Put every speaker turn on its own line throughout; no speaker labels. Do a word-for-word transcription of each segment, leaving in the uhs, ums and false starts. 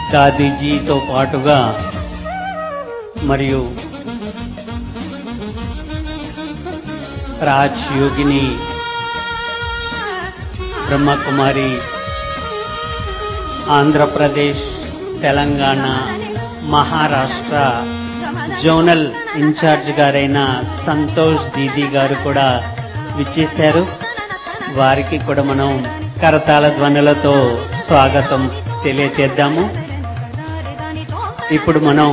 దాదీజీతో పాటుగా మరియు Raj Yogini Brahmakumari Andhra Pradesh, Telangana, Maharashtra zonal in charge గారైన సంతోష్ దీదీ గారు కూడా విచ్చేశారు. వారికి కూడా మనం కరతాళ ధ్వనులతో స్వాగతం తెలియచేద్దాము. ఇప్పుడు మనం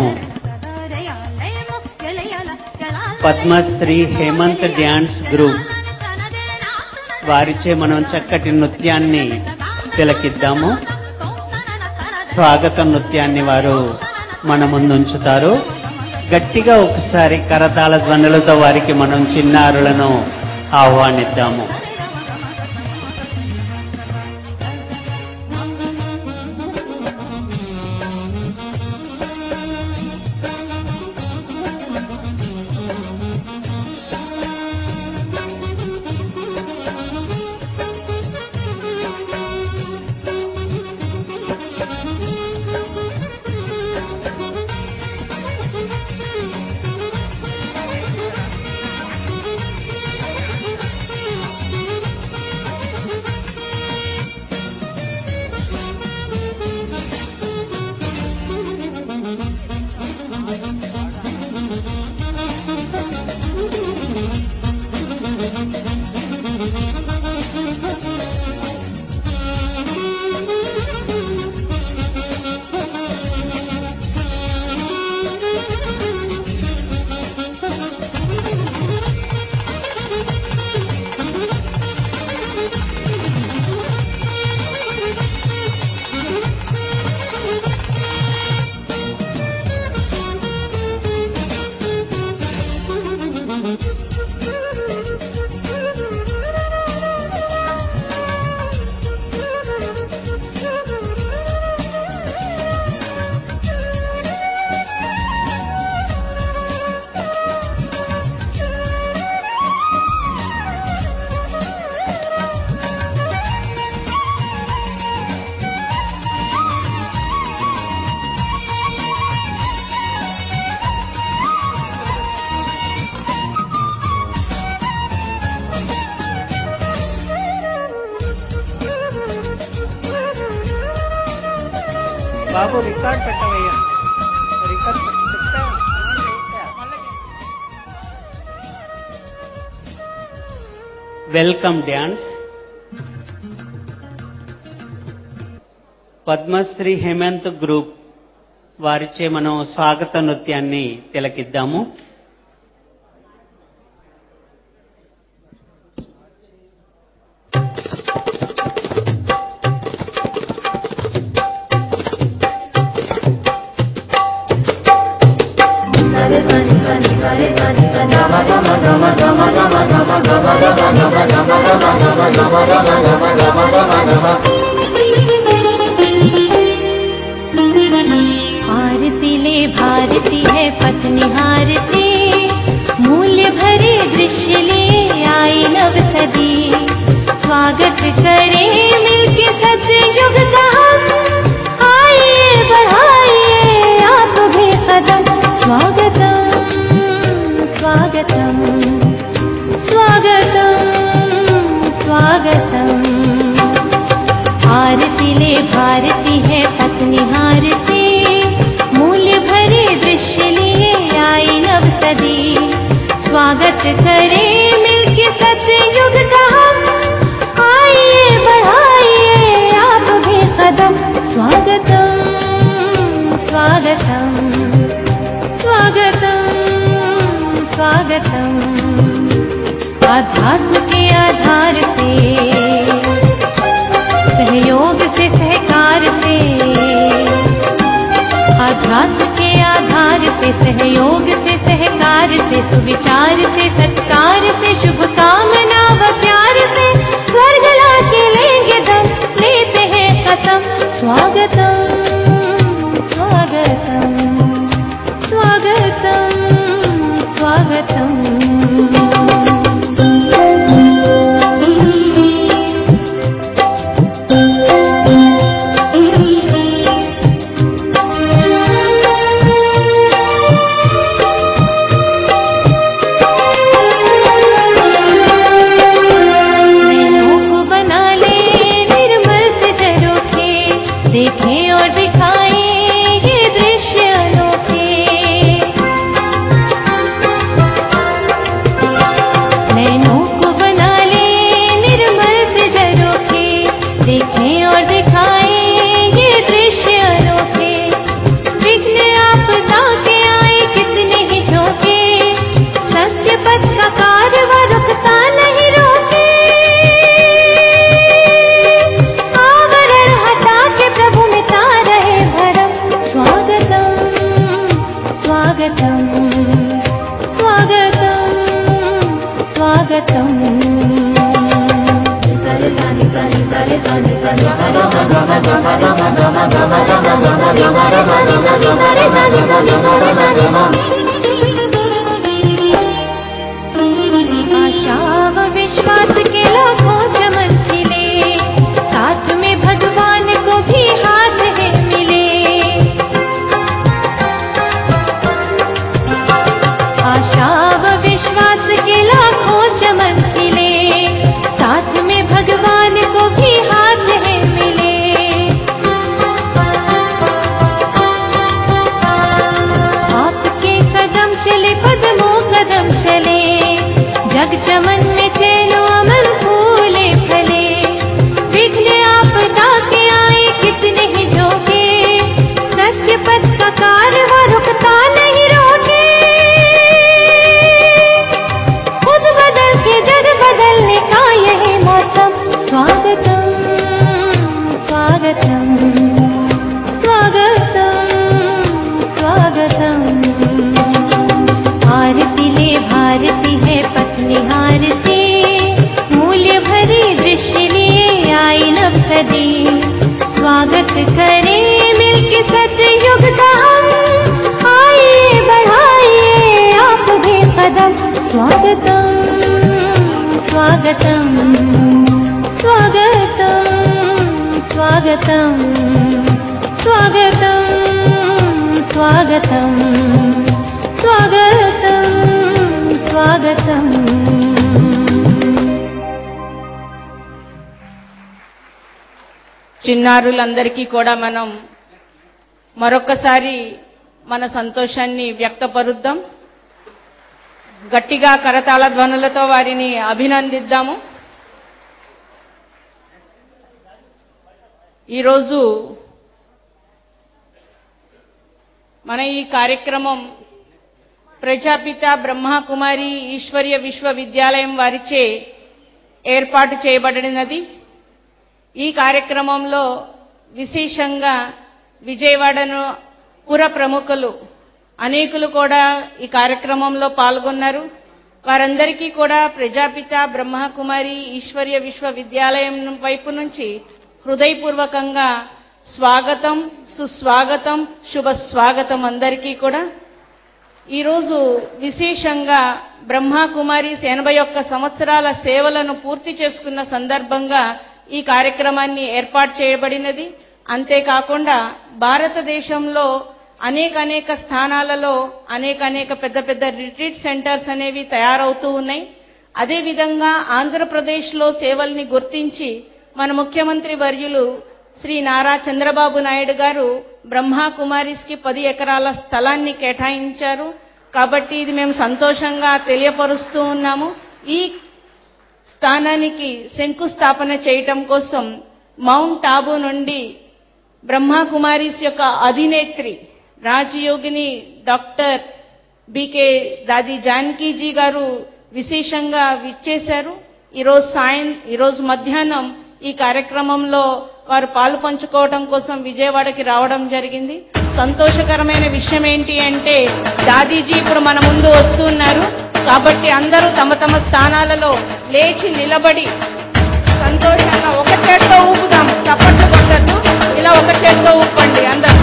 పద్మశ్రీ హేమంత్ డ్యాన్స్ గ్రూప్ వారిచే మనం చక్కటి నృత్యాన్ని తిలకిద్దాము. స్వాగత నృత్యాన్ని వారు మన ముందుంచుతారు. గట్టిగా ఒకసారి కరతాళ ధ్వనులతో వారికి మనం చిన్నారులను ఆహ్వానిద్దాము. బాబు రికార్డ్ పెట్టవయ్యా. రికార్డ్ చెప్తా. Welcome dance. Padma Shri Hemant group వారిచే మనం స్వాగత నృత్యాన్ని తిలకిద్దాము.
आरती ले भारती है पत्नी हारती, मूल्य भरे दृश्य ले आई नव सदी। स्वागत करे मिलके सतयुग का हम, आइए बढ़ाइए आप भी कदम। स्वागतम स्वागतम स्वागतम स्वागतम। आरती ले भारती है पत्नी हारती, मूल्य भरे दृश्य लिए आई नव सदी। स्वागत करे मिलके सतयुग का हम, आइए बढ़ाइए आप भी कदम। स्वागतम स्वागतम स्वागतम स्वागतम। आध्यात्म के आधार से, सहयोग से सहकार से, आध्यात्म के आधार से, सहयोग से सहकार से, सुविचार से सत्कार से, शुभ कामना व प्यार से स्वर्ग ला के लेंगे दम, लेते हैं कसम। स्वागतम स्वागतम स्वागतम स्वागतम। आशा व विश्वास के लाखों चमन खिले, साथ में भगवान को भी हाथ है मिले। आशा व विश्वास के लाखों चमन खिले, साथ में भगवान को भी हाथ है मिले। आपके कदम चले कदमों कदम चले, जग चमन में चैनो अमन फूले फले। विघ्न आपदा के आए कितने ही झोंके, सत्य पथ का कारवां रुकता नहीं रोके। खुद बदल के जग बदलने का यही मौसम। स्वागतम स्वागतम स्वागतम स्वागतम। आरती ले भारती है पथनिहार से, मूल्य भरे दृश्य लिए आई नव सदी। स्वागत करें मिलके सतयुग का हम, आइए बढ़ाइए आप भी कदम। स्वागतम स्वागतम स्वागतम स्वागतम स्वागतम स्वागतम स्वागतम स्वागतम।
చిన్నారులందరికీ కూడా మనం మరొకసారి మన సంతోషాన్ని వ్యక్తపరుద్దాం. గట్టిగా కరతాళ ధ్వనులతో వారిని అభినందిద్దాము. ఈరోజు మన ఈ కార్యక్రమం ప్రజాపిత బ్రహ్మకుమారి ఈశ్వర్య విశ్వవిద్యాలయం వారిచే ఏర్పాటు చేయబడినది. ఈ కార్యక్రమంలో విశేషంగా విజయవాడను పుర ప్రముఖులు అనేకులు కూడా ఈ కార్యక్రమంలో పాల్గొన్నారు. వారందరికీ కూడా ప్రజాపిత బ్రహ్మకుమారి ఈశ్వర్య విశ్వవిద్యాలయం వైపు నుంచి హృదయపూర్వకంగా స్వాగతం, సుస్వాగతం, శుభ స్వాగతం అందరికీ కూడా. ఈరోజు విశేషంగా బ్రహ్మకుమారి ఎనభై ఒక్క సంవత్సరాల సేవలను పూర్తి చేసుకున్న సందర్భంగా ఈ కార్యక్రమాన్ని ఏర్పాటు చేయబడినది. అంతేకాకుండా భారతదేశంలో అనేక అనేక స్థానాలలో అనేక అనేక పెద్ద పెద్ద రిట్రీట్ సెంటర్స్ అనేవి తయారవుతూ ఉన్నాయి. అదేవిధంగా ఆంధ్రప్రదేశ్లో సేవల్ని గుర్తించి మన ముఖ్యమంత్రి వర్యులు శ్రీ నారా చంద్రబాబు నాయుడు గారు బ్రహ్మకుమారిస్కి పది ఎకరాల స్థలాన్ని కేటాయించారు. కాబట్టి ఇది మేము సంతోషంగా తెలియపరుస్తూ ఉన్నాము. ఈ స్థానానికి శంకుస్థాపన చేయటం కోసం మౌంట్ ఆబూ నుండి బ్రహ్మకుమారిస్ యొక్క అధినేత్రి రాజయోగిని డాక్టర్ బికే దాది జానకీజీ గారు విశేషంగా విచ్చేశారు. ఈరోజు సాయం ఈరోజు మధ్యాహ్నం ఈ కార్యక్రమంలో వారు పాలు పంచుకోవడం కోసం విజయవాడకి రావడం జరిగింది. సంతోషకరమైన విషయం ఏంటి అంటే దాదీజీ ఇప్పుడు మన ముందు వస్తున్నారు. కాబట్టి అందరూ తమ తమ స్థానాలలో లేచి నిలబడి సంతోషంగా ఒక చేత్తో ఊపుదాం, చప్పట్లు కొట్టద్దు, ఇలా ఒక చేత్తో ఊపండి అందరూ.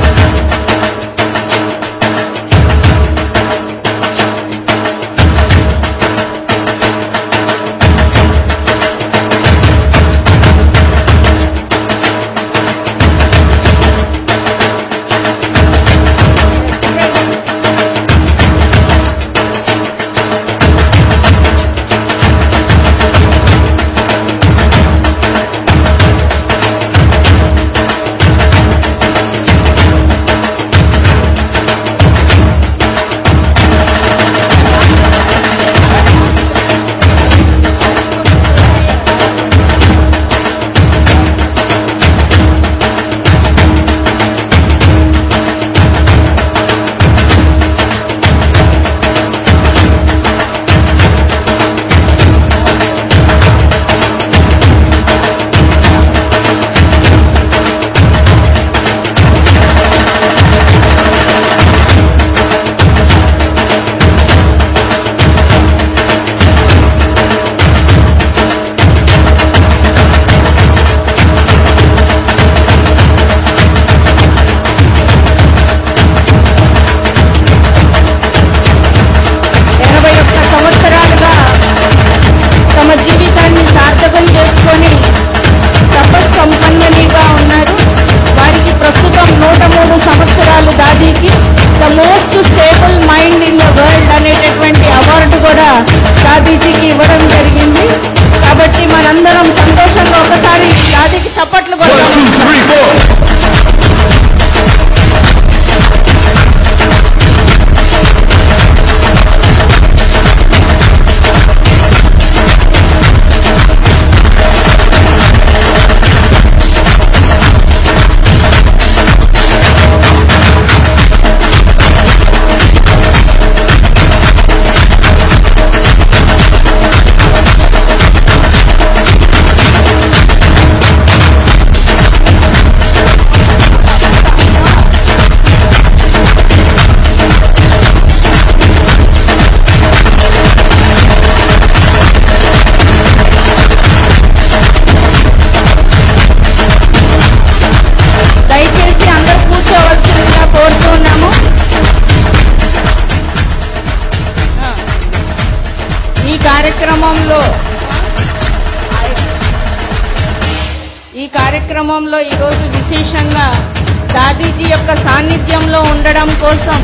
కార్యక్రమంలో ఈరోజు విశేషంగా దాదీజీ యొక్క సాన్నిధ్యంలో ఉండడం కోసం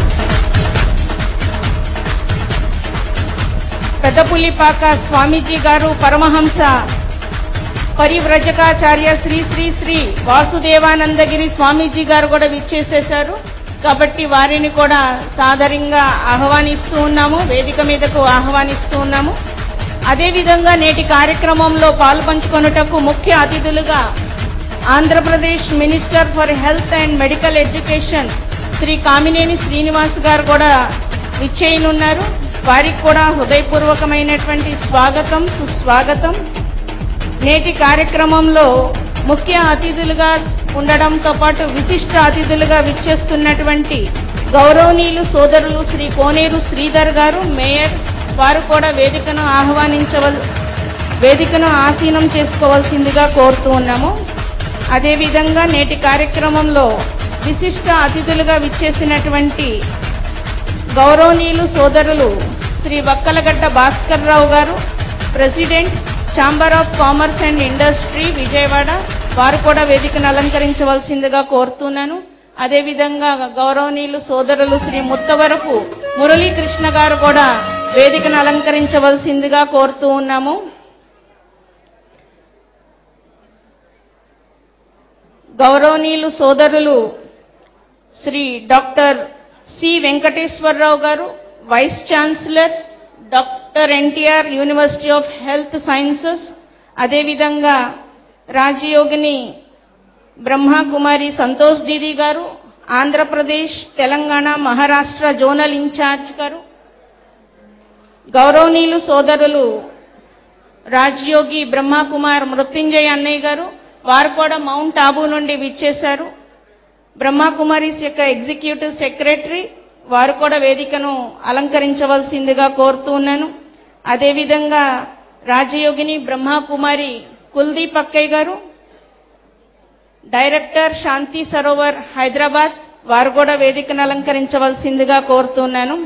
పెద్దపులిపాక స్వామీజీ గారు పరమహంస పరివ్రజకాచార్య శ్రీ శ్రీ శ్రీ వాసుదేవానందగిరి స్వామీజీ గారు కూడా విచ్చేసేశారు. కాబట్టి వారిని కూడా సాదరంగా ఆహ్వానిస్తూ ఉన్నాము, వేదిక మీదకు ఆహ్వానిస్తూ ఉన్నాము. అదేవిధంగా నేటి కార్యక్రమంలో పాల్పంచుకొనుటకు ముఖ్య అతిథులుగా Andhra Pradesh minister for health and medical education Shri Kamineni Srinivas garu కూడా విచ్చేయనున్నారు. వారికి కూడా హృదయపూర్వకమైనటువంటి స్వాగతం, సుస్వాగతం. నేటి కార్యక్రమంలో ముఖ్య అతిథులుగా ఉండడంతో పాటు విశిష్ట అతిథులుగా విచ్చేస్తున్నటువంటి గౌరవనీయులు సోదరులు శ్రీ కోనేరు శ్రీధర్ గారు, మేయర్, వారు కూడా వేదికను ఆహ్వానించవల్ వేదికను ఆసీనం చేసుకోవాల్సిందిగా కోరుతూ ఉన్నాము. అదేవిధంగా నేటి కార్యక్రమంలో విశిష్ట అతిథులుగా విచ్చేసినటువంటి గౌరవనీయులు సోదరులు Shri Vakkalagadda Bhaskar Rao garu, president chamber of commerce and industry Vijayawada, వారు కూడా వేదికను అలంకరించవలసిందిగా కోరుతున్నాను. అదేవిధంగా గౌరవనీయులు సోదరులు శ్రీ ముత్తవరపు మురళీకృష్ణ గారు కూడా వేదికను అలంకరించవలసిందిగా కోరుతూ ఉన్నాము. గౌరవనీయులు సోదరులు Shri doctor C Venkateswara Rao garu, vice chancellor doctor NTR university of health sciences, అదేవిధంగా రాజయోగిని బ్రహ్మకుమారి సంతోష్ దీది గారు, ఆంధ్రప్రదేశ్, తెలంగాణ, మహారాష్ట్ర జోనల్ ఇన్ఛార్జ్ గారు, గౌరవనీయులు సోదరులు రాజయోగి బ్రహ్మకుమార్ మృత్యుంజయ అన్నయ్య గారు, వారు కూడా మౌంట్ ఆబూ నుండి విచ్చేశారు. బ్రహ్మకుమారీస్ యొక్క ఎగ్జిక్యూటివ్ సెక్రటరీ, వారు కూడా వేదికను అలంకరించవలసిందిగా కోరుతూ ఉన్నాను. అదేవిధంగా రాజయోగిని బ్రహ్మకుమారి కుల్దీప్ అక్కయ్య గారు, డైరెక్టర్ శాంతి సరోవర్ హైదరాబాద్, వారు కూడా వేదికను అలంకరించవలసిందిగా కోరుతున్నాను.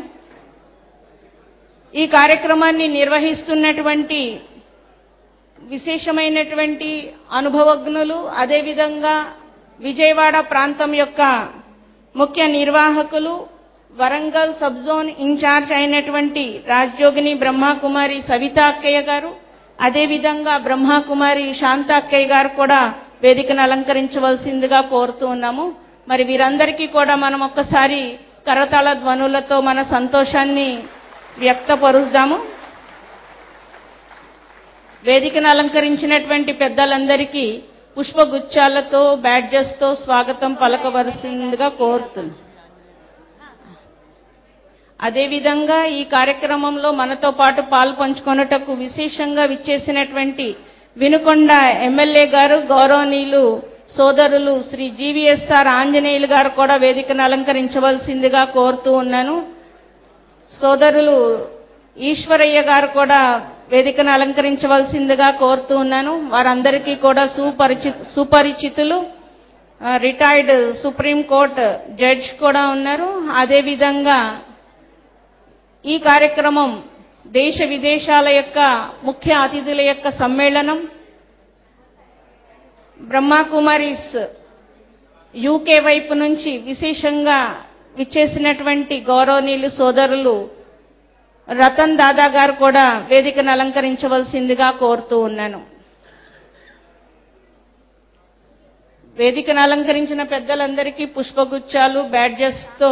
ఈ కార్యక్రమాన్ని నిర్వహిస్తున్నటువంటి విశేషమైనటువంటి అనుభవజ్ఞులు, అదేవిధంగా విజయవాడ ప్రాంతం యొక్క ముఖ్య నిర్వాహకులు, వరంగల్ సబ్ జోన్ ఇన్ఛార్జ్ అయినటువంటి రాజయోగిని బ్రహ్మకుమారి సవితా అక్కయ్య గారు, అదేవిధంగా బ్రహ్మకుమారి శాంత అక్కయ్య గారు కూడా వేదికను అలంకరించవలసిందిగా కోరుతూ ఉన్నాము. మరి వీరందరికీ కూడా మనం ఒక్కసారి కరతాళ ధ్వనులతో మన సంతోషాన్ని వ్యక్తపరుద్దాము. వేదికను అలంకరించినటువంటి పెద్దలందరికీ పుష్పగుచ్చాలతో, బ్యాడ్జెస్తో స్వాగతం పలకవలసిందిగా కోరుతున్నాం. అదేవిధంగా ఈ కార్యక్రమంలో మనతో పాటు పాల్పంచుకొనుటకు విశేషంగా విచ్చేసినటువంటి వినుకొండ ఎమ్మెల్యే గారు, గౌరవనీయులు సోదరులు శ్రీ జీవీఎస్ఆర్ ఆంజనేయులు గారు కూడా వేదికను అలంకరించవలసిందిగా కోరుతూ ఉన్నాను. సోదరులు ఈశ్వరయ్య గారు కూడా వేదికను అలంకరించవలసిందిగా కోరుతూ ఉన్నాను. వారందరికీ కూడా సుపరిచి సుపరిచితులు, రిటైర్డ్ సుప్రీంకోర్టు జడ్జ్ కూడా ఉన్నారు. అదేవిధంగా ఈ కార్యక్రమం దేశ విదేశాల యొక్క ముఖ్య అతిథుల యొక్క సమ్మేళనం. బ్రహ్మకుమారీస్ యూకే వైపు నుంచి విశేషంగా విచ్చేసినటువంటి గౌరవనీయులు సోదరులు రతన్ దాదా గారు కూడా వేదికను అలంకరించవలసిందిగా కోరుతూ ఉన్నాను. వేదికను అలంకరించిన పెద్దలందరికీ పుష్పగుచ్చాలు, బ్యాడ్జెస్తో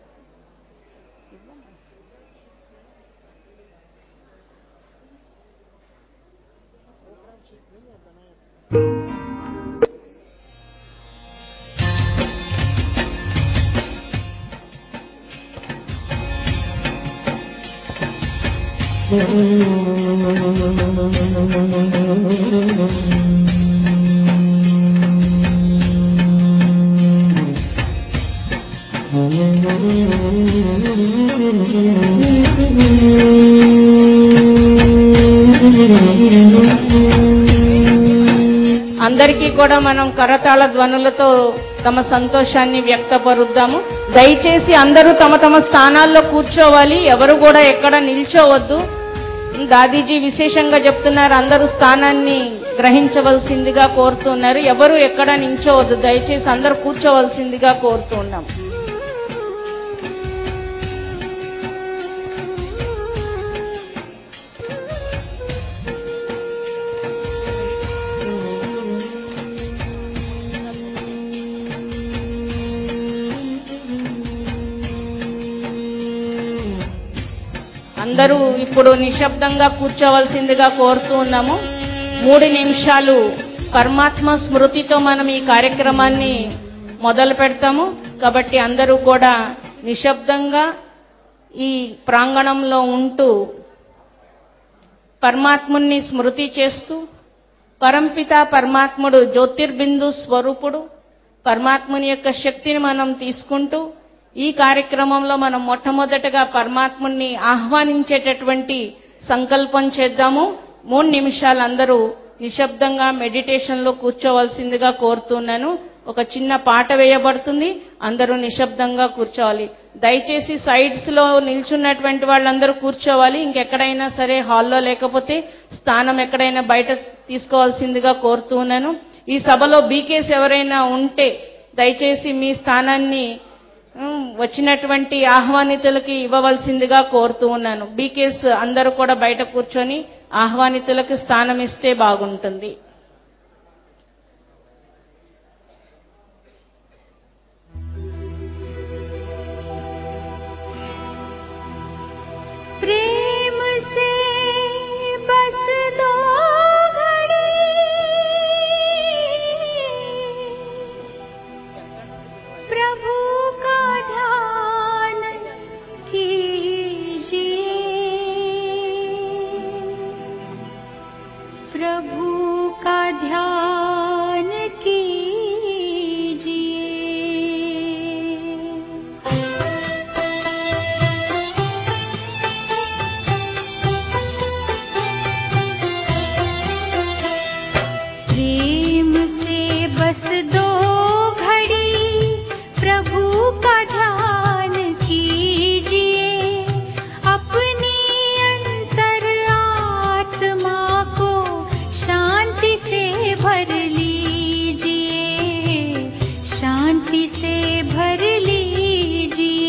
అందరికీ కూడా మనం కరతాళ ధ్వనులతో తమ సంతోషాన్ని వ్యక్తపరుద్దాము. దయచేసి అందరూ తమ తమ స్థానాల్లో కూర్చోవాలి, ఎవరు కూడా ఎక్కడ నిల్చోవద్దు. దాదీజీ విశేషంగా చెప్తున్నారు, అందరూ స్థానాన్ని గ్రహించవలసిందిగా కోరుతున్నారు. ఎవరు ఎక్కడ నించోవద్దు, దయచేసి అందరూ కూర్చోవలసిందిగా కోరుతున్నాం. అందరూ ఇప్పుడు నిశ్శబ్దంగా కూర్చోవలసిందిగా కోరుతూ ఉన్నాము. మూడు నిమిషాలు పరమాత్మ స్మృతితో మనం ఈ కార్యక్రమాన్ని మొదలు పెడతాము. కాబట్టి అందరూ కూడా నిశ్శబ్దంగా ఈ ప్రాంగణంలో ఉంటూ పరమాత్ముని స్మృతి చేస్తూ, పరంపిత పరమాత్ముడు జ్యోతిర్బిందు స్వరూపుడు, పరమాత్ముని యొక్క శక్తిని మనం తీసుకుంటూ ఈ కార్యక్రమంలో మనం మొట్టమొదటగా పరమాత్ముని ఆహ్వానించేటటువంటి సంకల్పం చేద్దాము. మూడు నిమిషాలు అందరూ నిశ్శబ్దంగా మెడిటేషన్లో కూర్చోవలసిందిగా కోరుతున్నాను. ఒక చిన్న పాట వేయబడుతుంది, అందరూ నిశ్శబ్దంగా కూర్చోవాలి. దయచేసి సైడ్స్ లో నిల్చున్నటువంటి వాళ్ళందరూ కూర్చోవాలి. ఇంకెక్కడైనా సరే హాల్లో లేకపోతే స్థానం ఎక్కడైనా బయట తీసుకోవాల్సిందిగా కోరుతున్నాను. ఈ సభలో బీకేస్ ఎవరైనా ఉంటే దయచేసి మీ స్థానాన్ని వచ్చినటువంటి ఆహ్వానితులకి ఇవ్వవలసిందిగా కోరుతూ ఉన్నాను. బీకేస్ అందరూ కూడా బయట కూర్చొని ఆహ్వానితులకు స్థానం ఇస్తే బాగుంటుంది.
प्रेम से बस दो घड़ी प्रभु का ध्यान कीजिए, प्रभु का ध्यान कीजिए। प्रेम से बस दो घड़ी प्रभु का ध्यान कीजिए, अपनी अंतर आत्मा को शांति से भर लीजिए, शांति से भर लीजिए।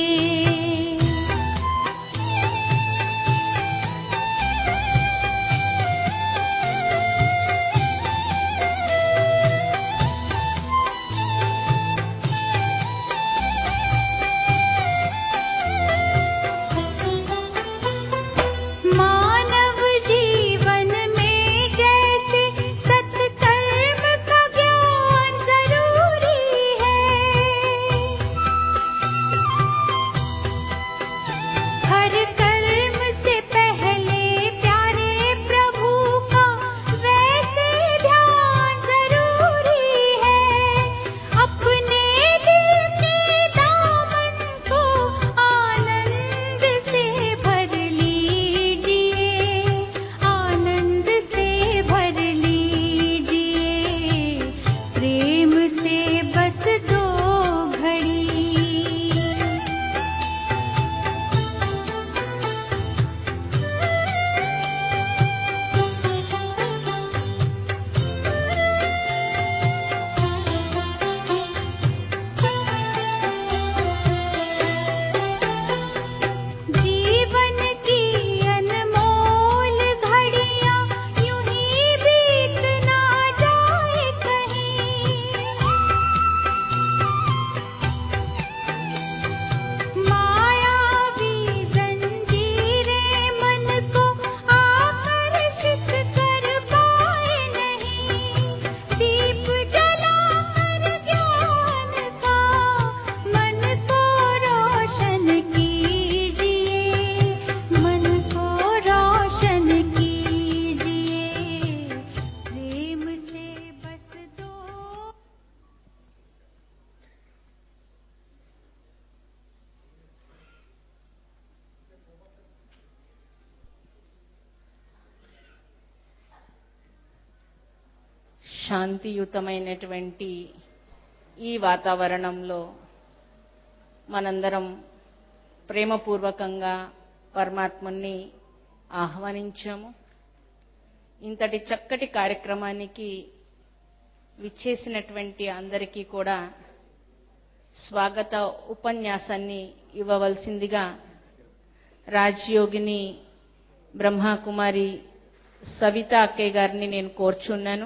मानव जीवन में जैसे सत्कर्म का ज्ञान जरूरी है, हर कर्म से पहले प्यारे प्रभु का वैसे ध्यान जरूरी है। अपने दिल के दामन को आनंद से भर लीजिए, आनंद से भर लीजिए। प्रेम से बस दो घड़ी जीवन की अनमोल घड़ियां यूं ही बीत ना जाए कहीं, मायावी जंजीरें मन को आकर्षित कर पाए नहीं। दीप जलाकर ज्ञान का मन को रोशन कीजिए, मन को रोशन कीजिए। प्रेम से बस दो
శాంతియుతమైనటువంటి ఈ వాతావరణంలో మనందరం ప్రేమపూర్వకంగా పరమాత్మని ఆహ్వానించాము. ఇంతటి చక్కటి కార్యక్రమానికి విచ్చేసినటువంటి అందరికీ కూడా స్వాగత ఉపన్యాసాన్ని ఇవ్వవలసిందిగా రాజయోగిని బ్రహ్మకుమారి సవిత అక్కయ్య గారిని నేను కోరుచున్నాను.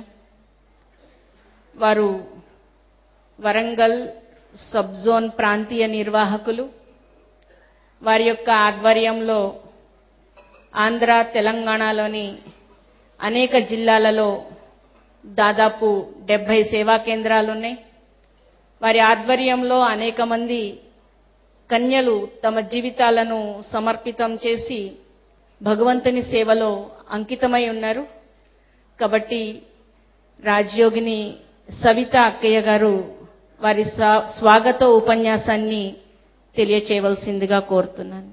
వారు వరంగల్ సబ్ జోన్ ప్రాంతీయ నిర్వాహకులు. వారి యొక్క ఆధ్వర్యంలో ఆంధ్ర తెలంగాణలోని అనేక జిల్లాలలో దాదాపు డెబ్బై సేవా కేంద్రాలు ఉన్నాయి. వారి ఆధ్వర్యంలో అనేక మంది కన్యలు తమ జీవితాలను సమర్పితం చేసి భగవంతుని సేవలో అంకితమై ఉన్నారు. కాబట్టి రాజయోగిని సవిత అక్కయ్య గారు వారి స్వాగత ఉపన్యాసాన్ని తెలియచేయవలసిందిగా కోరుతున్నాను.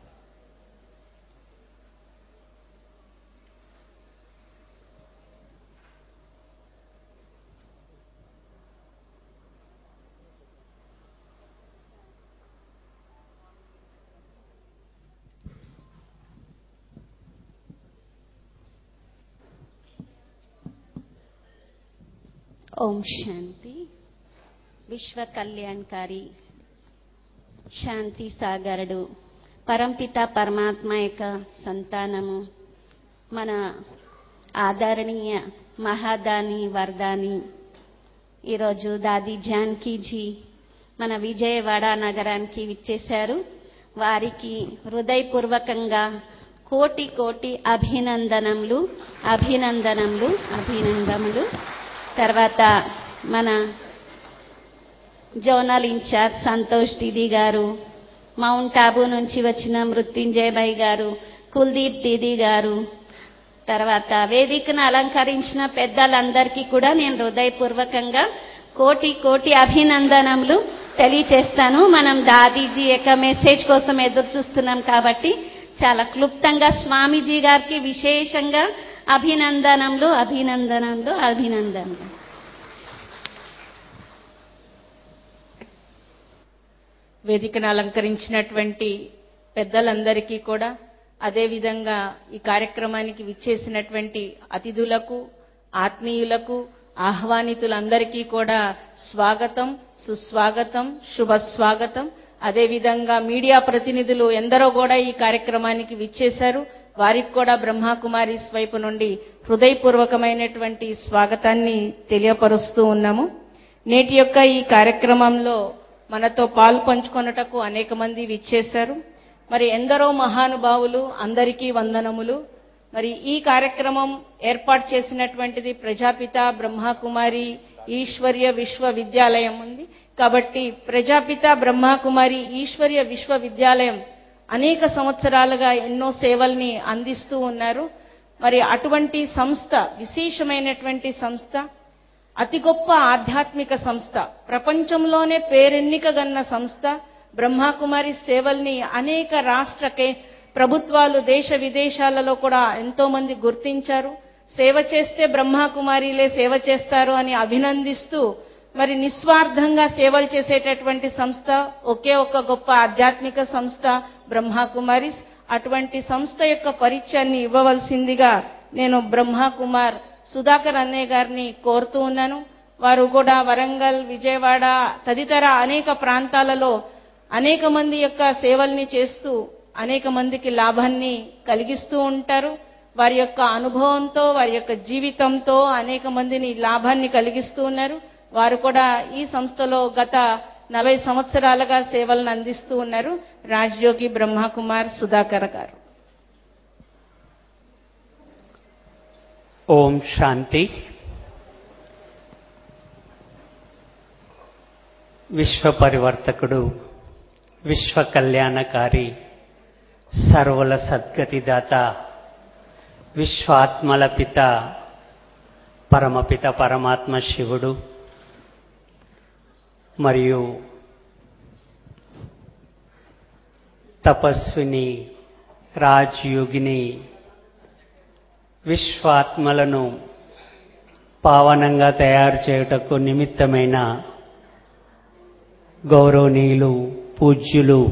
ఓం శాంతి. విశ్వ కళ్యాణకారి శాంతి సాగరుడు పరంపిత పరమాత్మ యొక్క సంతానము, మన ఆదరణీయ మహాదాని వరదాని ఈరోజు దాది జానకీజీ మన విజయవాడ నగరానికి విచ్చేశారు. వారికి హృదయపూర్వకంగా కోటి కోటి అభినందనములు అభినందనములు అభినందనములు. తర్వాత మన జోనల్ ఇన్ఛార్జ్ సంతోష్ దీదీ గారు, మౌంట్ ఆబూ నుంచి వచ్చిన మృత్యుంజయ్ భాయ్ గారు, కుల్దీప్ దీదీ గారు, తర్వాత వేదికను అలంకరించిన పెద్దలందరికీ కూడా నేను హృదయపూర్వకంగా కోటి కోటి అభినందనములు తెలియచేస్తాను. మనం దాదీజీ యొక్క మెసేజ్ కోసం ఎదురు చూస్తున్నాం కాబట్టి చాలా క్లుప్తంగా స్వామీజీ గారికి విశేషంగా అభినందనములు అభినందనములు అభినందనలు.
వేదికను అలంకరించినటువంటి పెద్దలందరికీ కూడా, అదేవిధంగా ఈ కార్యక్రమానికి విచ్చేసినటువంటి అతిథులకు, ఆత్మీయులకు, ఆహ్వానితులందరికీ కూడా స్వాగతం, సుస్వాగతం, శుభస్వాగతం. అదేవిధంగా మీడియా ప్రతినిధులు ఎందరో కూడా ఈ కార్యక్రమానికి విచ్చేశారు. వారికి కూడా బ్రహ్మకుమారి వైపు నుండి హృదయపూర్వకమైనటువంటి స్వాగతాన్ని తెలియపరుస్తూ ఉన్నాము. నేటి యొక్క ఈ కార్యక్రమంలో మనతో పాలు పంచుకొనుటకు అనేక మంది విచ్చేశారు. మరి ఎందరో మహానుభావులు, అందరికీ వందనములు. మరి ఈ కార్యక్రమం ఏర్పాటు చేసినటువంటిది ప్రజాపిత బ్రహ్మకుమారి ఈశ్వర్య విశ్వవిద్యాలయం ఉంది. కాబట్టి ప్రజాపిత బ్రహ్మకుమారి ఈశ్వర్య విశ్వవిద్యాలయం అనేక సంవత్సరాలుగా ఎన్నో సేవల్ని అందిస్తూ ఉన్నారు. మరి అటువంటి సంస్థ, విశేషమైనటువంటి సంస్థ, అతి గొప్ప ఆధ్యాత్మిక సంస్థ, ప్రపంచంలోనే పేరెన్నికగన్న సంస్థ బ్రహ్మకుమారి సేవల్ని అనేక రాష్ట్ర ప్రభుత్వాలు దేశ విదేశాలలో కూడా ఎంతో మంది గుర్తించారు. సేవ చేస్తే బ్రహ్మకుమారిలే సేవ చేస్తారు అని అభినందిస్తూ మరి నిస్వార్థంగా సేవలు చేసేటటువంటి సంస్థ ఒకే ఒక గొప్ప ఆధ్యాత్మిక సంస్థ బ్రహ్మకుమారిస్. అటువంటి సంస్థ యొక్క పరిచయాన్ని ఇవ్వవలసిందిగా నేను బ్రహ్మకుమార్ సుధాకర్ అన్నయ్య గారిని కోరుతూ ఉన్నాను. వారు కూడా వరంగల్, విజయవాడ తదితర అనేక ప్రాంతాలలో అనేక మంది యొక్క సేవల్ని చేస్తూ అనేక మందికి లాభాన్ని కలిగిస్తూ ఉంటారు. వారి యొక్క అనుభవంతో, వారి యొక్క జీవితంతో అనేక మందిని లాభాన్ని కలిగిస్తూ ఉన్నారు. వారు కూడా ఈ సంస్థలో గత నలభై సంవత్సరాలుగా సేవలను అందిస్తూ ఉన్నారు. రాజయోగి బ్రహ్మకుమార్ సుధాకర్ గారు.
ఓం శాంతి. విశ్వ పరివర్తకుడు, విశ్వ కళ్యాణకారి, సర్వుల సద్గతిదాత, విశ్వాత్మల పిత, పరమపిత పరమాత్మ శివుడు మరియు తపస్విని రాజయోగిని విశ్వాత్మలను పావనంగా తయారు చేయుటకు నిమిత్తమైన గౌరవనీయులు, పూజ్యులు,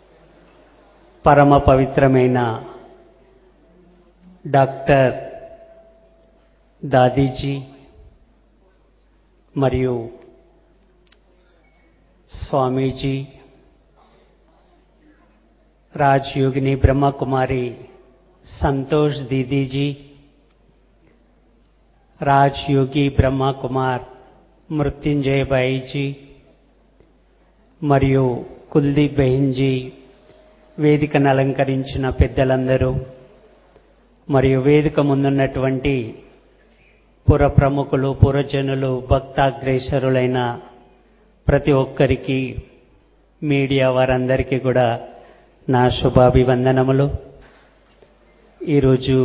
పరమ పవిత్రమైన డాక్టర్ దాదీజీ మరియు స్వామీజీ, రాజయోగిని బ్రహ్మకుమారి సంతోష్ దీదీజీ, రాజయోగి బ్రహ్మకుమార్ మృత్యుంజయ బాయిజీ మరియు కుల్దీప్ బెహన్జీ, వేదికను అలంకరించిన పెద్దలందరూ మరియు వేదిక ముందున్నటువంటి పుర ప్రముఖులు, పురజనులు, భక్తాగ్రేసరులైన ప్రతి ఒక్కరికి, మీడియా వారందరికీ కూడా నా శుభాభివందనములు. ఈరోజు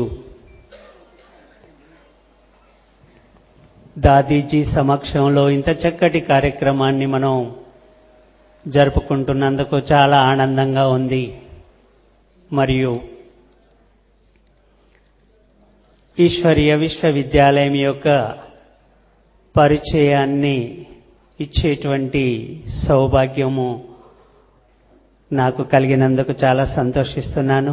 దాదీజీ సమక్షంలో ఇంత చక్కటి కార్యక్రమాన్ని మనం జరుపుకుంటున్నందుకు చాలా ఆనందంగా ఉంది. మరియు ఈశ్వరీయ విశ్వవిద్యాలయం యొక్క పరిచయాన్ని ఇచ్చేటువంటి సౌభాగ్యము నాకు కలిగినందుకు చాలా సంతోషిస్తున్నాను.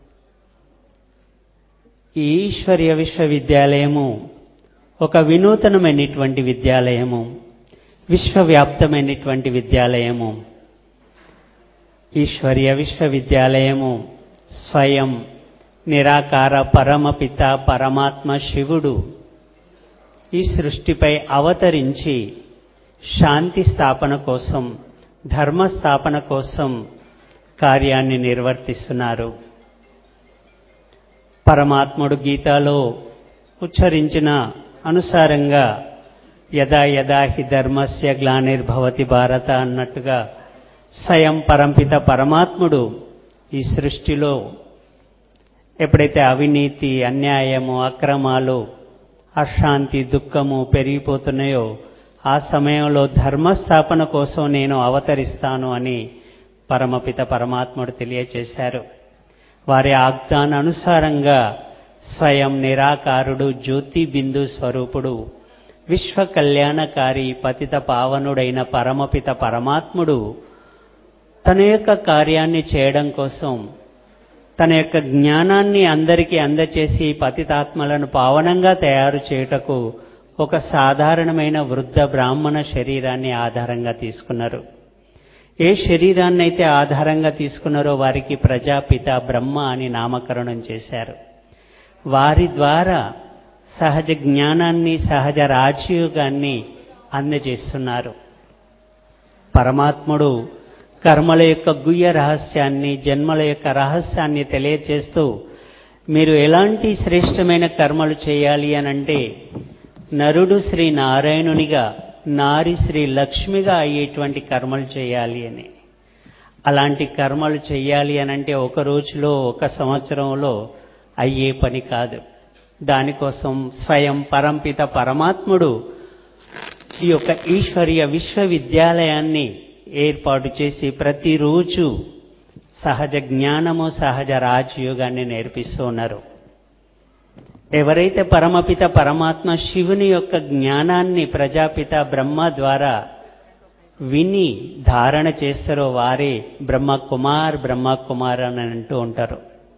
ఈ ఈశ్వరీయ విశ్వవిద్యాలయము ఒక వినూతనమైనటువంటి విద్యాలయము, విశ్వవ్యాప్తమైనటువంటి విద్యాలయము. ఈశ్వరీయ విశ్వవిద్యాలయము స్వయం నిరాకార పరమపిత పరమాత్మ శివుడు ఈ సృష్టిపై అవతరించి శాంతి స్థాపన కోసం, ధర్మ స్థాపన కోసం కార్యాన్ని నిర్వర్తిస్తున్నారు. పరమాత్ముడు గీతాలో ఉచ్చరించిన అనుసారంగా యదా యదా హి ధర్మస్య గ్లానిర్భవతి భారత అన్నట్టుగా స్వయం పరంపిత పరమాత్ముడు ఈ సృష్టిలో ఎప్పుడైతే అవినీతి, అన్యాయము, అక్రమాలు, అశాంతి, దుఃఖము పెరిగిపోతున్నాయో ఆ సమయంలో ధర్మస్థాపన కోసం నేను అవతరిస్తాను అని పరమపిత పరమాత్ముడు తెలియచేశారు. వారి ఆజ్ఞాన అనుసారంగా స్వయం నిరాకారుడు, జ్యోతి బిందు స్వరూపుడు, విశ్వ కళ్యాణకారి, పతిత పావనుడైన పరమపిత పరమాత్ముడు తన యొక్క కార్యాన్ని చేయడం కోసం, తన యొక్క జ్ఞానాన్ని అందరికీ అందచేసి పతితాత్మలను పావనంగా తయారు చేయుటకు ఒక సాధారణమైన వృద్ధ బ్రాహ్మణ శరీరాన్ని ఆధారంగా తీసుకున్నారు. ఏ శరీరాన్ని అయితే ఆధారంగా తీసుకున్నారో వారికి ప్రజాపిత బ్రహ్మ అని నామకరణం చేశారు. వారి ద్వారా సహజ జ్ఞానాన్ని, సహజ రాజయోగాన్ని అందజేస్తున్నారు. పరమాత్ముడు కర్మల యొక్క గుహ్య రహస్యాన్ని, జన్మల యొక్క రహస్యాన్ని తెలియచేస్తూ మీరు ఎలాంటి శ్రేష్టమైన కర్మలు చేయాలి అనంటే నరుడు శ్రీ నారాయణునిగా, నారి శ్రీ లక్ష్మిగా అయ్యేటువంటి కర్మలు చేయాలి అని. అలాంటి కర్మలు చేయాలి అనంటే ఒక రోజులో, ఒక సంవత్సరంలో అయ్యే పని కాదు. దానికోసం స్వయం పరంపిత పరమాత్ముడు ఈ యొక్క ఈశ్వరీయ విశ్వవిద్యాలయాన్ని ఏర్పాటు చేసి ప్రతిరోజు సహజ జ్ఞానము, సహజ రాజయోగాన్ని నేర్పిస్తూ ఉన్నారు. ఎవరైతే పరమపిత పరమాత్మ శివుని యొక్క జ్ఞానాన్ని ప్రజాపిత బ్రహ్మ ద్వారా విని ధారణ చేస్తారో వారే బ్రహ్మ కుమార్, బ్రహ్మ కుమార్ అని అంటూ ఉంటారు.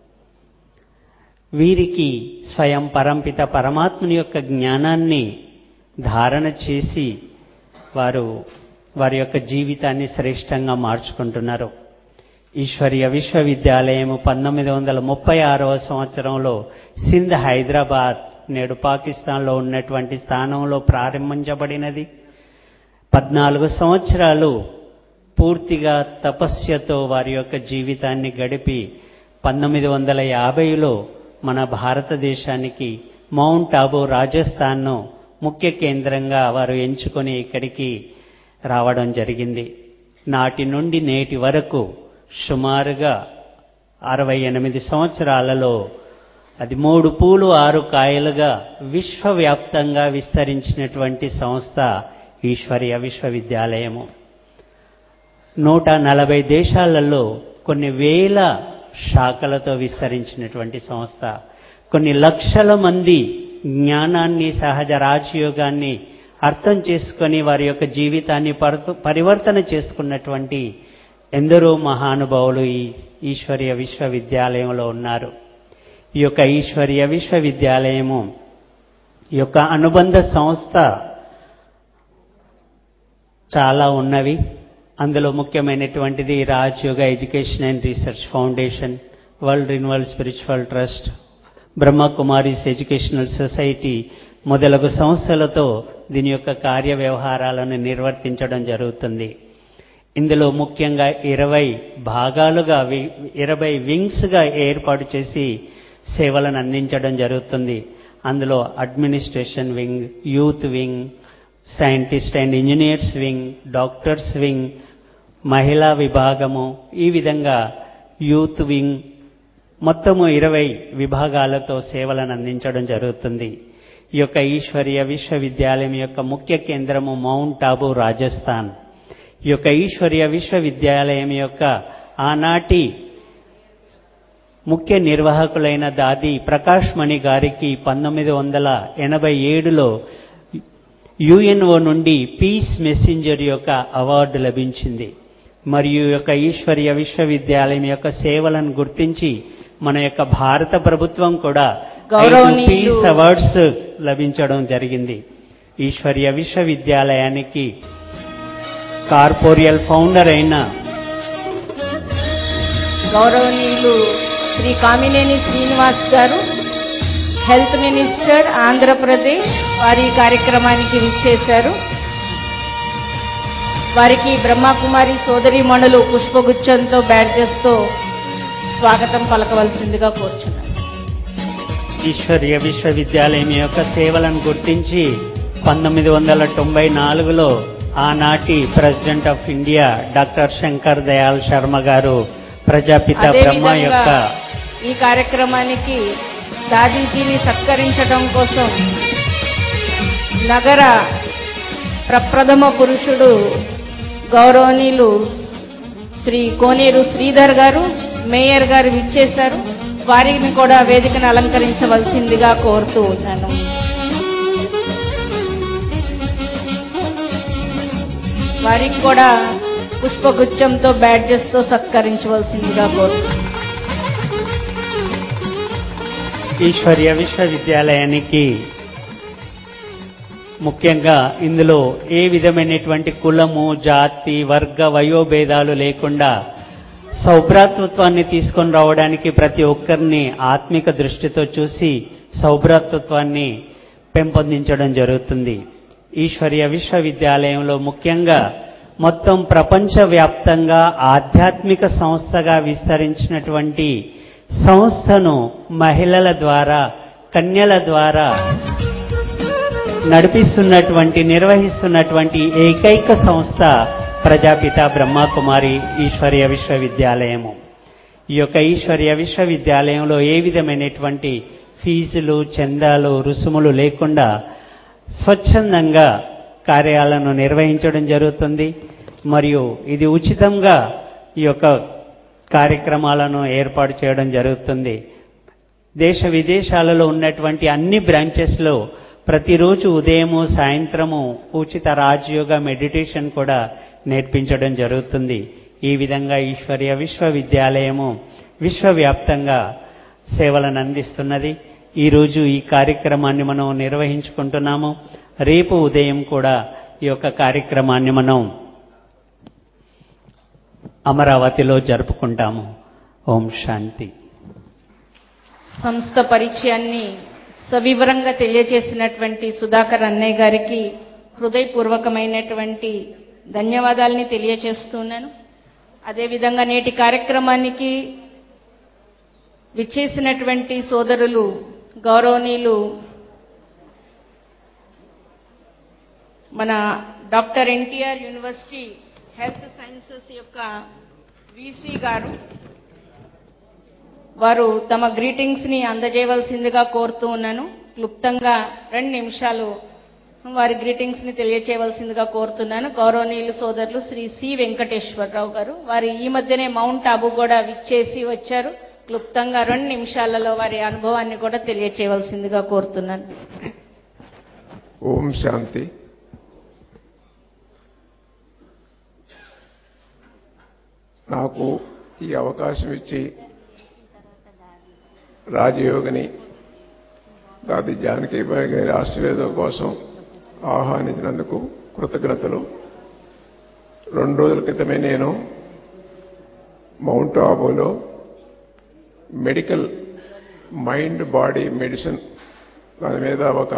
వీరికి స్వయం పరంపిత పరమాత్మని యొక్క జ్ఞానాన్ని ధారణ చేసి వారు వారి యొక్క జీవితాన్ని శ్రేష్టంగా మార్చుకుంటున్నారు. ఈశ్వరీయ విశ్వవిద్యాలయము పంతొమ్మిది వందల ముప్పై ఆరవ సంవత్సరంలో సింధ్, హైదరాబాద్, నేడు పాకిస్తాన్లో ఉన్నటువంటి స్థానంలో ప్రారంభించబడినది. పద్నాలుగు సంవత్సరాలు పూర్తిగా తపస్యతో వారి యొక్క జీవితాన్ని గడిపి పంతొమ్మిది వందల యాభైలో మన భారతదేశానికి మౌంట్ ఆబూ, రాజస్థాన్ను ముఖ్య కేంద్రంగా వారు ఎంచుకొని ఇక్కడికి రావడం జరిగింది. నాటి నుండి నేటి వరకు సుమారుగా అరవై ఎనిమిది సంవత్సరాలలో అది మూడు పూలు ఆరు కాయలుగా విశ్వవ్యాప్తంగా విస్తరించినటువంటి సంస్థ ఈశ్వరీయ విశ్వవిద్యాలయము. నూట నలభై దేశాలలో కొన్ని వేల శాఖలతో విస్తరించినటువంటి సంస్థ. కొన్ని లక్షల మంది జ్ఞానాన్ని, సహజ రాజయోగాన్ని అర్థం చేసుకొని వారి యొక్క జీవితాన్ని పరివర్తన చేసుకున్నటువంటి ఎందరో మహానుభావులు ఈ ఈశ్వరీయ విశ్వవిద్యాలయంలో ఉన్నారు. ఈ యొక్క ఈశ్వరీయ విశ్వవిద్యాలయము ఈ యొక్క అనుబంధ సంస్థ చాలా ఉన్నవి. అందులో ముఖ్యమైనటువంటిది Rajayoga education and research foundation, world renewal spiritual trust, Brahma Kumaris educational society మొదలగు సంస్థలతో దీని యొక్క కార్య వ్యవహారాలను నిర్వర్తించడం జరుగుతుంది. ఇందులో ముఖ్యంగా ఇరవై భాగాలుగా ఇరవై వింగ్స్గా ఏర్పాటు చేసి సేవలను అందించడం జరుగుతుంది. అందులో administration wing, youth wing, scientist and engineers wing, doctors wing, మహిళా విభాగము, ఈ విధంగా యూత్ వింగ్ మొత్తము ఇరవై విభాగాలతో సేవలను అందించడం జరుగుతుంది. ఈ యొక్క ఈశ్వరీయ విశ్వవిద్యాలయం యొక్క ముఖ్య కేంద్రము మౌంట్ ఆబూ, రాజస్థాన్. ఈ యొక్క ఈశ్వరీయ విశ్వవిద్యాలయం యొక్క ఆనాటి ముఖ్య నిర్వాహకులైన దాది ప్రకాష్ మణి గారికి పంతొమ్మిది వందల ఎనభై ఏడులో యుఎన్ఓ నుండి పీస్ మెసెంజర్ యొక్క అవార్డు లభించింది. మరియు ఈ యొక్క ఈశ్వరీయ విశ్వవిద్యాలయం యొక్క సేవలను గుర్తించి మన యొక్క భారత ప్రభుత్వం కూడా పీస్ అవార్డ్స్ లభించడం జరిగింది. ఈశ్వరీయ విశ్వవిద్యాలయానికి కార్పొరియల్ ఫౌండర్ అయిన
గౌరవనీయులు శ్రీ కామినేని శ్రీనివాస్ గారు, హెల్త్ మినిస్టర్ ఆంధ్రప్రదేశ్, వారి కార్యక్రమానికి విచ్చేశారు. వారికి బ్రహ్మకుమారి సోదరీమణులు పుష్పగుచ్చంతో బ్యాడ్జెస్తో స్వాగతం పలకవలసిందిగా కోరుచున్నారు.
ఈశ్వరీయ విశ్వవిద్యాలయం యొక్క సేవలను గుర్తించి పంతొమ్మిది వందల తొంభై నాలుగులో ఆనాటి president of India doctor Shankar Dayal Sharma garu Prajapita బ్రహ్మ యొక్క
ఈ కార్యక్రమానికి దాదీజీని సత్కరించడం కోసం నగర ప్రప్రథమ పురుషుడు గౌరవనీయులు శ్రీ కోనేరు శ్రీధర్ గారు, మేయర్ గారు విచ్చేశారు. వారిని కూడా వేదికను అలంకరించవలసిందిగా కోరుతూ ఉన్నాను. వారికి కూడా పుష్పగుచ్చంతో బ్యాడ్జెస్తో సత్కరించవలసిందిగా కోరుతున్నాను.
ఈశ్వరీయ విశ్వవిద్యాలయానికి ముఖ్యంగా ఇందులో ఏ విధమైనటువంటి కులము, జాతి, వర్గ, వయోభేదాలు లేకుండా సౌభ్రాతృత్వాన్ని తీసుకొని రావడానికి ప్రతి ఒక్కరిని ఆత్మిక దృష్టితో చూసి సౌభ్రాతృత్వాన్ని పెంపొందించడం జరుగుతుంది. ఈశ్వరీయ విశ్వవిద్యాలయంలో ముఖ్యంగా మొత్తం ప్రపంచవ్యాప్తంగా ఆధ్యాత్మిక సంస్థగా విస్తరించినటువంటి సంస్థను మహిళల ద్వారా, కన్యల ద్వారా నడిపిస్తున్నటువంటి, నిర్వహిస్తున్నటువంటి ఏకైక సంస్థ ప్రజాపిత బ్రహ్మకుమారి ఈశ్వరీయ విశ్వవిద్యాలయము. ఈ యొక్క ఈశ్వరీయ విశ్వవిద్యాలయంలో ఏ విధమైనటువంటి ఫీజులు, చందాలు, రుసుములు లేకుండా స్వచ్ఛందంగా కార్యాలను నిర్వహించడం జరుగుతుంది. మరియు ఇది ఉచితంగా ఈ యొక్క కార్యక్రమాలను ఏర్పాటు చేయడం జరుగుతుంది. దేశ విదేశాలలో ఉన్నటువంటి అన్ని బ్రాంచెస్లో ప్రతిరోజు ఉదయము, సాయంత్రము ఉచిత రాజయోగ మెడిటేషన్ కూడా నేర్పించడం జరుగుతుంది. ఈ విధంగా ఈశ్వరీయ విశ్వవిద్యాలయము విశ్వవ్యాప్తంగా సేవలను అందిస్తున్నది. ఈరోజు ఈ కార్యక్రమాన్ని మనం నిర్వహించుకుంటున్నాము. రేపు ఉదయం కూడా ఈ యొక్క కార్యక్రమాన్ని మనం అమరావతిలో జరుపుకుంటాము. ఓం శాంతి.
సంస్థ పరిచయాన్ని సవివరంగా తెలియజేసినటువంటి సుధాకర్ అన్నయ్య గారికి హృదయపూర్వకమైనటువంటి ధన్యవాదాలని తెలియజేస్తున్నాను. అదేవిధంగా నేటి కార్యక్రమానికి విచ్చేసినటువంటి సోదరులు గౌరవనీయులు మన doctor NTR university health sciences యొక్క వీసీ గారు, వారు తమ గ్రీటింగ్స్ ని అందజేయవలసిందిగా కోరుతూ ఉన్నాను. క్లుప్తంగా రెండు నిమిషాలు వారి గ్రీటింగ్స్ ని తెలియచేయవలసిందిగా కోరుతున్నాను. గౌరవనీయులు సోదరులు శ్రీ సి వెంకటేశ్వరరావు గారు, వారి ఈ మధ్యనే మౌంట్ ఆబూ కూడా విచ్చేసి వచ్చారు. క్లుప్తంగా రెండు నిమిషాలలో వారి అనుభవాన్ని కూడా తెలియచేయవలసిందిగా కోరుతున్నాను.
ఓం శాంతి. నాకు ఈ అవకాశం ఇచ్చి రాజయోగిని దాది జానకీబాయి గారి ఆశీర్వాదం కోసం ఆహ్వానించినందుకు కృతజ్ఞతలు. రెండు రోజుల క్రితమే నేను మౌంట్ ఆబూలో మెడికల్ మైండ్ బాడీ మెడిసిన్ దాని మీద ఒక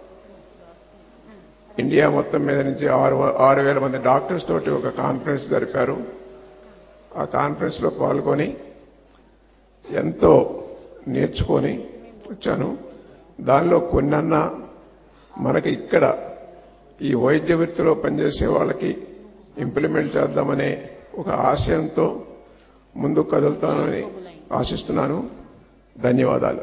ఇండియా మొత్తం మీద నుంచి ఆరు ఆరు వేల మంది డాక్టర్స్ తోటి ఒక కాన్ఫరెన్స్ జరిపారు. ఆ కాన్ఫరెన్స్లో పాల్గొని ఎంతో నేర్చుకొని వచ్చాను. దానిలో కొన్నన్నా మనకి ఇక్కడ ఈ వైద్య వృత్తిలో పనిచేసే వాళ్ళకి ఇంప్లిమెంట్ చేద్దామనే ఒక ఆశయంతో ముందుకు కదులుతానని ఆశిస్తున్నాను. ధన్యవాదాలు.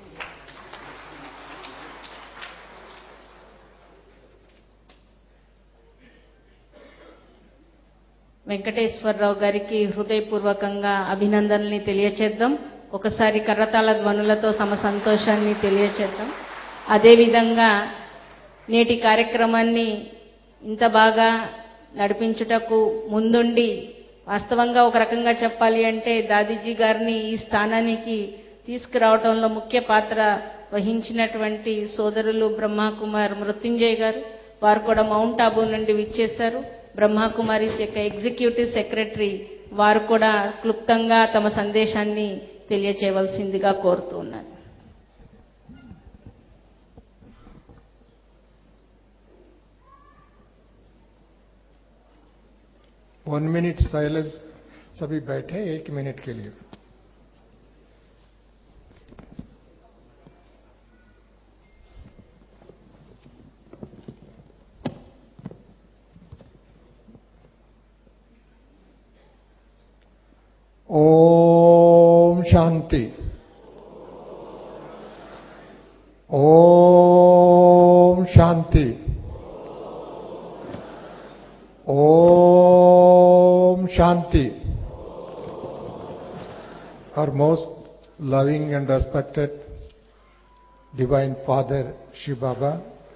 వెంకటేశ్వరరావు గారికి హృదయపూర్వకంగా అభినందనల్ని తెలియచేద్దాం. ఒకసారి కర్రతాళ ధ్వనులతో తమ సంతోషాన్ని తెలియచేద్దాం. అదేవిధంగా నేటి కార్యక్రమాన్ని ఇంత బాగా నడిపించుటకు ముందుండి వాస్తవంగా ఒక రకంగా చెప్పాలి అంటే దాదీజీ గారిని ఈ స్థానానికి తీసుకురావడంలో ముఖ్య పాత్ర వహించినటువంటి సోదరులు బ్రహ్మకుమార్ మృత్యుంజయ్ గారు, వారు కూడా మౌంట్ ఆబూ నుండి విచ్చేశారు. బ్రహ్మకుమారీస్ యొక్క ఎగ్జిక్యూటివ్ సెక్రటరీ వారు కూడా క్లుప్తంగా తమ సందేశాన్ని తెలియచేయవలసిందిగా కోరుతూ ఉన్నాను.
One minute silence. सभी बैठे एक मिनट के लिए. ओम शांति. ओम शांति. ओम शांति. Our most loving and respected Divine Father Shiv Baba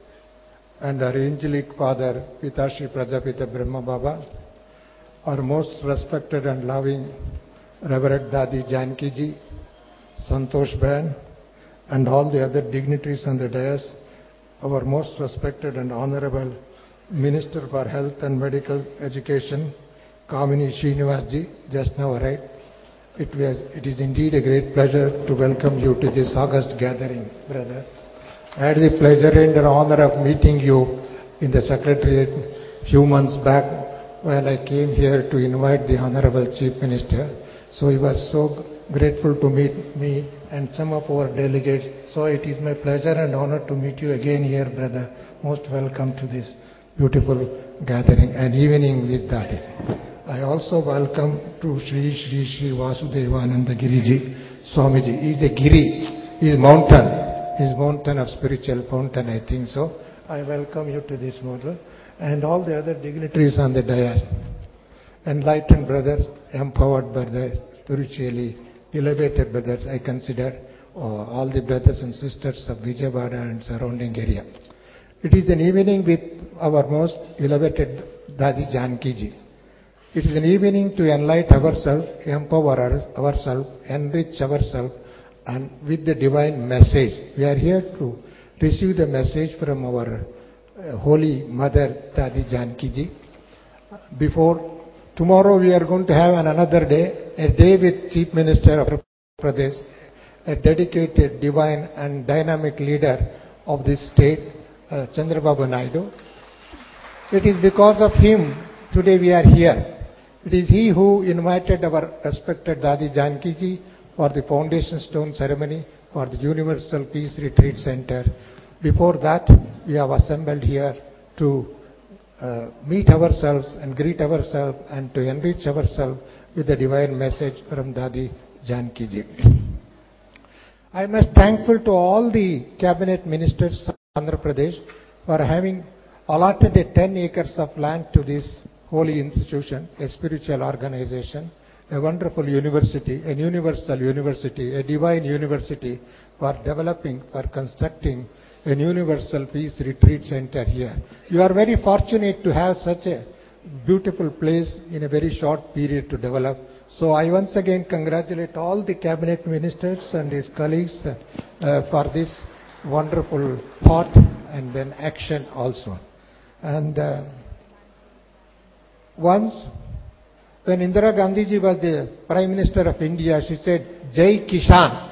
and our angelic Father Pita Shri Prajapita Brahma Baba, our most respected and loving Reverend Dadi Janki Ji, Santosh Bain, and all the other dignitaries on the dais, our most respected and honorable Minister for Health and Medical Education, Kamini Srinivas Ji, just now arrived. It was, it is indeed a great pleasure to welcome you to this August gathering, brother. I had the pleasure and the honor of meeting you in the Secretariat few months back while I came here to invite the Honorable Chief Minister. So he was so grateful to meet me and some of our delegates. So it is my pleasure and honor to meet you again here, brother. Most welcome to this beautiful gathering and evening with Dadi. I also welcome to Sri Sri Sri Vasudevananda Giriji Swamiji. He is a Giri, he is mountain, he is mountain of spiritual fountain, I think so. I welcome you to this model and all the other dignitaries on the dais. Enlightened brothers, empowered brothers, spiritually elevated brothers, I consider uh, all the brothers and sisters of Vijayawada and surrounding area. It is an evening with our most elevated Dadi Janki Ji. It is an evening to enlighten ourselves, empower ourselves, enrich ourselves, and with the divine message. We are here to receive the message from our uh, Holy Mother Dadi Janki Ji. Before tomorrow we are going to have another day, a day with Chief Minister of Pradesh, a dedicated, divine and dynamic leader of this state, uh, Chandrababu Naidu. It is because of him today we are here. It is he who invited our respected Dadi Janki Ji for the foundation stone ceremony for the Universal Peace Retreat Center. Before that, we have assembled here to uh, meet ourselves and greet ourselves and to enrich ourselves with the divine message from Dadi Janki Ji. I am thankful to all the cabinet ministers of Andhra Pradesh for having allotted a ten acres of land to this holy institution, a spiritual organization, a wonderful university, a universal university, a divine university for developing, for constructing a universal peace retreat center here. You are very fortunate to have such a beautiful place in a very short period to develop. So I once again congratulate all the cabinet ministers and his colleagues uh, for this wonderful thought and then action also. And uh, once, when Indira Gandhi ji was the Prime Minister of India, she said, Jai Kishan.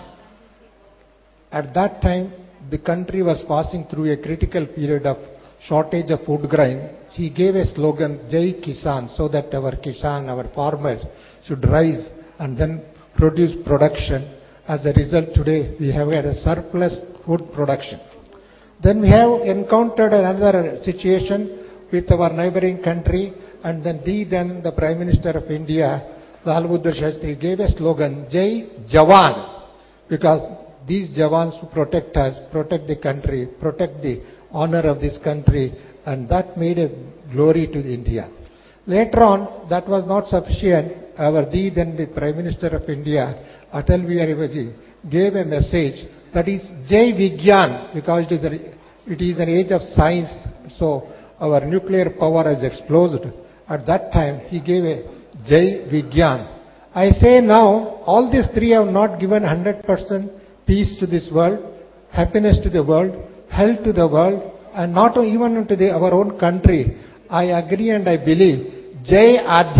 At that time, the country was passing through a critical period of shortage of food grain. She gave a slogan, Jai Kisan, so that our Kisan, our farmers, should rise and then produce production. As a result, today we have had a surplus food production. Then we have encountered another situation with our neighboring country, and then the then the Prime Minister of India, Lal Bahadur Shastri, gave a slogan, Jai Jawan, because these Jawans who protect us, protect the country, protect the honor of this country, and that made a glory to India. Later on, that was not sufficient. Our the then the Prime Minister of India, Atal Bihari Vajpayee, gave a message that is Jai Vigyan, because it is, a, it is an age of science, so our nuclear power has exploded. At that time, he gave a Jai Vigyan. I say now, all these three have not given one hundred percent peace to this world, happiness to the world, health to the world, and not even to the, our own country. I agree and I believe Jai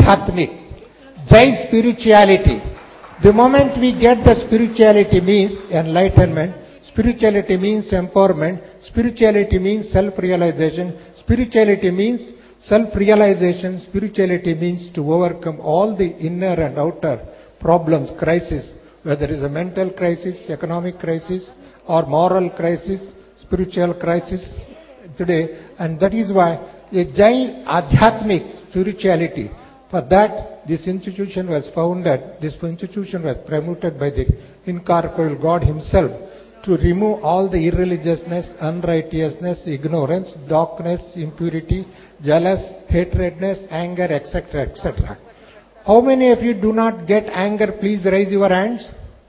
Adhyatmik, Jai spirituality. The moment we get the spirituality means enlightenment, spirituality means empowerment, spirituality means self-realization, spirituality means self-realization, spirituality means to overcome all the inner and outer problems, crises, whether it is a mental crisis, economic crisis, or moral crisis, spiritual crisis today. And that is why a Jai Adhyatmik spirituality, for that this institution was founded, this institution was promoted by the incorporeal God himself to remove all the irreligiousness, unrighteousness, ignorance, darkness, impurity, jealous, hatredness, anger, et cetera, et cetera. How many of you do not get anger? Please raise your hands.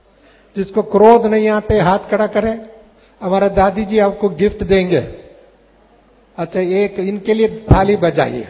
जिसको क्रोध नहीं आते हाथ खड़ा करें. हमारा दादी जी आपको गिफ्ट देंगे. अच्छा, एक इनके लिए थाली बजाइए.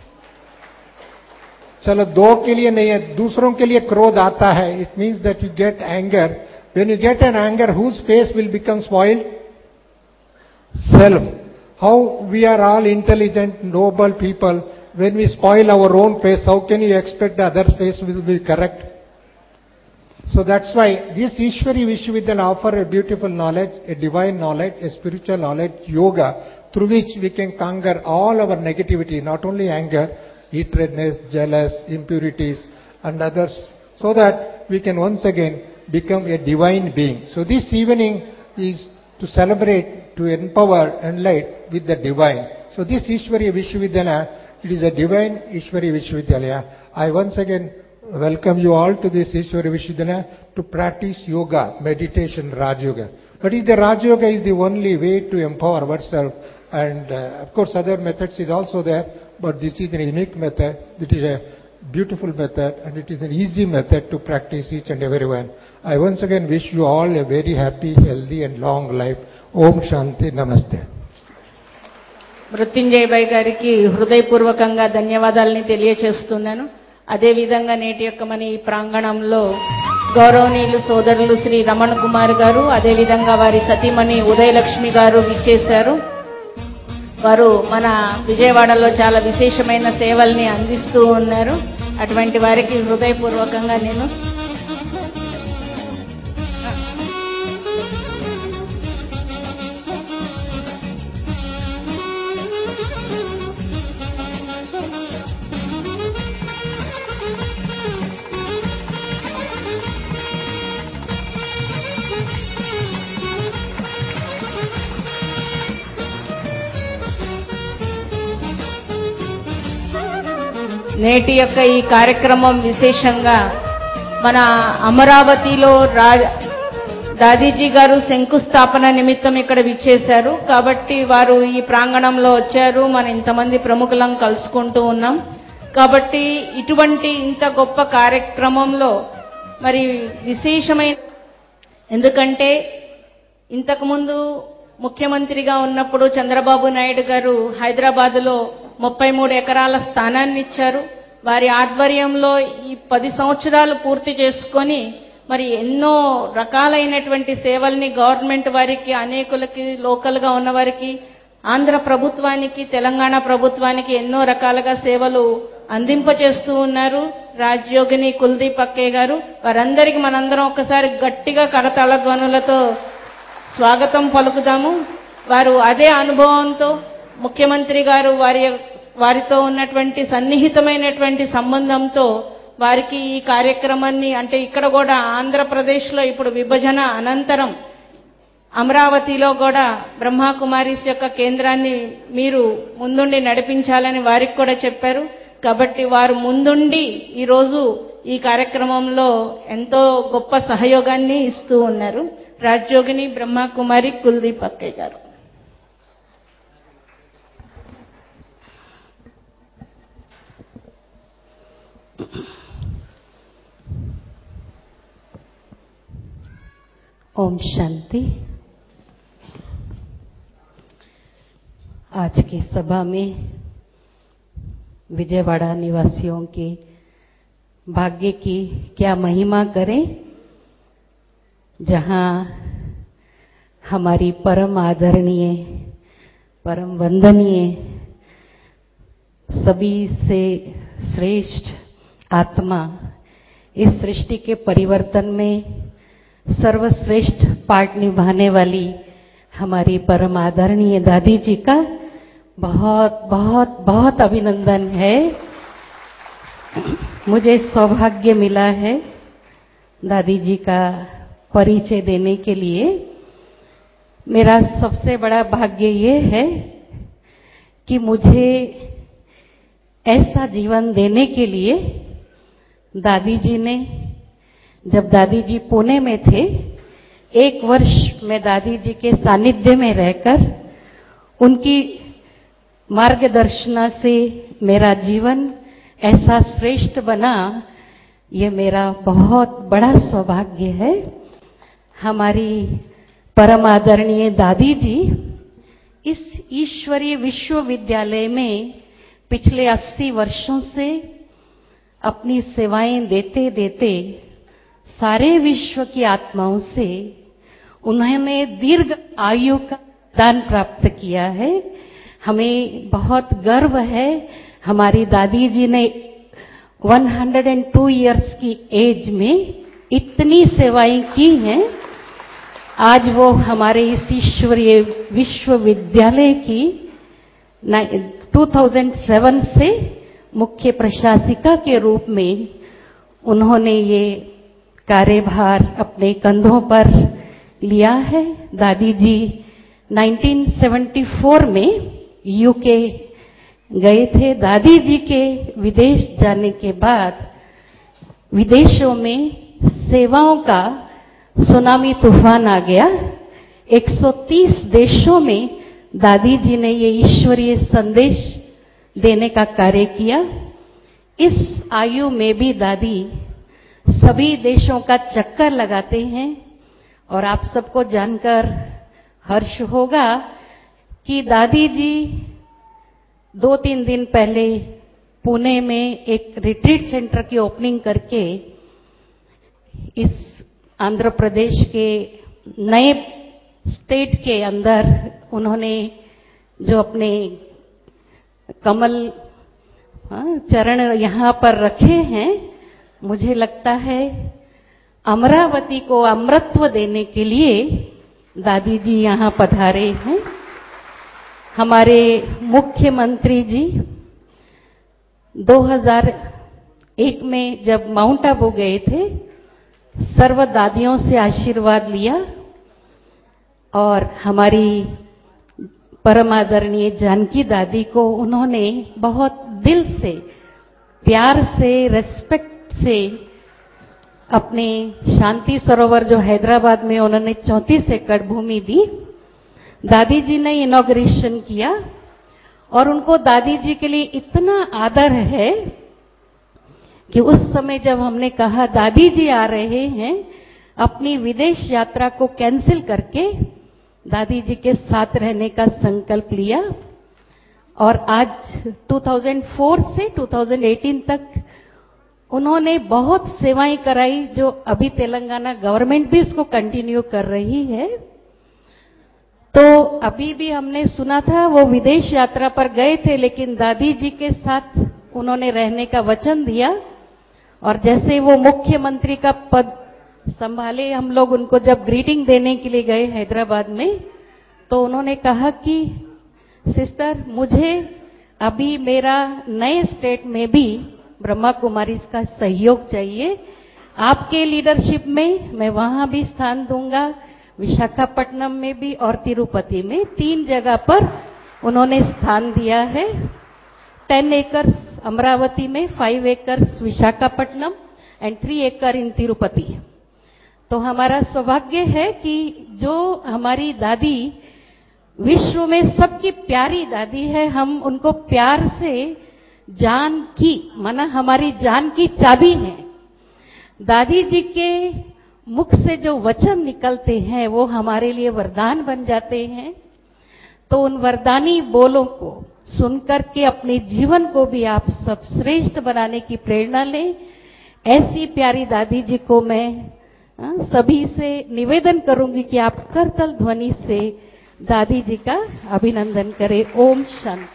चलो, दो के लिए नहीं है, दूसरों के लिए क्रोध आता है. It means that you get anger. When you get an anger, whose face will become spoiled? Self. How we are all intelligent, noble people. When we spoil our own face, how can you expect the other face will be correct? So that's why this Ishwari Vishwavidyalaya offer a beautiful knowledge, a divine knowledge, a spiritual knowledge, yoga, through which we can conquer all our negativity, not only anger, hatredness, jealous, impurities, and others, so that we can once again become a divine being. So this evening is to celebrate, to empower, enlighten with the divine. So this Ishwari Vishwavidyalaya, it is a divine Ishwari Vishwavidyalaya. I once again welcome you all to this Ishwari Vishwavidyalaya to practice yoga, meditation, Raj Yoga. But if the Raj Yoga is the only way to empower ourselves, and uh, of course other methods is also there, but this is a unique method. It is a beautiful method, and it is an easy method to practice each and every one. I once again wish you all a very happy, healthy and long life. Om Shanti, Namaste.
Mrityunjaya Bai garu హృదయపూర్వకంగా ధన్యవాదాలని తెలియచేస్తున్నాను. అదేవిధంగా నేటి యొక్క మన ఈ ప్రాంగణంలో గౌరవనీయులు సోదరులు శ్రీ రమణ కుమార్ గారు, అదేవిధంగా వారి సతీమణి ఉదయలక్ష్మి గారు విచ్చేశారు. వారు మన విజయవాడలో చాలా విశేషమైన సేవల్ని అందిస్తూ ఉన్నారు. అటువంటి వారికి హృదయపూర్వకంగా నేను నేటి యొక్క ఈ కార్యక్రమం విశేషంగా మన అమరావతిలో దాదీజీ గారు శంకుస్థాపన నిమిత్తం ఇక్కడ విచ్చేశారు. కాబట్టి వారు ఈ ప్రాంగణంలో వచ్చారు. మన ఇంతమంది ప్రముఖులను కలుసుకుంటూ ఉన్నాం. కాబట్టి ఇటువంటి ఇంత గొప్ప కార్యక్రమంలో మరి విశేషమైన, ఎందుకంటే ఇంతకుముందు ముఖ్యమంత్రిగా ఉన్నప్పుడు చంద్రబాబు నాయుడు గారు హైదరాబాదులో ముప్పై మూడు ఎకరాల స్థానాన్ని ఇచ్చారు. వారి ఆధ్వర్యంలో ఈ పది సంవత్సరాలు పూర్తి చేసుకొని మరి ఎన్నో రకాలైనటువంటి సేవల్ని గవర్నమెంట్ వారికి, అనేకులకి, లోకల్గా ఉన్న వారికి, ఆంధ్ర ప్రభుత్వానికి, తెలంగాణ ప్రభుత్వానికి ఎన్నో రకాలుగా సేవలు అందింపచేస్తూ ఉన్నారు రాజ్యోగిని కుల్దీప్ అక్కయ్య గారు. వారందరికీ మనందరం ఒకసారి గట్టిగా కరతాళ ధ్వనులతో స్వాగతం పలుకుదాము. వారు అదే అనుభవంతో ముఖ్యమంత్రి గారు వారి వారితో ఉన్నటువంటి సన్నిహితమైనటువంటి సంబంధంతో వారికి ఈ కార్యక్రమాన్ని, అంటే ఇక్కడ కూడా ఆంధ్రప్రదేశ్లో ఇప్పుడు విభజన అనంతరం అమరావతిలో కూడా బ్రహ్మకుమారీస్ యొక్క కేంద్రాన్ని మీరు ముందుండి నడిపించాలని వారికి కూడా చెప్పారు. కాబట్టి వారు ముందుండి ఈరోజు ఈ కార్యక్రమంలో ఎంతో గొప్ప సహయోగాన్ని ఇస్తూ ఉన్నారు. రాజ్యోగిని బ్రహ్మకుమారి కుల్దీప్ అక్కయ్య గారు.
ओम शांति। आज की सभा में विजयवाड़ा निवासियों के भाग्य की क्या महिमा करें, जहां हमारी परम आदरणीय, परम वंदनीय, सभी से श्रेष्ठ आत्मा इस सृष्टि के परिवर्तन में सर्वश्रेष्ठ पार्ट निभाने वाली हमारी परम आदरणीय दादी जी का बहुत बहुत बहुत अभिनंदन है। मुझे सौभाग्य मिला है दादी जी का परिचय देने के लिए। मेरा सबसे बड़ा भाग्य ये है कि मुझे ऐसा जीवन देने के लिए दादी जी ने, जब दादी जी पुणे में थे, एक वर्ष मैं दादी जी के सानिध्य में रहकर उनकी मार्गदर्शन से मेरा जीवन ऐसा श्रेष्ठ बना, ये मेरा बहुत बड़ा सौभाग्य है। हमारी परम आदरणीय दादी जी इस ईश्वरीय विश्वविद्यालय में पिछले अस्सी वर्षों से अपनी सेवाएं देते देते सारे विश्व की आत्माओं से उन्होंने दीर्घ आयु का दान प्राप्त किया है। हमें बहुत गर्व है, हमारी दादी जी ने एक सौ दो इयर्स की एज में इतनी सेवाएं की हैं। आज वो हमारे इस ईश्वरीय विश्वविद्यालय की दो हज़ार सात से मुख्य प्रशासिका के रूप में उन्होंने ये कार्यभार अपने कंधों पर लिया है। दादी जी उन्नीस सौ चौहत्तर में यूके गए थे। दादी जी के विदेश जाने के बाद विदेशों में सेवाओं का सुनामी तूफान आ गया। एक सौ तीस देशों में दादी जी ने ये ईश्वरीय संदेश देने का कार्य किया। इस आयु में भी दादी सभी देशों का चक्कर लगाते हैं और आप सबको जानकर हर्ष होगा कि दादी जी दो तीन दिन पहले पुणे में एक रिट्रीट सेंटर की ओपनिंग करके इस आंध्र प्रदेश के नए स्टेट के अंदर उन्होंने जो अपने कमल चरण यहाँ पर रखे हैं, मुझे लगता है अमरावती को अमृतत्व देने के लिए दादी जी यहाँ पधारे हैं। हमारे मुख्यमंत्री जी दो हज़ार एक में जब माउंट आबू गए थे, सर्व दादियों से आशीर्वाद लिया और हमारी परम आदरणीय जानकी दादी को उन्होंने बहुत दिल से, प्यार से, रेस्पेक्ट से अपने शांति सरोवर जो हैदराबाद में उन्होंने चौंतीस एकड़ भूमि दी, दादी जी ने इनॉग्रेशन किया और उनको दादी जी के लिए इतना आदर है कि उस समय जब हमने कहा दादी जी आ रहे हैं, अपनी विदेश यात्रा को कैंसिल करके दादी जी के साथ रहने का संकल्प लिया और आज दो हज़ार चार से दो हज़ार अठारह तक उन्होंने बहुत सेवाएं कराई जो अभी तेलंगाना गवर्नमेंट भी उसको कंटिन्यू कर रही है। तो अभी भी हमने सुना था वो विदेश यात्रा पर गए थे, लेकिन दादी जी के साथ उन्होंने रहने का वचन दिया और जैसे वो मुख्यमंत्री का पद संभाले, हम लोग उनको जब ग्रीटिंग देने के लिए गए हैदराबाद में, तो उन्होंने कहा कि सिस्टर मुझे अभी मेरा नए स्टेट में भी ब्रह्मा कुमारी का सहयोग चाहिए, आपके लीडरशिप में मैं वहां भी स्थान दूंगा, विशाखापट्टनम में भी और तिरुपति में, तीन जगह पर उन्होंने स्थान दिया है। टेन एकर्स अमरावती में, five acres Visakhapatnam and three एकड़ इन तिरुपति। तो हमारा सौभाग्य है कि जो हमारी दादी विश्व में सबकी प्यारी दादी है, हम उनको प्यार से जान की माना हमारी जान की चाबी है। दादी जी के मुख से जो वचन निकलते हैं वो हमारे लिए वरदान बन जाते हैं। तो उन वरदानी बोलों को सुनकर के अपने जीवन को भी आप सब श्रेष्ठ बनाने की प्रेरणा लें। ऐसी प्यारी दादी जी को मैं आ, सभी से निवेदन करूंगी कि आप करतल ध्वनि से दादी जी का अभिनंदन करें। ओम शांति।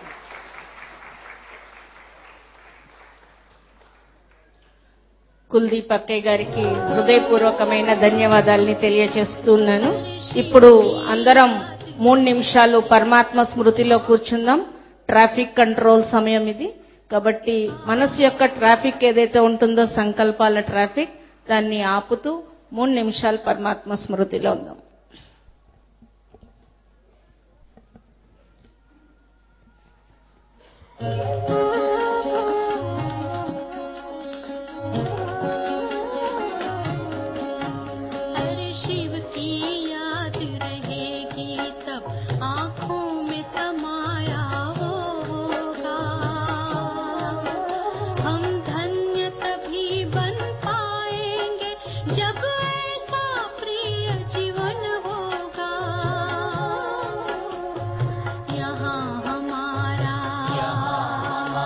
కుల్దీప్ అక్కయ్య గారికి హృదయపూర్వకమైన ధన్యవాదాలని తెలియజేస్తున్నాను. ఇప్పుడు అందరం మూడు నిమిషాలు పరమాత్మ స్మృతిలో కూర్చుందాం. ట్రాఫిక్ కంట్రోల్ సమయం ఇది కాబట్టి మనసు యొక్క ట్రాఫిక్ ఏదైతే ఉంటుందో సంకల్పాల ట్రాఫిక్, దాన్ని ఆపుతూ మూడు నిమిషాలు పరమాత్మ స్మృతిలో ఉందాం.
यहाँ हमारा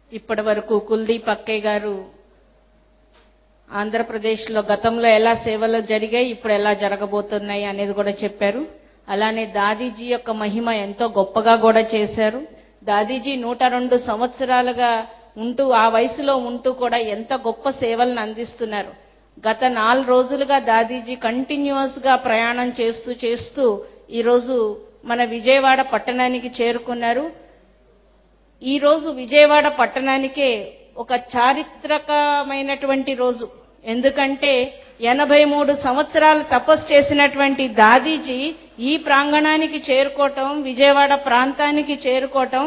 ఇప్పటి వరకు కుల్దీప్ అక్కయ్య గారు ఆంధ్రప్రదేశ్లో గతంలో ఎలా సేవలు జరిగాయి, ఇప్పుడు ఎలా జరగబోతున్నాయి అనేది కూడా చెప్పారు. అలానే దాదీజీ యొక్క మహిమ ఎంతో గొప్పగా కూడా చేశారు. దాదీజీ నూట రెండు సంవత్సరాలుగా ఉంటూ ఆ వయసులో ఉంటూ కూడా ఎంత గొప్ప సేవలను అందిస్తున్నారు. గత నాలుగు రోజులుగా దాదీజీ కంటిన్యూస్ గా ప్రయాణం చేస్తూ చేస్తూ ఈరోజు మన విజయవాడ పట్టణానికి చేరుకున్నారు. ఈరోజు విజయవాడ పట్టణానికే ఒక చారిత్రకమైనటువంటి రోజు. ఎందుకంటే ఎనభై మూడు సంవత్సరాలు తపస్సు చేసినటువంటి దాదీజీ ఈ ప్రాంగణానికి చేరుకోవటం, విజయవాడ ప్రాంతానికి చేరుకోవటం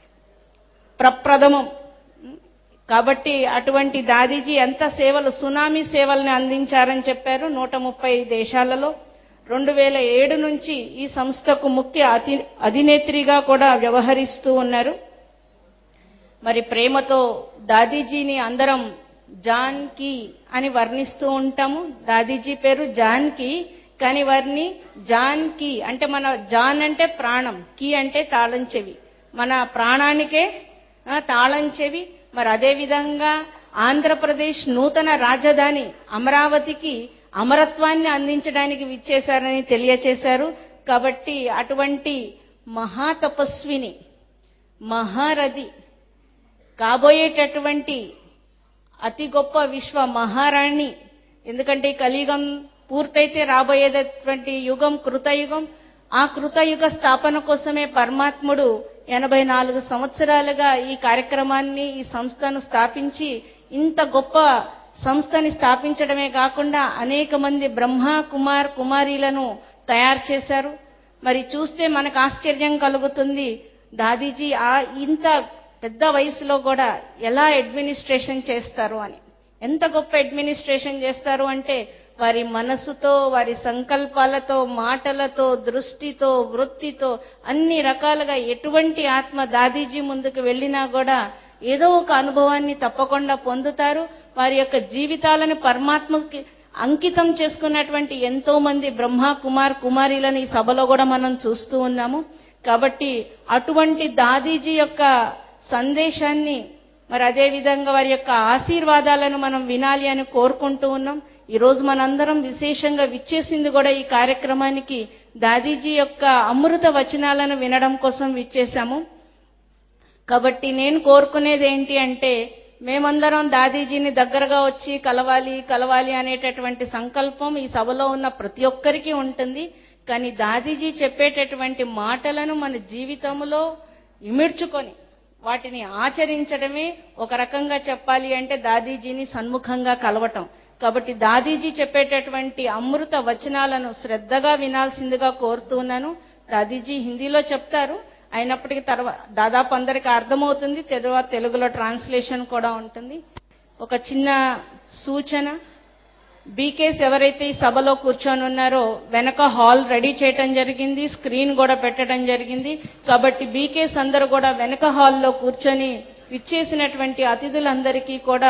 ప్రప్రథమం. కాబట్టి అటువంటి దాదీజీ ఎంత సేవలు, సునామీ సేవల్ని అందించారని చెప్పారు. నూట ముప్పై దేశాలలో రెండు వేల ఏడు నుంచి ఈ సంస్థకు ముఖ్య అతి అధినేత్రిగా కూడా వ్యవహరిస్తూ ఉన్నారు. మరి ప్రేమతో దాదీజీని అందరం జాన్కీ అని వర్ణిస్తూ ఉంటాము. దాదీజీ పేరు జాన్కీ, కానీ వారిని జాన్కీ అంటే మన జాన్ అంటే ప్రాణం, కీ అంటే తాళం చెవి, మన ప్రాణానికే తాళం చెవి. మరి అదేవిధంగా ఆంధ్రప్రదేశ్ నూతన రాజధాని అమరావతికి అమరత్వాన్ని అందించడానికి విచ్చేశారని తెలియచేశారు. కాబట్టి అటువంటి మహాతపస్విని, మహారథి, కాబోయేటటువంటి అతి గొప్ప విశ్వ మహారాణి. ఎందుకంటే కలియుగం పూర్తయితే రాబోయేటటువంటి యుగం కృతయుగం. ఆ కృతయుగ స్థాపన కోసమే పరమాత్ముడు ఎనభై నాలుగు సంవత్సరాలుగా ఈ కార్యక్రమాన్ని, ఈ సంస్థను స్థాపించి ఇంత గొప్ప సంస్థని స్థాపించడమే కాకుండా అనేక మంది బ్రహ్మ కుమార్ కుమారీలను తయారు చేశారు. మరి చూస్తే మనకు ఆశ్చర్యం కలుగుతుంది, దాదీజీ ఆ ఇంత పెద్ద వయసులో కూడా ఎలా అడ్మినిస్ట్రేషన్ చేస్తారు అని. ఎంత గొప్ప అడ్మినిస్ట్రేషన్ చేస్తారు అంటే వారి మనసుతో, వారి సంకల్పాలతో, మాటలతో, దృష్టితో, వృత్తితో అన్ని రకాలుగా ఎటువంటి ఆత్మ దాదీజీ ముందుకు వెళ్ళినా కూడా ఏదో ఒక అనుభవాన్ని తప్పకుండా పొందుతారు. వారి యొక్క జీవితాలను పరమాత్మకి అంకితం చేసుకున్నటువంటి ఎంతో మంది బ్రహ్మ కుమార్ కుమారీలను ఈ సభలో కూడా మనం చూస్తూ ఉన్నాము. కాబట్టి అటువంటి దాదీజీ యొక్క సందేశాన్ని, మరి అదే విధంగా వారి యొక్క ఆశీర్వాదాలను మనం వినాలి అని కోరుకుంటూ ఉన్నాం. ఈరోజు మనందరం విశేషంగా విచ్చేసింది కూడా ఈ కార్యక్రమానికి దాదీజీ యొక్క అమృత వచనాలను వినడం కోసం విచ్చేశాము. కాబట్టి నేను కోరుకునేది ఏంటి అంటే, మేమందరం దాదీజీని దగ్గరగా వచ్చి కలవాలి కలవాలి అనేటటువంటి సంకల్పం ఈ సభలో ఉన్న ప్రతి ఒక్కరికి ఉంటుంది. కానీ దాదీజీ చెప్పేటటువంటి మాటలను మన జీవితంలో ఇమిడ్చుకొని వాటిని ఆచరించడమే ఒక రకంగా చెప్పాలి అంటే దాదీజీని సన్ముఖంగా కలవటం. కాబట్టి దాదీజీ చెప్పేటటువంటి అమృత వచనాలను శ్రద్ధగా వినాల్సిందిగా కోరుతున్నాను. దాదీజీ హిందీలో చెప్తారు, అయినప్పటికీ తర్వాత దాదాపు అందరికీ అర్థమవుతుంది. తర్వాత తెలుగులో ట్రాన్స్లేషన్ కూడా ఉంటుంది. ఒక చిన్న సూచన, బీకేస్ ఎవరైతే ఈ సభలో కూర్చొని ఉన్నారో వెనక హాల్ రెడీ చేయటం జరిగింది, స్క్రీన్ కూడా పెట్టడం జరిగింది. కాబట్టి బీకేస్ అందరూ కూడా వెనక హాల్లో కూర్చొని విచ్చేసినటువంటి అతిథులందరికీ కూడా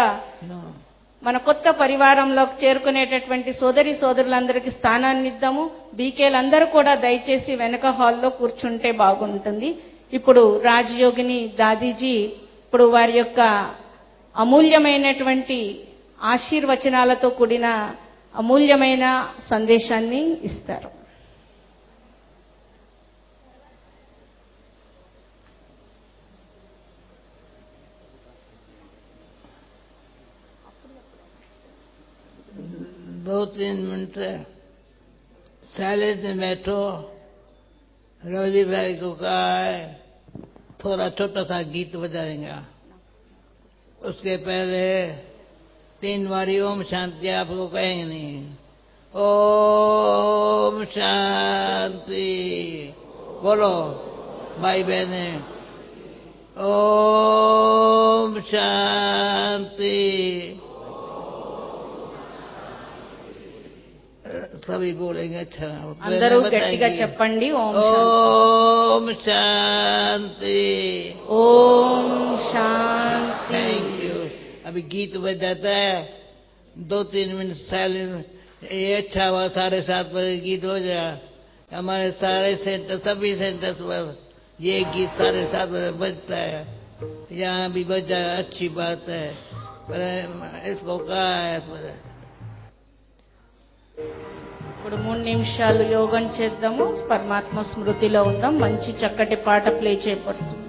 మన కొత్త పరివారంలోకి చేరుకునేటటువంటి సోదరి సోదరులందరికీ స్థానాన్ని ఇద్దాము. బీకేలందరూ కూడా దయచేసి వెనక హాల్లో కూర్చుంటే బాగుంటుంది. ఇప్పుడు రాజయోగిని దాదీజీ ఇప్పుడు వారి యొక్క అమూల్యమైనటువంటి ఆశీర్వచనాలతో కూడిన అమూల్యమైన సందేశాన్ని ఇస్తారు.
दो तीन मिनट साइलेंस में बैठो। रवि भाई को कहा है थोड़ा छोटा सा गीत बजाएंगे, उसके पहले तीन बारी ओम शांति आपको कहेंगे नहीं। ओम शांति बोलो भाई बहने, ओम शांति। सभी बोलेंगे अच्छा।
अंदरू गट्टिगा चप्पंडी ओम
ओम शांति,
ओम शांति।
Thank you. अभी गीत बज जाता है, दो तीन मिनट साइलेंस, ये अच्छा हुआ साढ़े सात बजे गीत हो जाए। हमारे सारे सेंटर, सभी सेंटर्स पर ये गीत साढ़े सात बजे बजता है। यहाँ भी बच जाए अच्छी बात है, पर इसको कहा है
ఇప్పుడు మూడు నిమిషాలు యోగం చేద్దాము, పరమాత్మ స్మృతిలో ఉందాం. మంచి చక్కటి పాట ప్లే చేయబడుతుంది.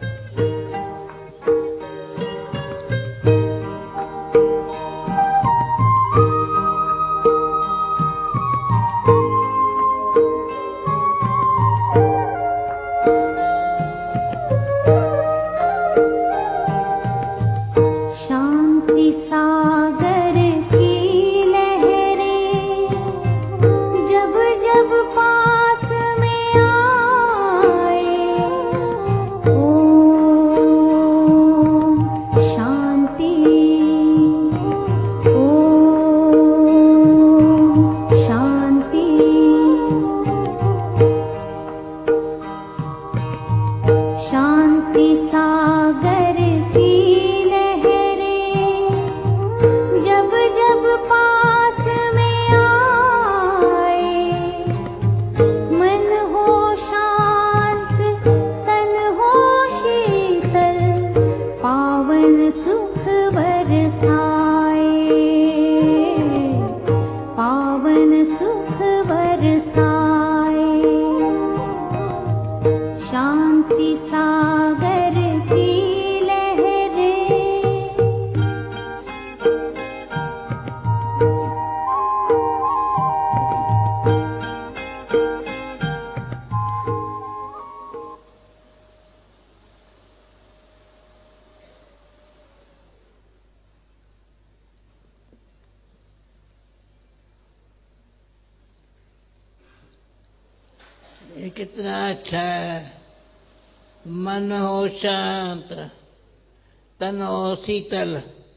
ये कितना अच्छा है। मन हो शांत, तन हो शीतल,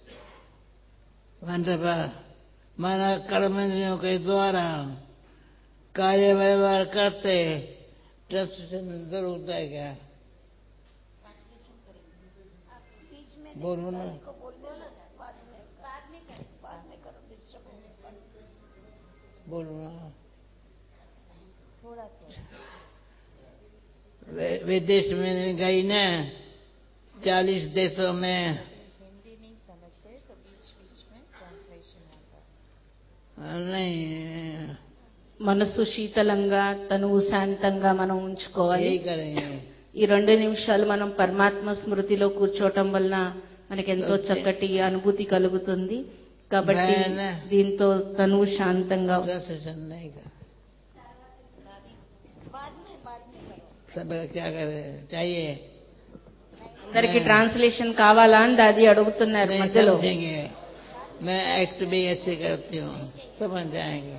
मन कर्मेंद्रियों के द्वारा कार्य व्यवहार करते ट्रांसलेशन जरूर देगा। बोलो ना, बोलो ना। विदेश में गई ना, चालीस देशों में
हिंदी नहीं समझते तो बीच बीच में ट्रांसलेशन होता है।
नहीं,
మనసు శీతలంగా తనువు శాంతంగా మనం ఉంచుకోవాలి.
यही करेंगे।
ఈ రెండు నిమిషాలు మనం పరమాత్మ స్మృతిలో కూర్చోవటం వలన మనకి ఎంతో చక్కటి అనుభూతి కలుగుతుంది. కాబట్టి దీంతో తనువు శాంతంగా
सब क्या करे चाहिए।
అందరికి ట్రాన్స్లేషన్ కావాలా అని దాది అడుగుతున్నారు మధ్యలో.
मैं एक्ट भी अच्छे करती हूँ, समझ जाएंगे।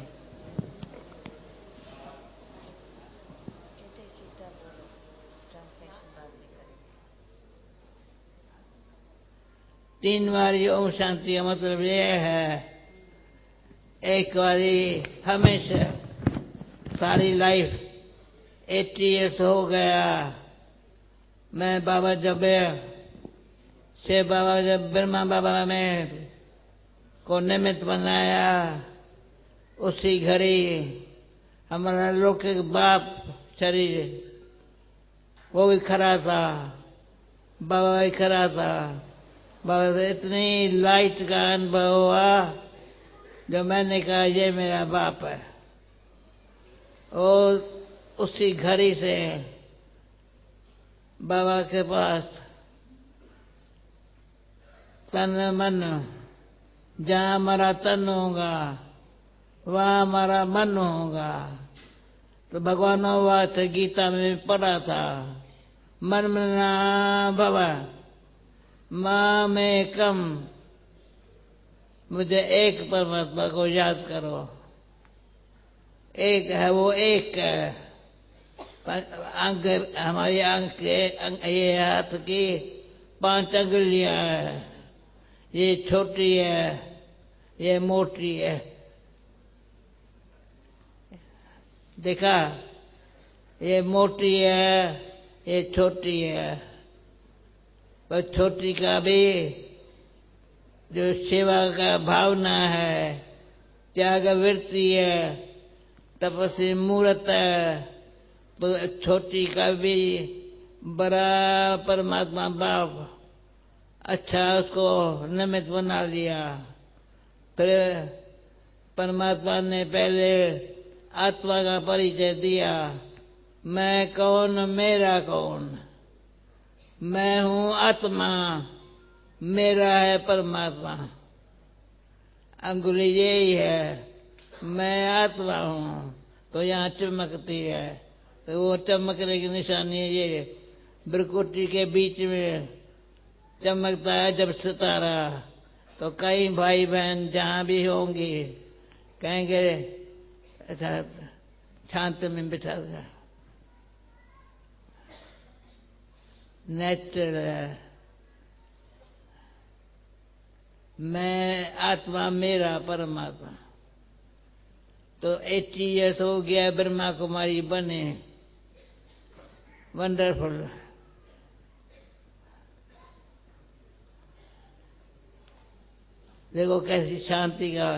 तीन बारी ओम शांति का मतलब ये है, एक बारी हमेशा सारी लाइफ एट्टी ईयर्स हो गया। मैं बाबा जब से बाबा जब ब्रह्मा बाबा में को निमित्त बनाया, उसी घड़ी हमारा लौकिक बाप शरीर वो भी खड़ा था, बाबा भी खड़ा था। बाबा से इतनी लाइट का अनुभव हुआ जो मैंने कहा ये मेरा बाप है। और उसी घड़ी से बाबा के पास तन मन, जहाँ हमारा तन होगा वहाँ हमारा मन होगा। तो भगवान बात गीता में पढ़ा था, मन मना भवा माँ में कम, मुझे एक परमात्मा को याद करो। एक है वो एक है। अंग हमारी अंक ये हाथ की पांच अंगुलियां है, ये छोटी है, ये मोटी है। देखा, ये मोटी है, ये छोटी है। पर छोटी का भी जो सेवा का भावना है, त्याग वृत्ति है, तपस्वी मूर्त है, तो छोटी का भी बड़ा परमात्मा बाप अच्छा उसको निमित्त बना लिया। फिर परमात्मा ने पहले आत्मा का परिचय दिया, मैं कौन मेरा कौन। मैं हूँ आत्मा, मेरा है परमात्मा। अंगुली यही है, मैं आत्मा हूँ तो यहाँ चमकती है, तो वो चमकने की निशानी ये भ्रुकुटी के बीच में चमकता है जब सितारा। तो कई भाई बहन जहाँ भी होंगे कहेंगे ऐसा शांत में बिठा दिया, नेचुरल है। मैं आत्मा, मेरा परमात्मा। तो एट्टी ईयर्स हो गया, ब्रह्मा कुमारी बने, वंडरफुल। देखो कैसी शांति का,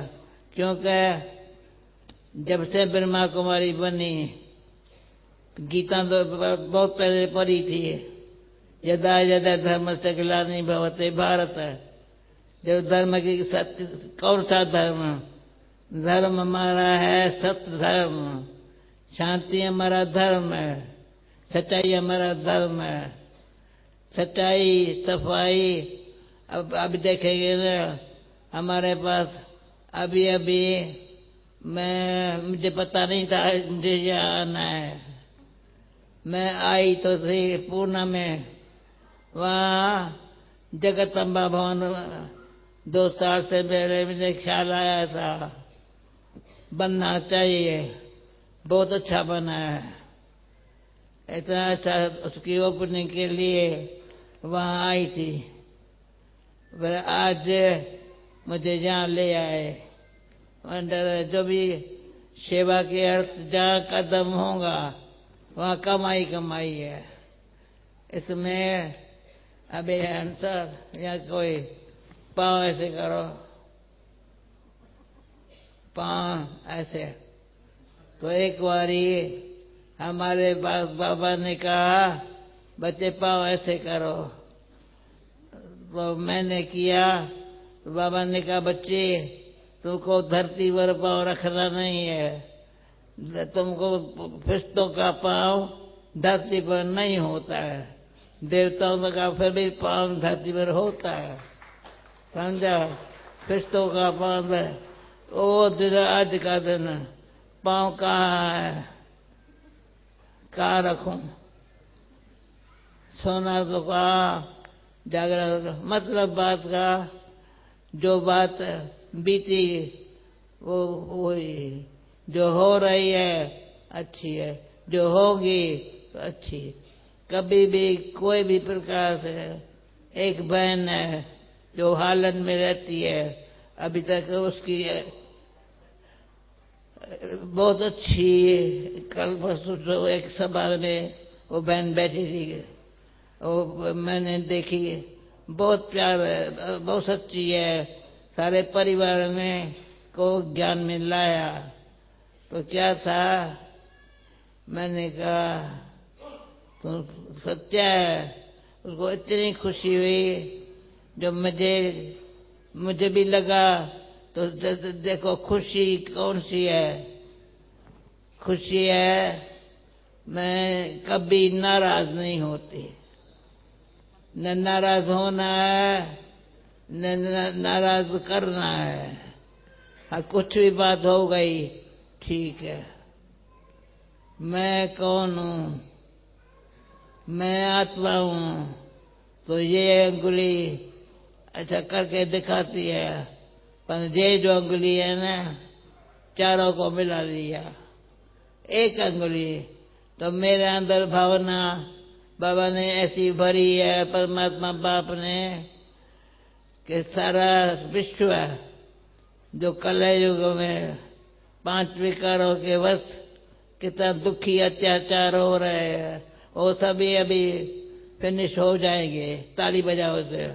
क्योंकि जब से ब्रह्मा कुमारी बनी, गीता तो बहुत पहले पढ़ी थी, यदा यदा धर्म से ग्लानिर्भवति भवते भारत। जब धर्म की सत्य, कौन सा धर्म? धर्म हमारा है सत्य धर्म, शांति हमारा धर्म है, सच्चाई हमारा धर्म है। सच्चाई सफाई अब अभी देखेंगे ना, हमारे पास अभी अभी मैं मुझे पता नहीं था मुझे यहाँ आना है। मैं आई तो थी पूना में, वहाँ जगदम्बा भवन दो साल से पहले मुझे ख्याल आया था बनना चाहिए, बहुत अच्छा बना है। इतना अच्छा, उसकी ओपनिंग के लिए वहाँ आई थी। फिर आज मुझे यहाँ ले आए। अंदर जो भी सेवा के अर्थ जहाँ कदम होगा वहाँ कमाई कमाई है। इसमें अभी आंसर या कोई पाँव ऐसे करो, पाँव ऐसे। तो एक बारी हमारे पास बाबा ने कहा बच्चे पाँव ऐसे करो, तो मैंने किया। तो बाबा ने कहा बच्चे तुमको धरती पर पाँव रखना नहीं है, तुमको फरिश्तों का पाँव धरती पर नहीं होता है, देवताओं का फिर भी पाँव धरती पर होता है, समझा? फरिश्तों का पाँव वो दिन आज का दिन पाँव कहाँ है, कहाँ रखूं? सोना तो कहा, जागरण। मतलब बात का जो बात बीती वो वही, जो हो रही है अच्छी है, जो होगी तो अच्छी। कभी भी कोई भी प्रकार से एक बहन है जो हालन में रहती है, अभी तक उसकी बहुत अच्छी, कल परसों एक सभा में वो बहन बैठी थी, वो मैंने देखी, बहुत प्यार है, बहुत सच्ची है, सारे परिवार ने को ज्ञान में लाया। तो क्या था, मैंने कहा तो सत्य है। उसको इतनी खुशी हुई जो मुझे मुझे भी लगा। तो देखो खुशी कौन सी है, खुशी है मैं कभी नाराज नहीं होती, न नाराज होना है न नाराज करना है। हाँ, कुछ भी बात हो गई ठीक है। मैं कौन हूँ? मैं आत्मा हूँ। तो ये अंगुली अच्छा करके दिखाती है, पर ये जो अंगुली है ना, चारों को मिला लिया एक अंगुली। तो मेरे अंदर भावना बाबा ने ऐसी भरी है, परमात्मा बाप ने, कि सारा विश्व जो कलयुग में पांच विकारों के वश कितना दुखी अत्याचार हो रहे हैं, वो सभी अभी फिनिश हो जाएंगे। ताली बजाओ से।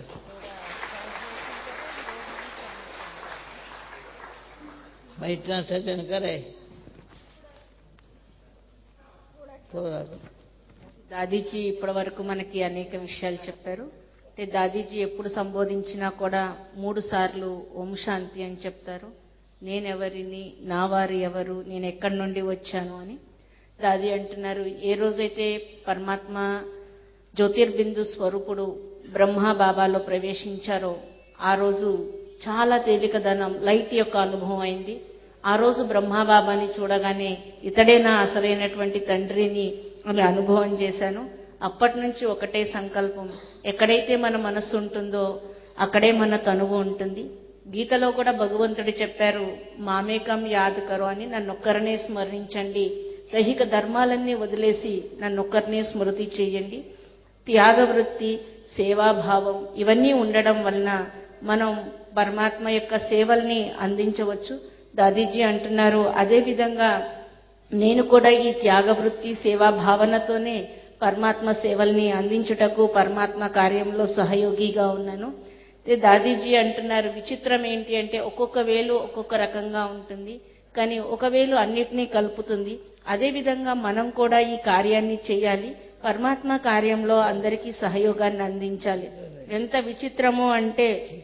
भाई ट्रांसलेशन करे थोड़ा सा।
దాదీజీ ఇప్పటి వరకు మనకి అనేక విషయాలు చెప్పారు. అంటే దాదీజీ ఎప్పుడు సంబోధించినా కూడా మూడు సార్లు ఓం శాంతి అని చెప్తారు. నేనెవరిని, నా వారు ఎవరు, నేను ఎక్కడి నుండి వచ్చాను అని. దాది అంటున్నారు, ఏ రోజైతే పరమాత్మ జ్యోతిర్బిందు స్వరూపుడు బ్రహ్మ బాబాలో ప్రవేశించారో ఆ రోజు చాలా తేలికదనం, లైట్ యొక్క అనుభవం అయింది. ఆ రోజు బ్రహ్మబాబాని చూడగానే ఇతడేనా అసలైనటువంటి తండ్రిని అని అనుభవం చేశాను. అప్పటి నుంచి ఒకటే సంకల్పం, ఎక్కడైతే మన మనస్సు ఉంటుందో అక్కడే మన తనువు ఉంటుంది. గీతలో కూడా భగవంతుడు చెప్పారు, మామేకం యాద్ కరో అని, నన్నొక్కరినే స్మరించండి, దైహిక ధర్మాలన్నీ వదిలేసి నన్నొక్కరినే స్మృతి చేయండి. త్యాగవృత్తి, సేవాభావం ఇవన్నీ ఉండడం వలన మనం పరమాత్మ యొక్క సేవల్ని అందించవచ్చు. దాదీజీ అంటున్నారు, అదేవిధంగా నేను కూడా ఈ త్యాగవృత్తి సేవా భావనతోనే పరమాత్మ సేవల్ని అందించుటకు పరమాత్మ కార్యంలో సహయోగిగా ఉన్నాను. దాదీజీ అంటున్నారు, విచిత్రం ఏంటి అంటే ఒక్కొక్క వేలు ఒక్కొక్క రకంగా ఉంటుంది, కానీ ఒక వేలు అన్నిటినీ కలుపుతుంది. అదేవిధంగా మనం కూడా ఈ కార్యాన్ని చేయాలి, పరమాత్మ కార్యంలో అందరికీ సహయోగాన్ని అందించాలి. ఎంత విచిత్రమో అంటే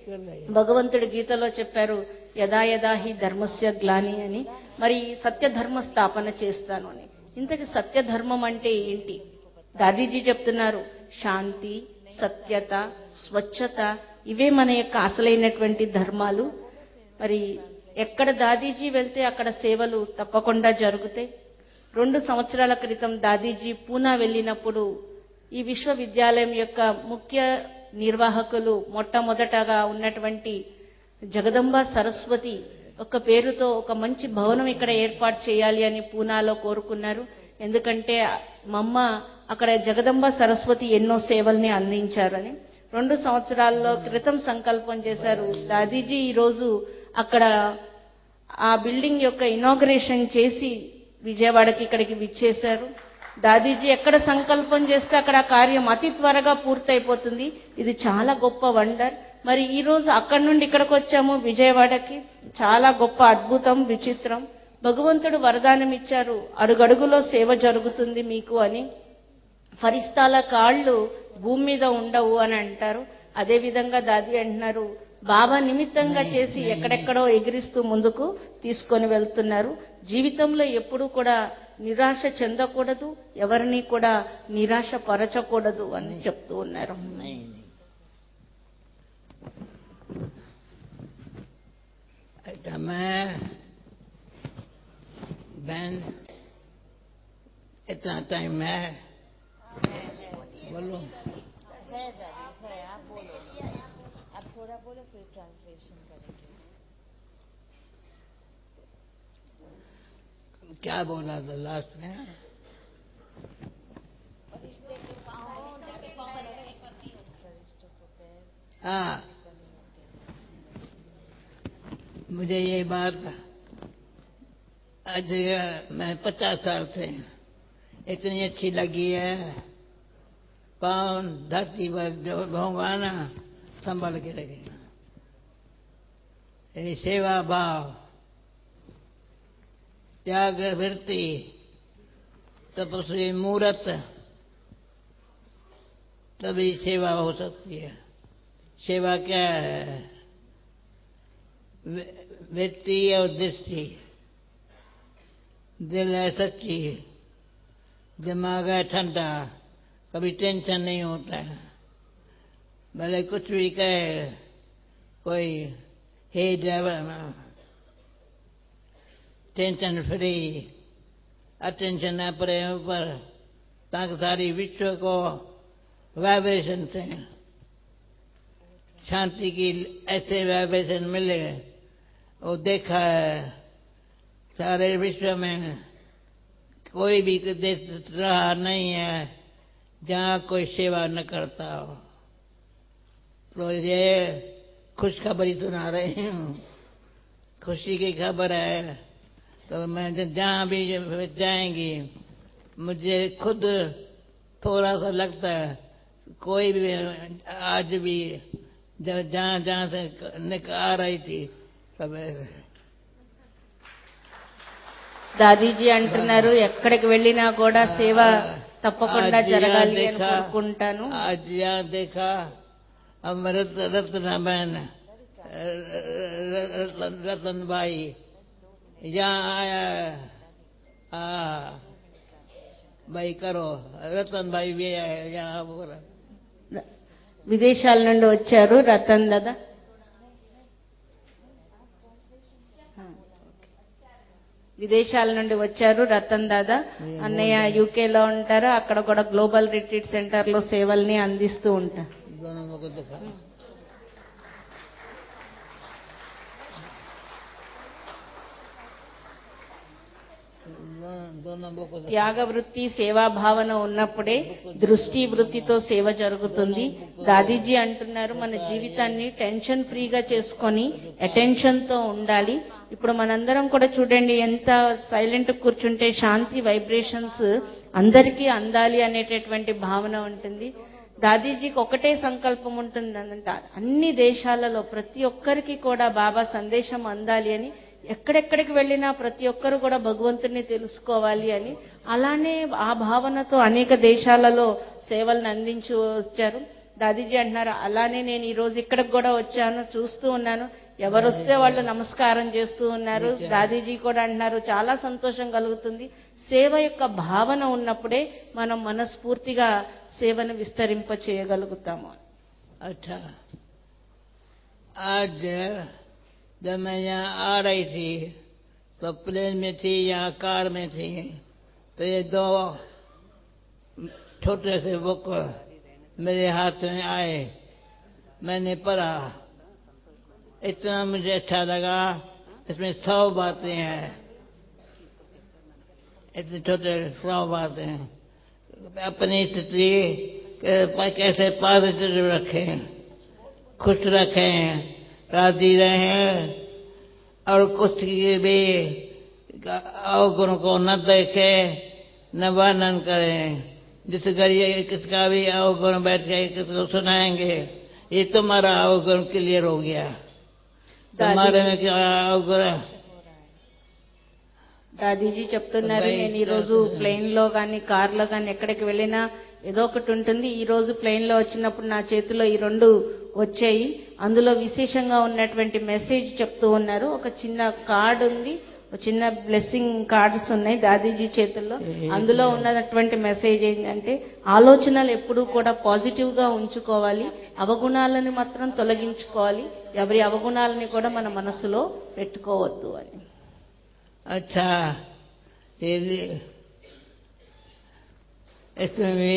భగవంతుడి గీతలో చెప్పారు, యదా యదా హి ధర్మస్య గ్లాని అని, మరి సత్యధర్మ స్థాపన చేస్తాను అని. ఇంతకి సత్యధర్మం అంటే ఏంటి? దాదీజీ చెప్తున్నారు, శాంతి, సత్యత, స్వచ్ఛత ఇవే మన యొక్క అసలైనటువంటి ధర్మాలు. మరి ఎక్కడ దాదీజీ వెళ్తే అక్కడ సేవలు తప్పకుండా జరుగుతాయి. రెండు సంవత్సరాల క్రితం దాదీజీ పూనా వెళ్ళినప్పుడు ఈ విశ్వవిద్యాలయం యొక్క ముఖ్య నిర్వాహకులు మొట్టమొదటగా ఉన్నటువంటి జగదంబ సరస్వతి ఒక పేరుతో ఒక మంచి భవనం ఇక్కడ ఏర్పాటు చేయాలి అని పూనాలో కోరుకున్నారు. ఎందుకంటే మమ్మ అక్కడ జగదంబ సరస్వతి ఎన్నో సేవల్ని అందించారని. రెండు సంవత్సరాల్లో క్రితం సంకల్పం చేశారు. దాదీజీ ఈరోజు అక్కడ ఆ బిల్డింగ్ యొక్క ఇనాగ్రేషన్ చేసి విజయవాడకి ఇక్కడికి విచ్చేశారు. దాదీజీ ఎక్కడ సంకల్పం చేస్తే అక్కడ కార్యం అతి త్వరగా పూర్తయిపోతుంది. ఇది చాలా గొప్ప వండర్. మరి ఈ రోజు అక్కడి నుండి ఇక్కడికి వచ్చాము విజయవాడకి. చాలా గొప్ప అద్భుతం, విచిత్రం. భగవంతుడు వరదానం ఇచ్చారు, అడుగడుగులో సేవ జరుగుతుంది మీకు అని. ఫరిస్తాల కాళ్ళు భూమి మీద ఉండవు అని అంటారు. అదేవిధంగా దాది అంటున్నారు, బాబా నిమిత్తంగా చేసి ఎక్కడెక్కడో ఎగిరిస్తూ ముందుకు తీసుకొని వెళ్తున్నారు. జీవితంలో ఎప్పుడూ కూడా నిరాశ చెందకూడదు, ఎవరిని కూడా నిరాశ పరచకూడదు అని చెప్తూ ఉన్నారు.
मैं बहन इतना टाइम है बोलो
है दादी है, आप बोलो, आप थोड़ा बोलो फिर ट्रांसलेशन करेंगे.
क्या बोला था लास्ट में? हाँ, मुझे ये बात आज मैं पचास साल से इतनी अच्छी लगी है, पावन धरती पर जो भगवान संभाल के रखेगा. ये सेवा भाव, त्याग वृत्ति, तपस्वी मूर्त, तभी सेवा हो सकती है. सेवा क्या है? वृत्ति और दृष्टि, दिल है सच्ची, दिमाग है ठंडा, कभी टेंशन नहीं होता है. भले कुछ भी कहे कोई, हे ड्राइवर, टेंशन फ्री, अटेंशन अपने ऊपर, ताकि सारी विश्व को वाइब्रेशन से शांति की ऐसे वाइब्रेशन मिले. वो देखा है सारे विश्व में कोई भी देश रहा नहीं है जहाँ कोई सेवा न करता हो. तो ये खुशखबरी सुना रही हूँ, खुशी की खबर है. तो मैं जहाँ भी जाएंगी मुझे खुद थोड़ा सा लगता है, कोई भी आज भी जहाँ जहाँ से आ रही थी सब.
దాదీజీ అంటున్నారు, ఎక్కడికి వెళ్ళినా కూడా సేవ తప్పకుండా
आज
జరగాలి
यहाँ
అని
देखा
కోరుకుంటాను.
आज यहाँ देखा अमृत रत्नाबेन रतन रतन भाई यहाँ आया आ, भाई करो रतन भाई भी आया यहाँ बोला
విదేశాల నుండి వచ్చారు రతన్ దాదా. విదేశాల నుండి వచ్చారు రతన్ దాదా. అన్నయ్య యూకేలో ఉంటారు, అక్కడ కూడా గ్లోబల్ రిట్రీట్ సెంటర్ లో సేవల్ని అందిస్తూ ఉంటారు.
दोनों को दिखा दोनों को
త్యాగ వృత్తి సేవా భావన ఉన్నప్పుడే దృష్టి వృత్తితో సేవ జరుగుతుంది. దాదీజీ అంటున్నారు మన జీవితాన్ని టెన్షన్ ఫ్రీగా చేసుకొని అటెన్షన్ తో ఉండాలి. ఇప్పుడు మనందరం కూడా చూడండి ఎంత సైలెంట్ కూర్చుంటే శాంతి వైబ్రేషన్స్ అందరికీ అందాలి అనేటటువంటి భావన ఉంటుంది. దాదీజీకి ఒకటే సంకల్పం ఉంటుంది అనంట, అన్ని దేశాలలో ప్రతి ఒక్కరికి కూడా బాబా సందేశం అందాలి అని, ఎక్కడెక్కడికి వెళ్ళినా ప్రతి ఒక్కరు కూడా భగవంతుని తెలుసుకోవాలి అని. అలానే ఆ భావనతో అనేక దేశాలలో సేవలను అందించి వచ్చారు. దాదీజీ అంటున్నారు అలానే నేను ఈ రోజు ఇక్కడికి కూడా వచ్చాను, చూస్తూ ఉన్నాను ఎవరు వస్తే వాళ్ళు నమస్కారం చేస్తూ ఉన్నారు. దాదీజీ కూడా అంటున్నారు చాలా సంతోషం కలుగుతుంది. సేవ యొక్క భావన ఉన్నప్పుడే మనం మనస్ఫూర్తిగా సేవను విస్తరింప చేయగలుగుతాము.
अच्छा आज जब मैं यहाँ आ रही थी तो प्लेन में थी, यहाँ कार में थी, तो ये दो छोटे से बुक मेरे हाथ में आए, मैंने पढ़ा, इतना मुझे अच्छा लगा. इसमें सौ बातें हैं, इतने छोटे सौ बातें हैं. अपनी स्थिति कैसे पॉजिटिव रखें, खुश रखें, राजी रहें और कुछ भी अवगुण को न देखें, न वर्णन करें. जिस गरीब किसका भी अवगुण बैठ के किसको सुनाएंगे ये तुम्हारा अवगुण क्लियर हो गया, तुम्हारे में क्या अवगुण.
దాదీజీ చెప్తున్నారు నేను ఈ రోజు ప్లేన్ లో గాని కార్ లో గాని ఎక్కడికి వెళ్ళినా ఏదో ఒకటి ఉంటుంది. ఈ రోజు ప్లేన్ లో వచ్చినప్పుడు నా చేతిలో ఈ రెండు వచ్చాయి, అందులో విశేషంగా ఉన్నటువంటి మెసేజ్ చెప్తూ ఉన్నారు. ఒక చిన్న కార్డ్ ఉంది, ఒక చిన్న బ్లెస్సింగ్ కార్డ్స్ ఉన్నాయి దాదీజీ చేతుల్లో. అందులో ఉన్నటువంటి మెసేజ్ ఏంటంటే ఆలోచనలు ఎప్పుడూ కూడా పాజిటివ్ గా ఉంచుకోవాలి, అవగుణాలను మాత్రం తొలగించుకోవాలి, ఎవరి అవగుణాలని కూడా మన మనసులో పెట్టుకోవద్దు అని.
अच्छा इसमें भी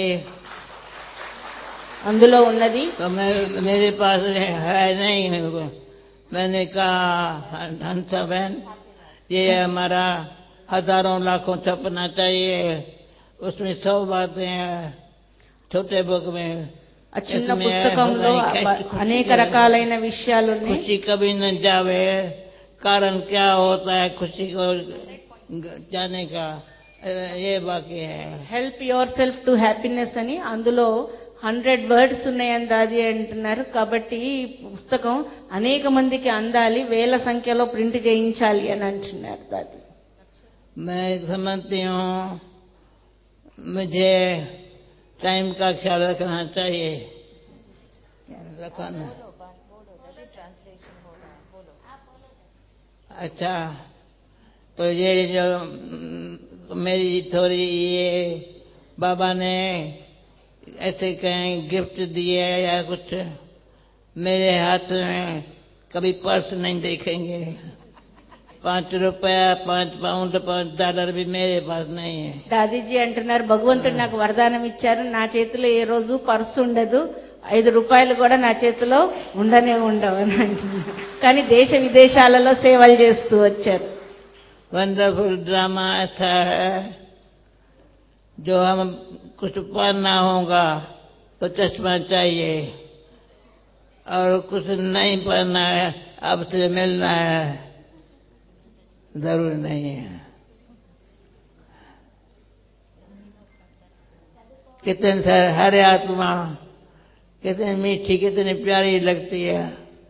అందులో ఉన్నది
तो मैं मेरे पास है नहीं. मैंने कहा हंसा बहन ये हमारा हजारों लाखों छपना चाहिए, उसमें सौ बातें हैं छोटे बुक में.
ఆ చిన్న పుస్తకంలో అనేక రకాలైన విషయాలు ఉన్నాయి.
खुशी कभी न जावे, कारण क्या होता है खुशी को जाने का, ये बाकी है.
Help yourself to happiness అని అందులో హండ్రెడ్ వర్డ్స్ ఉన్నాయని దాది అంటున్నారు. కాబట్టి ఈ పుస్తకం అనేక మందికి అందాలి, వేల సంఖ్యలో ప్రింట్ చేయించాలి అని అంటున్నారు దాది.
मैं समझती हूँ मुझे टाइम का ख्याल रखना चाहिए. रखना अच्छा. तो ये जो मेरी थोड़ी ये बाबा ने ऐसे कहीं गिफ्ट दिए या कुछ, मेरे हाथ में कभी पर्स नहीं देखेंगे, पांच रुपया पांच पाउंड पांच डॉलर भी मेरे पास नहीं है.
దాదీజీ అంటున్నారు భగవంతుడు నాకు వరదానం ఇచ్చారు, నా చేతిలో ఏ రోజు పర్సు ఉండదు, ఐదు రూపాయలు కూడా నా చేతిలో ఉండనే ఉండవు అని అంటున్నారు. కానీ దేశ విదేశాలలో సేవలు చేస్తూ వచ్చారు.
वंडरफुल ड्रामा ऐसा है जो हम कुछ पढ़ना होगा तो चश्मा चाहिए, और कुछ नहीं पढ़ना है अब से मिलना है जरूरी नहीं है. कितने सारे हरे आत्मा कितनी मीठी कितनी प्यारी लगती है,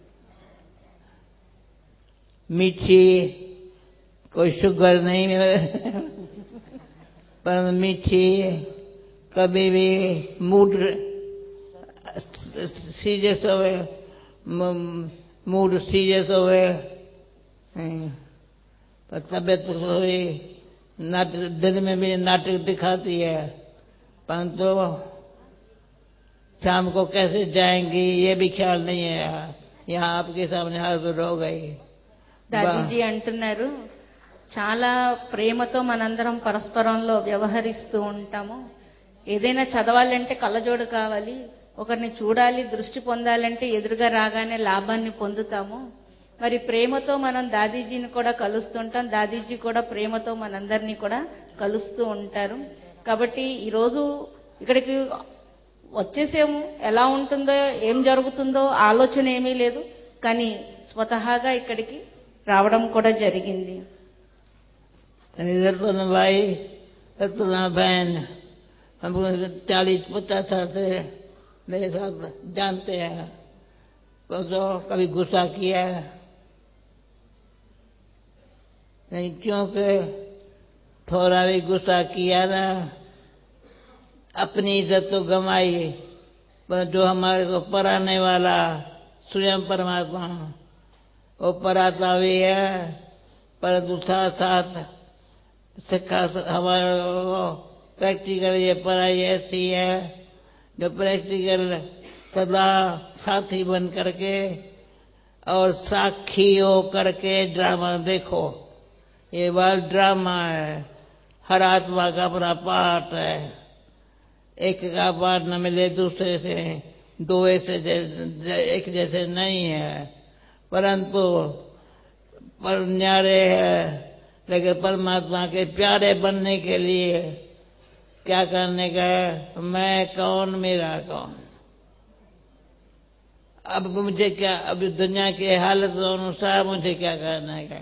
मीठी कोई शुगर नहीं पर मीठी कभी भी मूड सीरियस होवे, मूड सीरियस होवे, पर तबियत हुई नाटक दिन में भी नाटक दिखाती है, परंतु शाम को कैसे जाएंगी ये भी ख्याल नहीं है। यहाँ आपके सामने हाजिर हो गई।
దాదీజీ అంటున్నారు, చాలా ప్రేమతో మనందరం పరస్పరంలో వ్యవహరిస్తూ ఉంటాము. ఏదైనా చదవాలంటే కళ్ళజోడు కావాలి, ఒకరిని చూడాలి, దృష్టి పొందాలంటే ఎదురుగా రాగానే లాభాన్ని పొందుతాము. మరి ప్రేమతో మనం దాదీజీని కూడా కలుస్తుంటాం, దాదీజీ కూడా ప్రేమతో మనందరినీ కూడా కలుస్తూ ఉంటారు. కాబట్టి ఈరోజు ఇక్కడికి వచ్చేసేము, ఎలా ఉంటుందో ఏం జరుగుతుందో ఆలోచన ఏమీ లేదు, కానీ స్వతహాగా ఇక్కడికి రావడం కూడా జరిగింది.
रतन भाई रतना बहन हम चालीस पचास साल से मेरे साथ जानते हैं, तो कभी गुस्सा किया नहीं, क्योंकि थोड़ा भी गुस्सा किया ना अपनी इज्जत तो गंवाई, पर जो हमारे को पराने वाला स्वयं परमात्मा वो पराता भी है, परंतु साथ साथ सिखा हमारे प्रैक्टिकल ये पढ़ाई ऐसी है जो प्रैक्टिकल सदा साथी बन करके और साक्षी हो करके ड्रामा देखो। ये बात ड्रामा है, हर आत्मा का अपना पार्ट है, एक का पार्ट न मिले दूसरे से, दो ऐसे एक जैसे नहीं है, परंतु पर न्यारे है। लेकिन परमात्मा के प्यारे बनने के लिए क्या करने का है? मैं कौन, मेरा कौन। अब मुझे क्या, अब दुनिया के हालत अनुसार मुझे क्या करने का।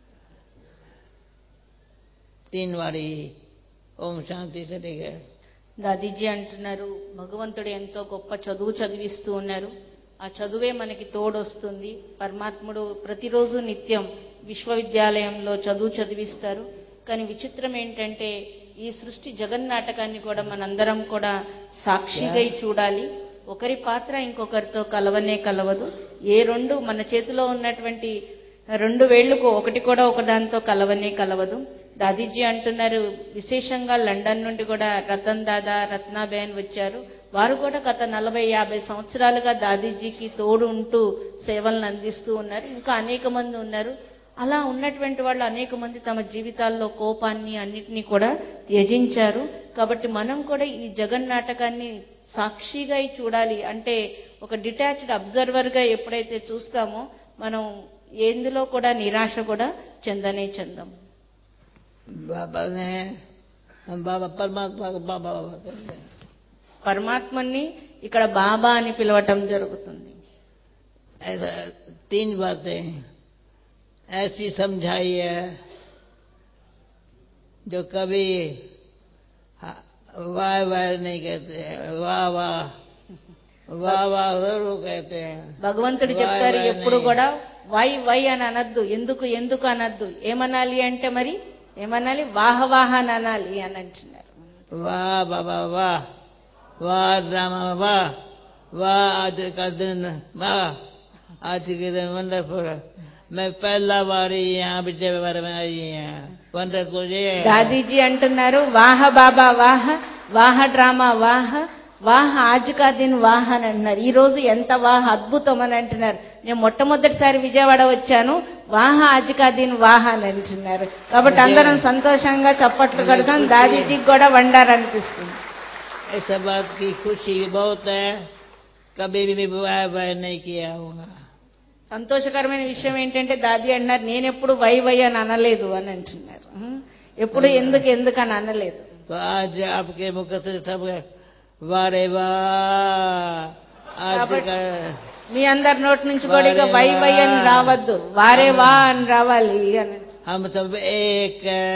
तीन बारी ओम शांति से देखे।
దాదీజీ అంటున్నారు, భగవంతుడు ఎంతో గొప్ప చదువు చదివిస్తూ ఉన్నారు, ఆ చదువే మనకి తోడొస్తుంది. పరమాత్ముడు ప్రతిరోజు నిత్యం విశ్వవిద్యాలయంలో చదువు చదివిస్తారు. కానీ విచిత్రం ఏంటంటే ఈ సృష్టి జగన్నాటకాన్ని కూడా మనందరం కూడా సాక్షిగా చూడాలి. ఒకరి పాత్ర ఇంకొకరితో కలవనే కలవదు. ఏ రెండు మన చేతిలో ఉన్నటువంటి రెండు వేళ్లకు ఒకటి కూడా ఒకదాంతో కలవనే కలవదు. దాదీజీ అంటున్నారు, విశేషంగా లండన్ నుండి కూడా రతన్ దాదా, రత్నాబేన్ వచ్చారు. వారు కూడా గత నలభై యాభై సంవత్సరాలుగా దాదీజీకి తోడు ఉంటూ సేవలను అందిస్తూ ఉన్నారు. ఇంకా అనేక మంది ఉన్నారు. అలా ఉన్నటువంటి వాళ్ళు అనేక మంది తమ జీవితాల్లో కోపాన్ని అన్నిటినీ కూడా త్యజించారు. కాబట్టి మనం కూడా ఈ జగన్నాటకాన్ని సాక్షిగా చూడాలి. అంటే ఒక డిటాచ్డ్ అబ్జర్వర్ గా ఎప్పుడైతే చూస్తామో మనం ఎందులో కూడా నిరాశ కూడా చెందనే చెందాం.
बाबा ने बाबा परमात्मा को बाबा बाबा कहते हैं,
పరమాత్మని ఇక్కడ బాబా అని పిలవటం జరుగుతుంది.
ऐसा तीन बातें ऐसी समझाई है जो कभी वाह वाह नहीं कहते हैं, वाह वाह वाह वाह जरूर कहते हैं.
భగవంతుడు చెప్తారు, ఎప్పుడు కూడా వై వై అని అనద్దు, ఎందుకు ఎందుకు అనద్దు, ఏమనాలి అంటే మరి ఏమనాలి, వాహ వాహ అని అనాలి అని అంటున్నారు.
वाह बाबा वाह, वाह ड्रामा वाह, वाह आज का दिन वाह, आज के दिन वंडरफुल. मैं पहला बार यहाँ विजयवाड़ा में आई है, वंडरफुल ये है.
దాదీజీ అంటున్నారు, వాహ బాబా వాహ, వాహ డ్రామా వాహ, వాహ ఆజ్ కా దిన్ వాహ అని అంటున్నారు. ఈ రోజు ఎంత వాహ అద్భుతం అని అంటున్నారు. నేను మొట్టమొదటిసారి విజయవాడ వచ్చాను, వాహ ఆజ్ కా దిన్ వాహ అని అంటున్నారు. కాబట్టి అందరం సంతోషంగా చప్పట్లు కడతాం. దాదీజీకి కూడా వండారనిపిస్తుంది.
इस बात की खुशी बहुत है, कभी भी वाह वाह नहीं किया होगा.
సంతోషకరమైన విషయం ఏంటంటే దాది అన్నారు, నేను ఎప్పుడు వై వై అని అనలేదు అని అంటున్నారు. ఎప్పుడు ఎందుకు ఎందుకు అని అనలేదు.
तो आज आपके मुख से सब वारे वाह आज का
మీ అందరి నోటి నుంచి కూడా ఇక వై వై అని రావద్దు, వారే వా అని రావాలి అని.
हम सब एक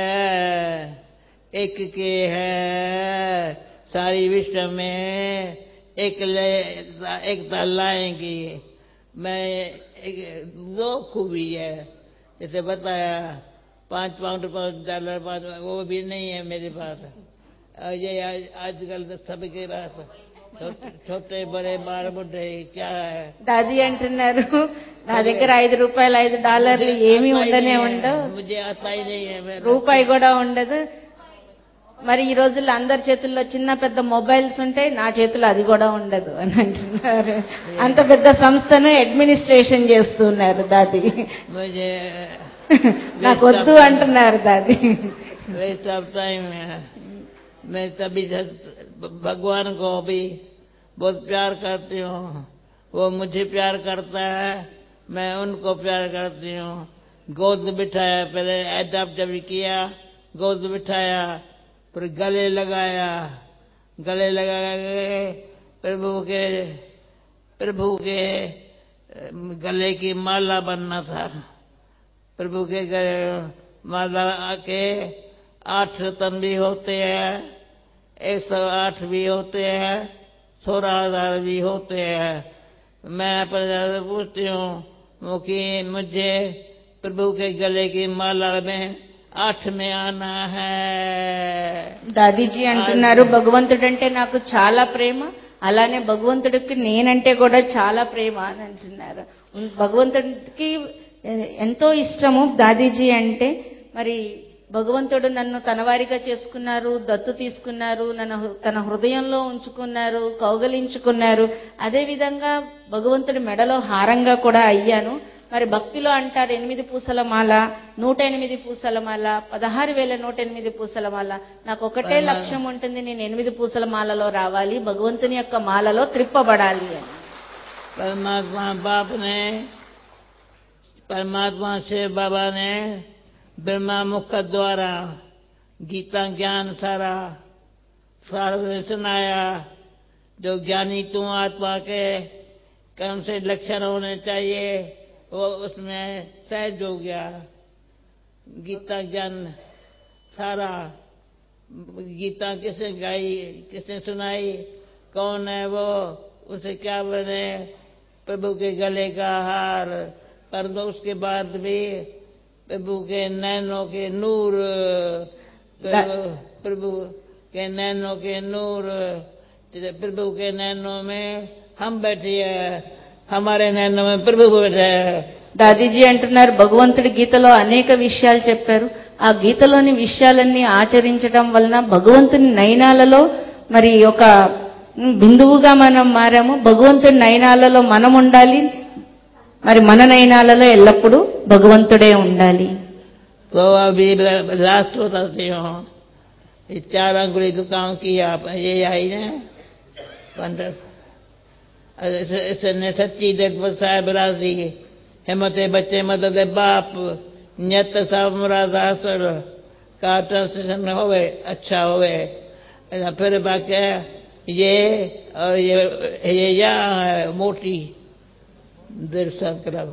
एक के हैं, सारी विश्व में एक एकता लाएंगी. मैं एक दो खूबी है, जैसे बताया पांच पाउंड पांच डॉलर पांच, वो भी नहीं है मेरे पास. ये आज आजकल तो सबके पास छोटे बड़े बार बुढ़े क्या है
దాది అంటున్నారు నా దగ్గర ఐదు రూపాయలు ఐదు డాలర్లు ఏమీ ఉండనే ఉండవు,
मुझे आता ही नहीं है मेरा
రూపాయి కూడా ఉండదు. మరి ఈ రోజుల్లో అందరి చేతుల్లో చిన్న పెద్ద మొబైల్స్ ఉంటాయి, నా చేతిలో అది కూడా ఉండదు అని అంటున్నారు. అంత పెద్ద సంస్థను అడ్మినిస్ట్రేషన్ చేస్తున్నారు దాది.
मुझे
నాకు వద్దు అంటున్నారు దాది.
वेस्ट ऑफ टाइम है। मैं तभी से भगवान को भी बहुत प्यार करती हूँ, वो मुझे प्यार करता है, मैं उनको प्यार करती हूँ। गोद बिठाया, पहले एडॉप्ट भी किया, गोद बिठाया, फिर गले लगाया, गले लगा के प्रभु के प्रभु के गले की माला बनना था। प्रभु के गले माला के आठ रतन भी होते हैं, एक सौ आठ भी होते हैं, सोलह हजार भी होते हैं। मैं प्रजा से पूछती हूँ कि मुझे प्रभु के गले की माला में आठ में आना है।
దాదీజీ అంటున్నారు భగవంతుడంటే నాకు చాలా ప్రేమ, అలానే భగవంతుడికి నేనంటే కూడా చాలా ప్రేమ అని అంటున్నారు. భగవంతుడికి ఎంతో ఇష్టము దాదీజీ అంటే. మరి భగవంతుడు నన్ను తన వారిగా చేసుకున్నారు, దత్తు తీసుకున్నారు, నన్ను తన హృదయంలో ఉంచుకున్నారు, కౌగలించుకున్నారు. అదేవిధంగా భగవంతుడి మెడలో హారంగా కూడా అయ్యాను. మరి భక్తిలో అంటారు ఎనిమిది పూసల మాల, నూట ఎనిమిది పూసల మాల, పదహారు వేల నూట ఎనిమిది పూసల మాల. నాకు ఒకటే లక్ష్యం ఉంటుంది, నేను ఎనిమిది పూసల మాలలో రావాలి, భగవంతుని యొక్క మాలలో త్రిప్పబడాలి అని.
परमात्मा बाप ने परमात्मा शिव बाबा ने ब्रह्मा मुख द्वारा गीता ज्ञान सारा सारा सुनाया। जो ज्ञानी तू आत्मा के कौन से लक्षण होने चाहिए वो उसमें सहज हो गया। गीता ज्ञान सारा, गीता किसने गाई, किसने सुनाई, कौन है वो, उसे क्या बने, प्रभु के गले का हार। पर तो उसके बाद भी प्रभु के नैनों के नूर, प्रभु के नैनों के नूर, प्रभु के नैनों में हम बैठे हैं, हमारे नैनों में प्रभु बैठे हैं।
దాదీజీ అంటున్నారు భగవంతుడి గీతలో అనేక విషయాలు చెప్పారు, ఆ గీతలోని విషయాలన్నీ ఆచరించడం వలన భగవంతుని నయనాలలో మరి ఒక బిందువుగా మనం మారాము. భగవంతుడి నయనాలలో మనం ఉండాలి, మరి మన నయనాలలో ఎల్లప్పుడూ భగవంతుడే ఉండాలి.
तो अभी लास्ट बताती हूँ, चार अंगुली दुकान की आप ये आई ने पंडर इसने सच्ची देख साहब राजी हिम्मत बच्चे मदद बाप नियत साहब मुराद हासिल का ट्रांसलेशन होवे अच्छा होवे। फिर बाकी ये और ये ये यहाँ है मोटी दर्शन क्लब।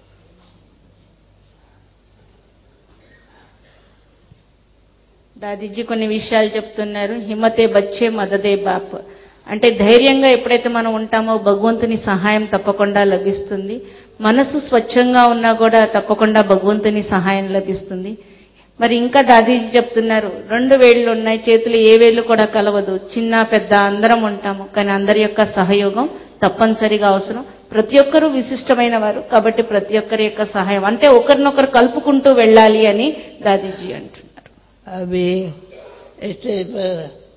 దాదీజీ కొన్ని విషయాలు చెప్తున్నారు. హిమ్మతే బచ్చే మదదే బాప్ అంటే ధైర్యంగా ఎప్పుడైతే మనం ఉంటామో భగవంతుని సహాయం తప్పకుండా లభిస్తుంది. మనసు స్వచ్ఛంగా ఉన్నా కూడా తప్పకుండా భగవంతుని సహాయం లభిస్తుంది. మరి ఇంకా దాదీజీ చెప్తున్నారు రెండు వేళ్ళు ఉన్నాయి, చేతులు ఏ వేళ్ళు కూడా కలవదు, చిన్న పెద్ద అందరం ఉంటాము, కానీ అందరి యొక్క సహయోగం తప్పనిసరిగా అవసరం. ప్రతి ఒక్కరూ విశిష్టమైన వారు కాబట్టి ప్రతి ఒక్కరి యొక్క సహాయం అంటే ఒకరినొకరు కలుపుకుంటూ వెళ్ళాలి అని దాదీజీ అంటున్నారు.
अभी स्टेज पर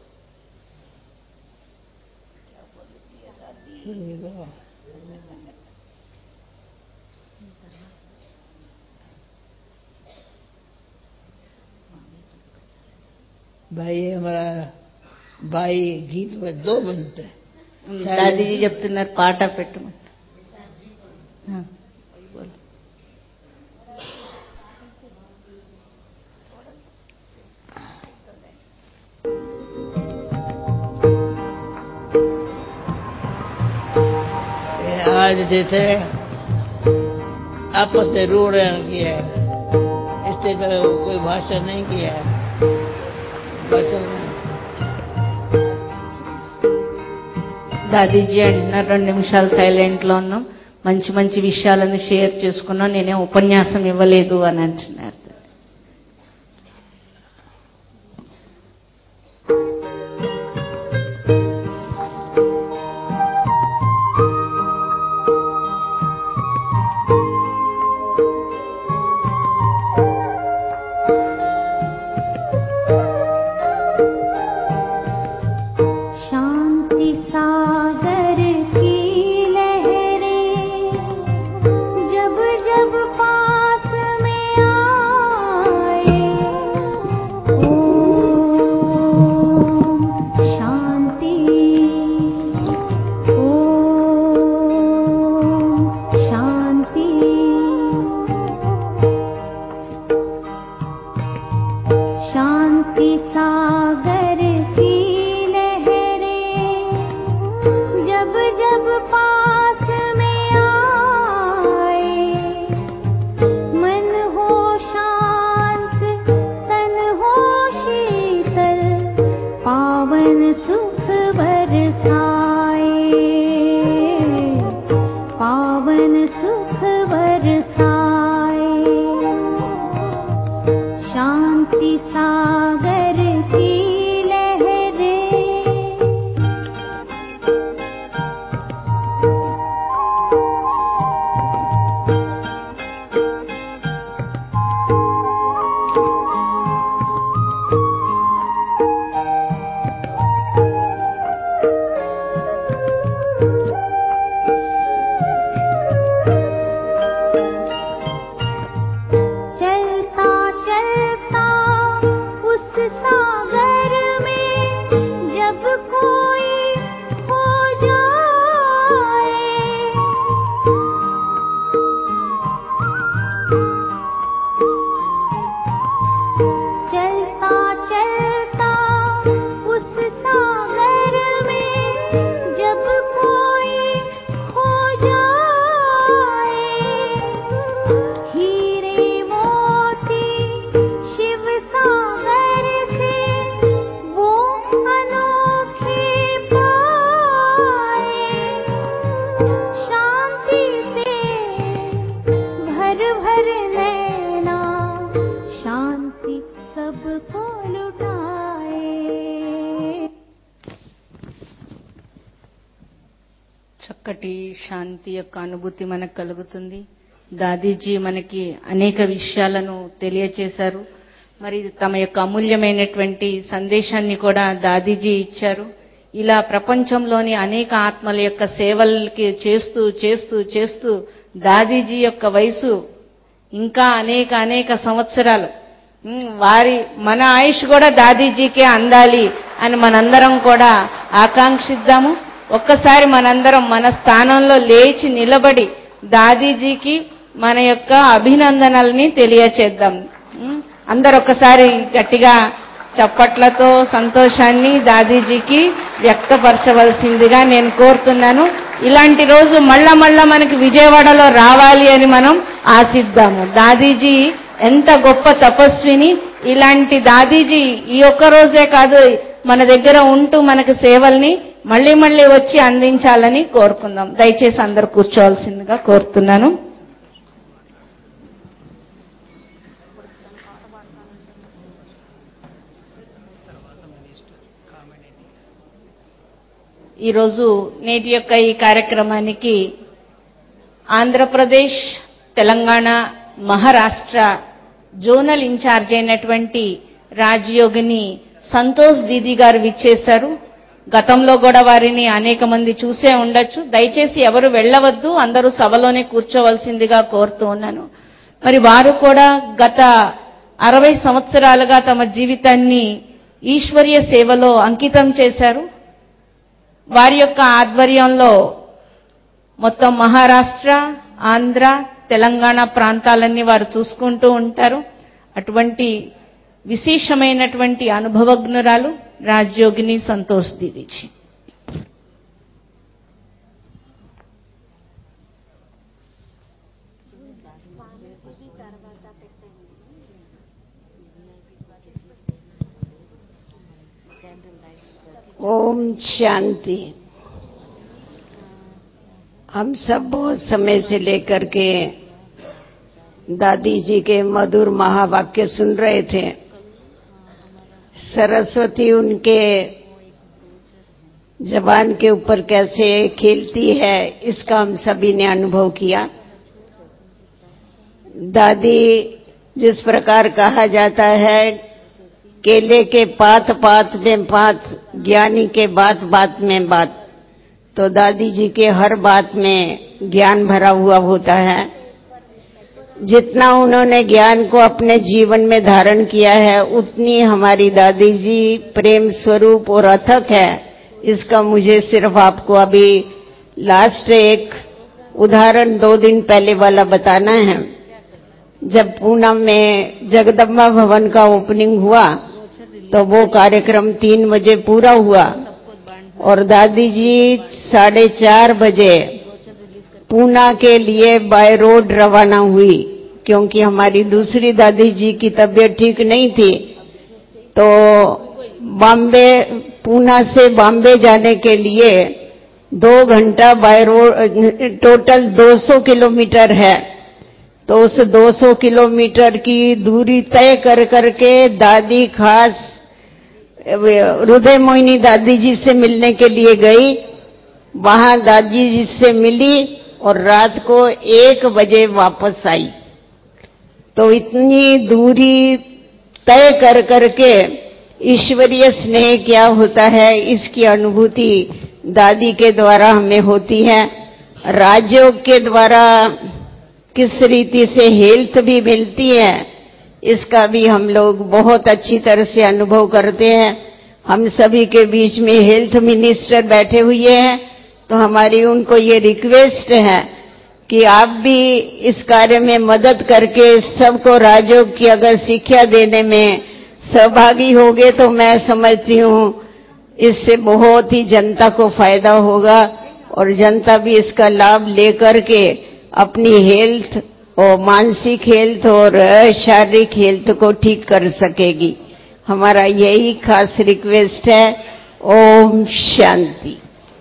भाई हमारा भाई गीत में दो बनते हैं।
దాదీజీ చెప్తున్నారు పాట పెట్టమని.
आज जैसे आपस में रो रहे किया है, स्टेज पर कोई भाषण नहीं किया है,
దాదీజీ అంటున్నారు రెండు నిమిషాలు సైలెంట్ లో ఉన్నాం, మంచి మంచి విషయాలను షేర్ చేసుకున్నాం, నేనే ఉపన్యాసం ఇవ్వలేదు అని అంటున్నారు.
शांति सागर की लहरें जब जब पास में आए, मन हो शांत तन हो शीतल, पावन सुख बरसाए, पावन सुख बरसाए। शांति सागर की लहरें चलता चलता उस सागर में जब कोई खो जाए, चलता चलता उस सागर में जब कोई खो जाए, हीरे मोती शिव सागर से वो अनोखे पाए, शांति से भर भर नैना शांति सबको लुटाए।
చక్కటి శాంతి యొక్క అనుభూతి మనకు కలుగుతుంది. దాదీజీ మనకి అనేక విషయాలను తెలియచేశారు. మరి తమ యొక్క అమూల్యమైనటువంటి సందేశాన్ని కూడా దాదీజీ ఇచ్చారు. ఇలా ప్రపంచంలోని అనేక ఆత్మల యొక్క సేవలకి చేస్తూ చేస్తూ చేస్తూ దాదీజీ యొక్క వయసు ఇంకా అనేక అనేక సంవత్సరాలు, ఉమ్, వారి మన ఆయుష్ కూడా దాదీజీకే అందాలి అని మనందరం కూడా ఆకాంక్షిద్దాము. ఒక్కసారి మనందరం మన స్థానంలో లేచి నిలబడి దాదీజీకి మన యొక్క అభినందనల్ని తెలియచేద్దాం. ఉమ్, అందరూ ఒక్కసారి గట్టిగా చప్పట్లతో సంతోషాన్ని దాదీజీకి వ్యక్తపరచవలసిందిగా నేను కోరుతున్నాను. ఇలాంటి రోజు మళ్ళా మళ్ళా మనకి విజయవాడలో రావాలి అని మనం ఆశిద్దాము. దాదీజీ ఎంత గొప్ప తపస్విని. ఇలాంటి దాదీజీ ఈ ఒక్క రోజే కాదు, మన దగ్గర ఉంటూ మనకు సేవల్ని మళ్ళీ మళ్ళీ వచ్చి అందించాలని కోరుకుందాం. దయచేసి అందరూ కూర్చోవలసిందిగా కోరుతున్నాను. ఈరోజు నేటి యొక్క ఈ కార్యక్రమానికి ఆంధ్రప్రదేశ్, తెలంగాణ, మహారాష్ట్ర జోనల్ ఇన్ఛార్జ్ అయినటువంటి రాజయోగిని సంతోష్ దీదీ గారు విచ్చేశారు. గతంలో కూడా వారిని అనేక మంది చూసే ఉండొచ్చు. దయచేసి ఎవరు వెళ్ళవద్దు, అందరూ సభలోనే కూర్చోవలసిందిగా కోరుతూ ఉన్నాను. మరి వారు కూడా గత అరవై సంవత్సరాలుగా తమ జీవితాన్ని ఈశ్వర్య సేవలో అంకితం చేశారు. వారి యొక్క ఆధ్వర్యంలో మొత్తం మహారాష్ట్ర, ఆంధ్ర, తెలంగాణ ప్రాంతాలన్నీ వారు చూసుకుంటూ ఉంటారు. అటువంటి విశేషమైనటువంటి అనుభవజ్ఞురాలు రాజయోగిని సంతోష్ దీదీజీ.
ओम शांति। हम सब बहुत समय से लेकर के दादी जी के मधुर महावाक्य सुन रहे थे। सरस्वती उनके जबान के ऊपर कैसे खेलती है, इसका हम सभी ने अनुभव किया। दादी जिस प्रकार कहा जाता है, केले के पात पात में बात, ज्ञानी के बात बात में बात, तो दादी जी के हर बात में ज्ञान भरा हुआ होता है। जितना उन्होंने ज्ञान को अपने जीवन में धारण किया है, उतनी हमारी दादी जी प्रेम स्वरूप और अथक है। इसका मुझे सिर्फ आपको अभी लास्ट एक उदाहरण दो दिन पहले वाला बताना है। जब पूना में जगदम्बा भवन का ओपनिंग हुआ तो वो कार्यक्रम तीन बजे पूरा हुआ और दादी जी साढ़े चार बजे पूना के लिए बाय रोड रवाना हुई, क्योंकि हमारी दूसरी दादी जी की तबीयत ठीक नहीं थी। तो बॉम्बे, पूना से बॉम्बे जाने के लिए दो घंटा बाय रोड, टोटल दो सौ किलोमीटर है। तो उस दो सौ किलोमीटर की दूरी तय कर करके दादी खास हृदय मोहिनी दादी जी से मिलने के लिए गई। वहां दादी जी से मिली और रात को एक बजे वापस आई। तो इतनी दूरी तय कर करके ईश्वरीय स्नेह क्या होता है, इसकी अनुभूति दादी के द्वारा हमें होती है। राजयोग के द्वारा किस रीति से हेल्थ भी मिलती है, इसका भी हम लोग बहुत अच्छी तरह से अनुभव करते हैं। हम सभी के बीच में हेल्थ मिनिस्टर बैठे हुए हैं, तो हमारी उनको ये रिक्वेस्ट है कि आप भी इस कार्य में मदद करके सबको राजयोग की अगर शिक्षा देने में सहभागी होंगे तो मैं समझती हूँ इससे बहुत ही जनता को फायदा होगा और जनता भी इसका लाभ लेकर के अपनी हेल्थ और मानसिक हेल्थ और शारीरिक हेल्थ को ठीक कर सकेगी। हमारा यही खास रिक्वेस्ट है। ओम शांति।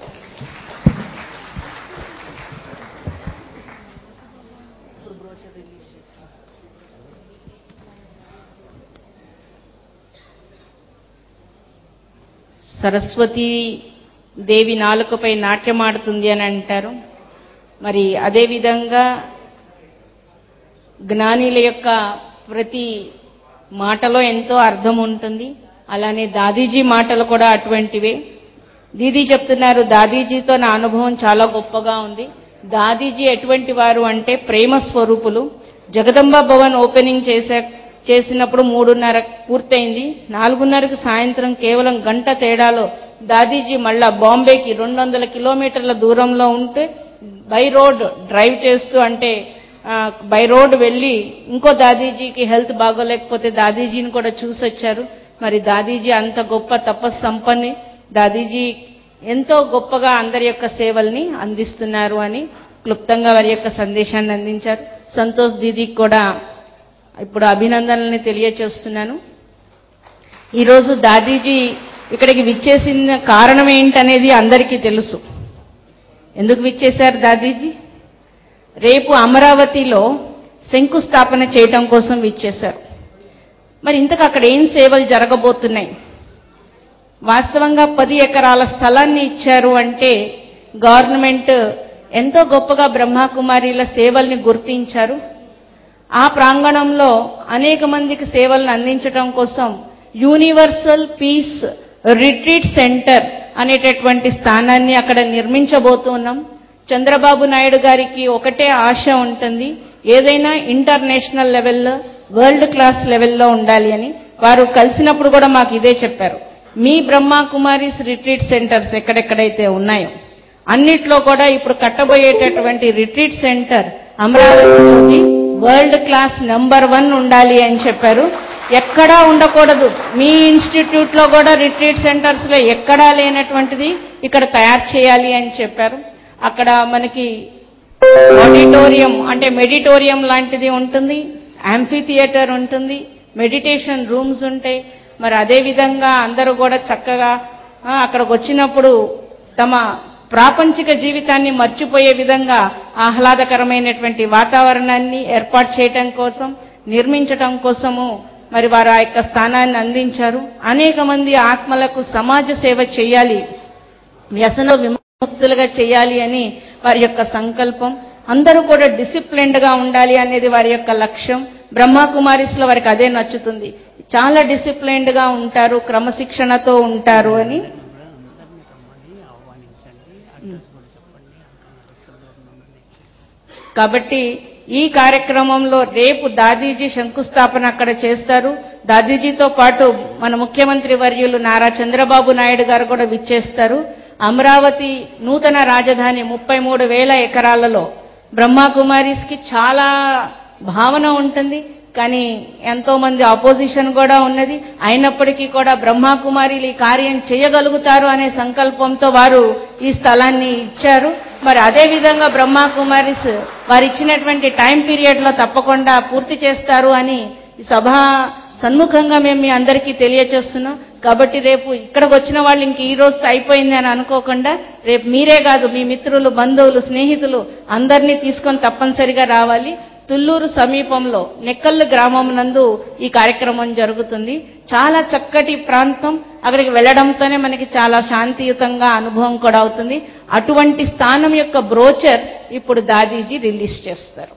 సరస్వతి దేవి నాలుకపై నాట్యమాడుతుంది అని అంటారు. మరి అదే విధంగా జ్ఞానిల యొక్క ప్రతి మాటలో ఎంతో అర్థం ఉంటుంది. అలానే దాదీజీ మాటలు కూడా అటువంటివే. దీదీ చెప్తున్నారు, దాదీజీతో నా అనుభవం చాలా గొప్పగా ఉంది. దాదీజీ ఎటువంటి వారు అంటే ప్రేమ స్వరూపులు. జగదంబ భవన్ ఓపెనింగ్ చేసే చేసినప్పుడు మూడున్నర పూర్తయింది. నాలుగున్నరకు సాయంత్రం కేవలం గంట తేడాలో దాదీజీ మళ్ళా బాంబేకి రెండు వందల కిలోమీటర్ల దూరంలో ఉంటే బై రోడ్ డ్రైవ్ చేస్తూ, అంటే బై రోడ్ వెళ్ళి ఇంకో దాదీజీకి హెల్త్ బాగోలేకపోతే దాదీజీని కూడా చూసొచ్చారు. మరి దాదీజీ అంత గొప్ప తపస్సు సంపన్ని. దాదీజీ ఎంతో గొప్పగా అందరి యొక్క సేవల్ని అందిస్తున్నారు అని క్లుప్తంగా వారి యొక్క సందేశాన్ని అందించారు. సంతోష్ దీదీకి కూడా ఇప్పుడు అభినందనల్ని తెలియచేస్తున్నాను. ఈరోజు దాదీజీ ఇక్కడికి విచ్చేసిన కారణం ఏంటనేది అందరికీ తెలుసు. ఎందుకు విచ్చేశారు దాదీజీ? రేపు అమరావతిలో శంకుస్థాపన చేయటం కోసం విచ్చేశారు. మరి ఇంతకు అక్కడ ఏం సేవలు జరగబోతున్నాయి? వాస్తవంగా పది ఎకరాల స్థలాన్ని ఇచ్చారు అంటే గవర్నమెంట్ ఎంతో గొప్పగా బ్రహ్మకుమారిల సేవల్ని గుర్తించారు. ఆ ప్రాంగణంలో అనేక మందికి సేవలను అందించడం కోసం యూనివర్సల్ పీస్ రిట్రీట్ సెంటర్ అనేటటువంటి స్థానాన్ని అక్కడ నిర్మించబోతున్నాం. చంద్రబాబు నాయుడు గారికి ఒకటే ఆశ ఉంటుంది, ఏదైనా ఇంటర్నేషనల్ లెవెల్లో వరల్డ్ క్లాస్ లెవెల్లో ఉండాలి అని. వారు కలిసినప్పుడు కూడా మాకు ఇదే చెప్పారు. మీ బ్రహ్మకుమారీస్ రిట్రీట్ సెంటర్స్ ఎక్కడెక్కడైతే ఉన్నాయో అన్నిట్లో కూడా ఇప్పుడు కట్టబోయేటటువంటి రిట్రీట్ సెంటర్ అమరావతిలోని వరల్డ్ క్లాస్ నంబర్ వన్ ఉండాలి అని చెప్పారు. ఎక్కడా ఉండకూడదు. మీ ఇన్స్టిట్యూట్ లో కూడా రిట్రీట్ సెంటర్స్ లో ఎక్కడా లేనటువంటిది ఇక్కడ తయారు చేయాలి అని చెప్పారు. అక్కడ మనకి ఆడిటోరియం అంటే మెడిటోరియం లాంటిది ఉంటుంది, యాంఫీ థియేటర్ ఉంటుంది, మెడిటేషన్ రూమ్స్ ఉంటాయి. మరి అదే విధంగా అందరూ కూడా చక్కగా అక్కడికి వచ్చినప్పుడు తమ ప్రాపంచిక జీవితాన్ని మర్చిపోయే విధంగా ఆహ్లాదకరమైనటువంటి వాతావరణాన్ని ఏర్పాటు చేయటం కోసం, నిర్మించటం కోసము మరి వారు ఆ యొక్క స్థానాన్ని అందించారు. అనేక మంది ఆత్మలకు సమాజ సేవ చేయాలి, వ్యసన విముక్తులుగా చేయాలి అని వారి యొక్క సంకల్పం. అందరూ కూడా డిసిప్లిన్డ్ గా ఉండాలి అనేది వారి యొక్క లక్ష్యం. బ్రహ్మకుమారిస్ లో వారికి అదే నచ్చుతుంది. చాలా డిసిప్లిన్డ్ గా ఉంటారు, క్రమశిక్షణతో ఉంటారు అని. కాబట్టి ఈ కార్యక్రమంలో రేపు దాదీజీ శంకుస్థాపన అక్కడ చేస్తారు. దాదీజీతో పాటు మన ముఖ్యమంత్రి వర్యులు నారా చంద్రబాబు నాయుడు గారు కూడా విచ్చేస్తారు. అమరావతి నూతన రాజధాని ముప్పై మూడు వేల ఎకరాలలో బ్రహ్మకుమారీస్ కి చాలా భావన ఉంటుంది. కానీ ఎంతో మంది ఆపోజిషన్ కూడా ఉన్నది. అయినప్పటికీ కూడా బ్రహ్మకుమారిలు ఈ కార్యం చేయగలుగుతారు అనే సంకల్పంతో వారు ఈ స్థలాన్ని ఇచ్చారు. మరి అదే విధంగా బ్రహ్మకుమారిస్ వారు ఇచ్చినటువంటి టైం పీరియడ్ లో తప్పకుండా పూర్తి చేస్తారు అని ఈ సభ సన్ముఖంగా మేము మీ అందరికీ తెలియజేస్తున్నాం. కాబట్టి రేపు ఇక్కడికి వచ్చిన వాళ్ళు ఇంక ఈ రోజుతో అయిపోయింది అని అనుకోకుండా రేపు మీరే కాదు మీ మిత్రులు, బంధువులు, స్నేహితులు అందరినీ తీసుకొని తప్పనిసరిగా రావాలి. తుళ్ళూరు సమీపంలో నెక్కల్లు గ్రామం నందు ఈ కార్యక్రమం జరుగుతుంది. చాలా చక్కటి ప్రాంతం. అక్కడికి వెళ్లడంతోనే మనకి చాలా శాంతియుతంగా అనుభవం కూడా అవుతుంది. అటువంటి స్థానం యొక్క బ్రోచర్ ఇప్పుడు దాదీజీ రిలీజ్ చేస్తారు.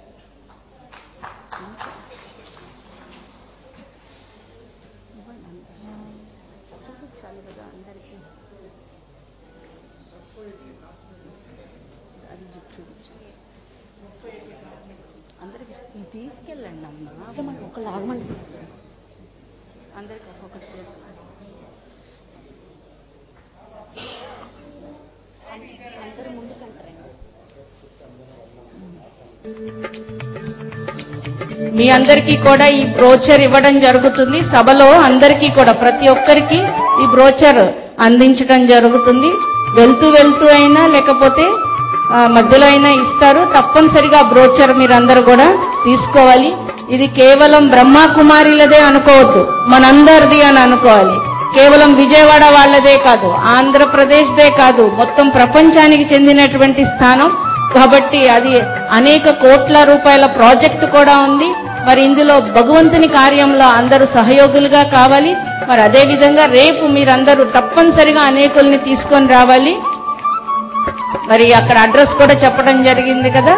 తీసుకెళ్ళండి అమ్మ, ఆగమని ఒకళ్ళు ఆగమని అందరికి ఒక్కొక్కటి అందరూ ముందుకంటారండి.
మీ అందరికీ కూడా ఈ బ్రోచర్ ఇవ్వడం జరుగుతుంది. సభలో అందరికీ కూడా ప్రతి ఒక్కరికి ఈ బ్రోచర్ అందించడం జరుగుతుంది. వెళ్తూ వెళ్తూ అయినా లేకపోతే మధ్యలో అయినా ఇస్తారు. తప్పనిసరిగా బ్రోచర్ మీరందరూ కూడా తీసుకోవాలి. ఇది కేవలం బ్రహ్మకుమారిలదే అనుకోవద్దు, మనందరిది అని అనుకోవాలి. కేవలం విజయవాడ వాళ్ళదే కాదు, ఆంధ్రప్రదేశ్దే కాదు, మొత్తం ప్రపంచానికి చెందినటువంటి స్థానం. కాబట్టి అది అనేక కోట్ల రూపాయల ప్రాజెక్టు కూడా ఉంది. మరి ఇందులో భగవంతుని కార్యంలో అందరూ సహయోగులుగా కావాలి. మరి అదే విధంగా రేపు మీరందరూ తప్పనిసరిగా అనేకుల్ని తీసుకొని రావాలి. మరి అక్కడ అడ్రస్ కూడా చెప్పడం జరిగింది కదా.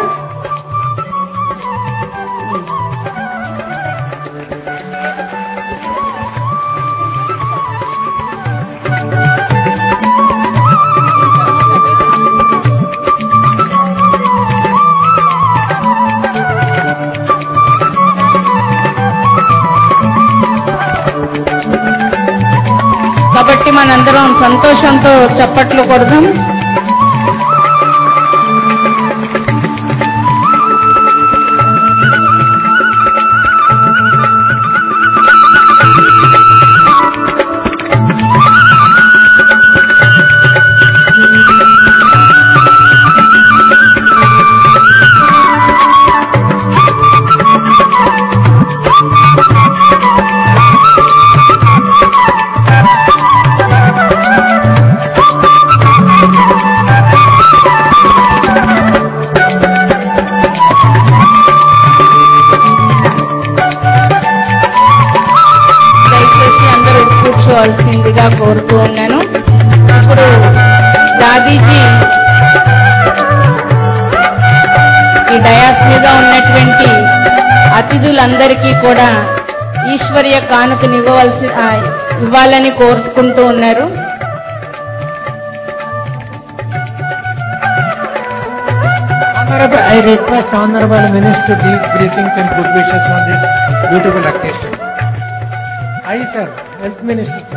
కాబట్టి మనందరం సంతోషంతో చప్పట్లు కొడదాం. కూర్చోవలసిందిగా కోరుతూ ఉన్నాను. ఇప్పుడు దాదీజీ ఈ డయాస్ మీద ఉన్నటువంటి అతిథులందరికీ కూడా ఈశ్వర్య కానుకను ఇవ్వవలసి ఇవ్వాలని కోరుకుంటూ ఉన్నారు.
I request Honorable Minister to give greetings and good wishes on this beautiful occasion. I, sir, Health Minister, sir.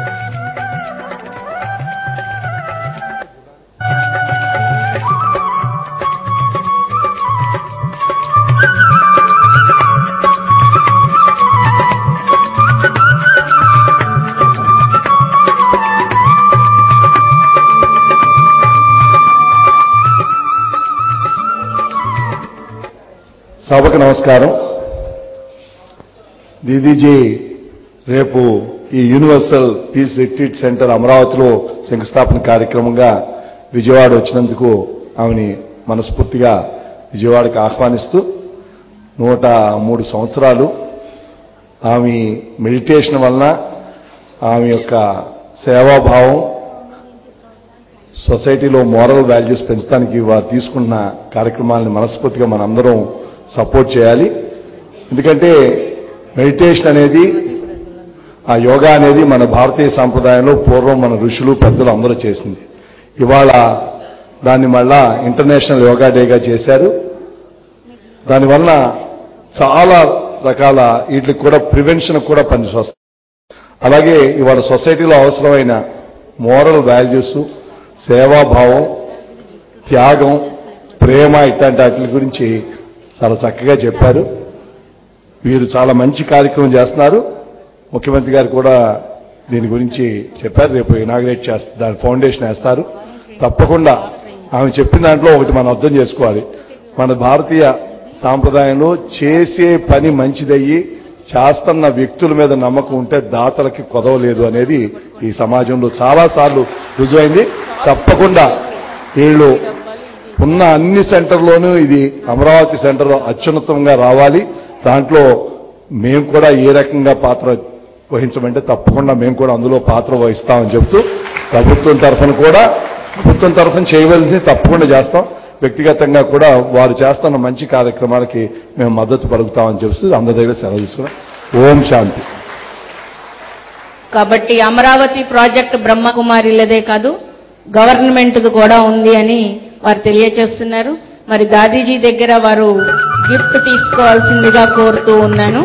సభకు నమస్కారం. దీదీజీ రేపు ఈ యూనివర్సల్ పీస్ రిట్రీట్ సెంటర్ అమరావతిలో శంకుస్థాపన కార్యక్రమంగా విజయవాడ వచ్చినందుకు ఆమెని మనస్ఫూర్తిగా విజయవాడకు ఆహ్వానిస్తూ నూట మూడు సంవత్సరాలు ఆమె మెడిటేషన్ వలన ఆమె యొక్క సేవాభావం సొసైటీలో మోరల్ వాల్యూస్ పెంచడానికి వారు తీసుకున్న కార్యక్రమాలను మనస్ఫూర్తిగా మనందరం సపోర్ట్ చేయాలి. ఎందుకంటే మెడిటేషన్ అనేది, ఆ యోగా అనేది మన భారతీయ సాంప్రదాయంలో పూర్వం మన ఋషులు పెద్దలు అందరూ చేసింది. ఇవాళ దాన్ని మళ్ళా ఇంటర్నేషనల్ యోగా డేగా చేశారు. దానివల్ల చాలా రకాల వీటికి కూడా ప్రివెన్షన్ కూడా పనిచేస్తుంది. అలాగే ఇవాళ సొసైటీలో అవసరమైన మోరల్ వాల్యూస్, సేవాభావం, త్యాగం, ప్రేమ ఇట్లాంటి వాటి గురించి చాలా చక్కగా చెప్పారు. వీరు చాలా మంచి కార్యక్రమం చేస్తున్నారు. ముఖ్యమంత్రి గారు కూడా దీని గురించి చెప్పారు. రేపు ఇనాగ్రేట్ చేస్తారు, దాని ఫౌండేషన్ వేస్తారు. తప్పకుండా ఆమె చెప్పిన దాంట్లో ఒకటి మనం అర్థం చేసుకోవాలి. మన భారతీయ సాంప్రదాయంలో చేసే పని మంచిదయ్యి చేస్తున్న వ్యక్తుల మీద నమ్మకం ఉంటే దాతలకి కొదవలేదు అనేది ఈ సమాజంలో చాలా సార్లు రుజువైంది. తప్పకుండా వీళ్ళు ఉన్న అన్ని సెంటర్లోనూ ఇది అమరావతి సెంటర్ అత్యున్నతంగా రావాలి. దాంట్లో మేము కూడా ఏ రకంగా పాత్ర వహించమంటే తప్పకుండా మేము కూడా అందులో పాత్ర వహిస్తామని చెప్తూ ప్రభుత్వం తరఫున కూడా ప్రభుత్వం తరఫున చేయవలసింది తప్పకుండా చేస్తాం. వ్యక్తిగతంగా కూడా వారు చేస్తున్న మంచి కార్యక్రమాలకి మేము మద్దతు పలుకుతామని చెప్తూ అందరి దగ్గర సెలవు తీసుకున్నాం. ఓం శాంతి.
కాబట్టి అమరావతి ప్రాజెక్టు బ్రహ్మకుమారిలదే కాదు, గవర్నమెంట్ కూడా ఉంది అని వారు తెలియజేస్తున్నారు. మరి దాదీజీ దగ్గర వారు గిఫ్ట్ తీసుకోవాల్సిందిగా కోరుతూ ఉన్నాను.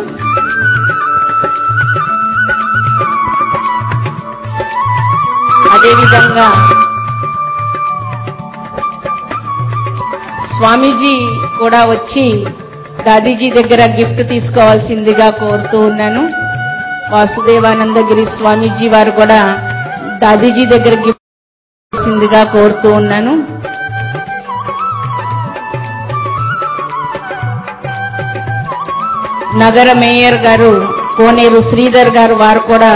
అదేవిధంగా స్వామీజీ కూడా వచ్చి దాదీజీ దగ్గర గిఫ్ట్ తీసుకోవాల్సిందిగా కోరుతూ ఉన్నాను. వాసుదేవానందగిరి స్వామీజీ వారు కూడా దాదీజీ దగ్గర గిఫ్ట్ తీసుకోవాల్సిందిగా కోరుతూ ఉన్నాను. నగర మేయర్ గారు కోనేరు శ్రీధర్ గారు వారు కూడా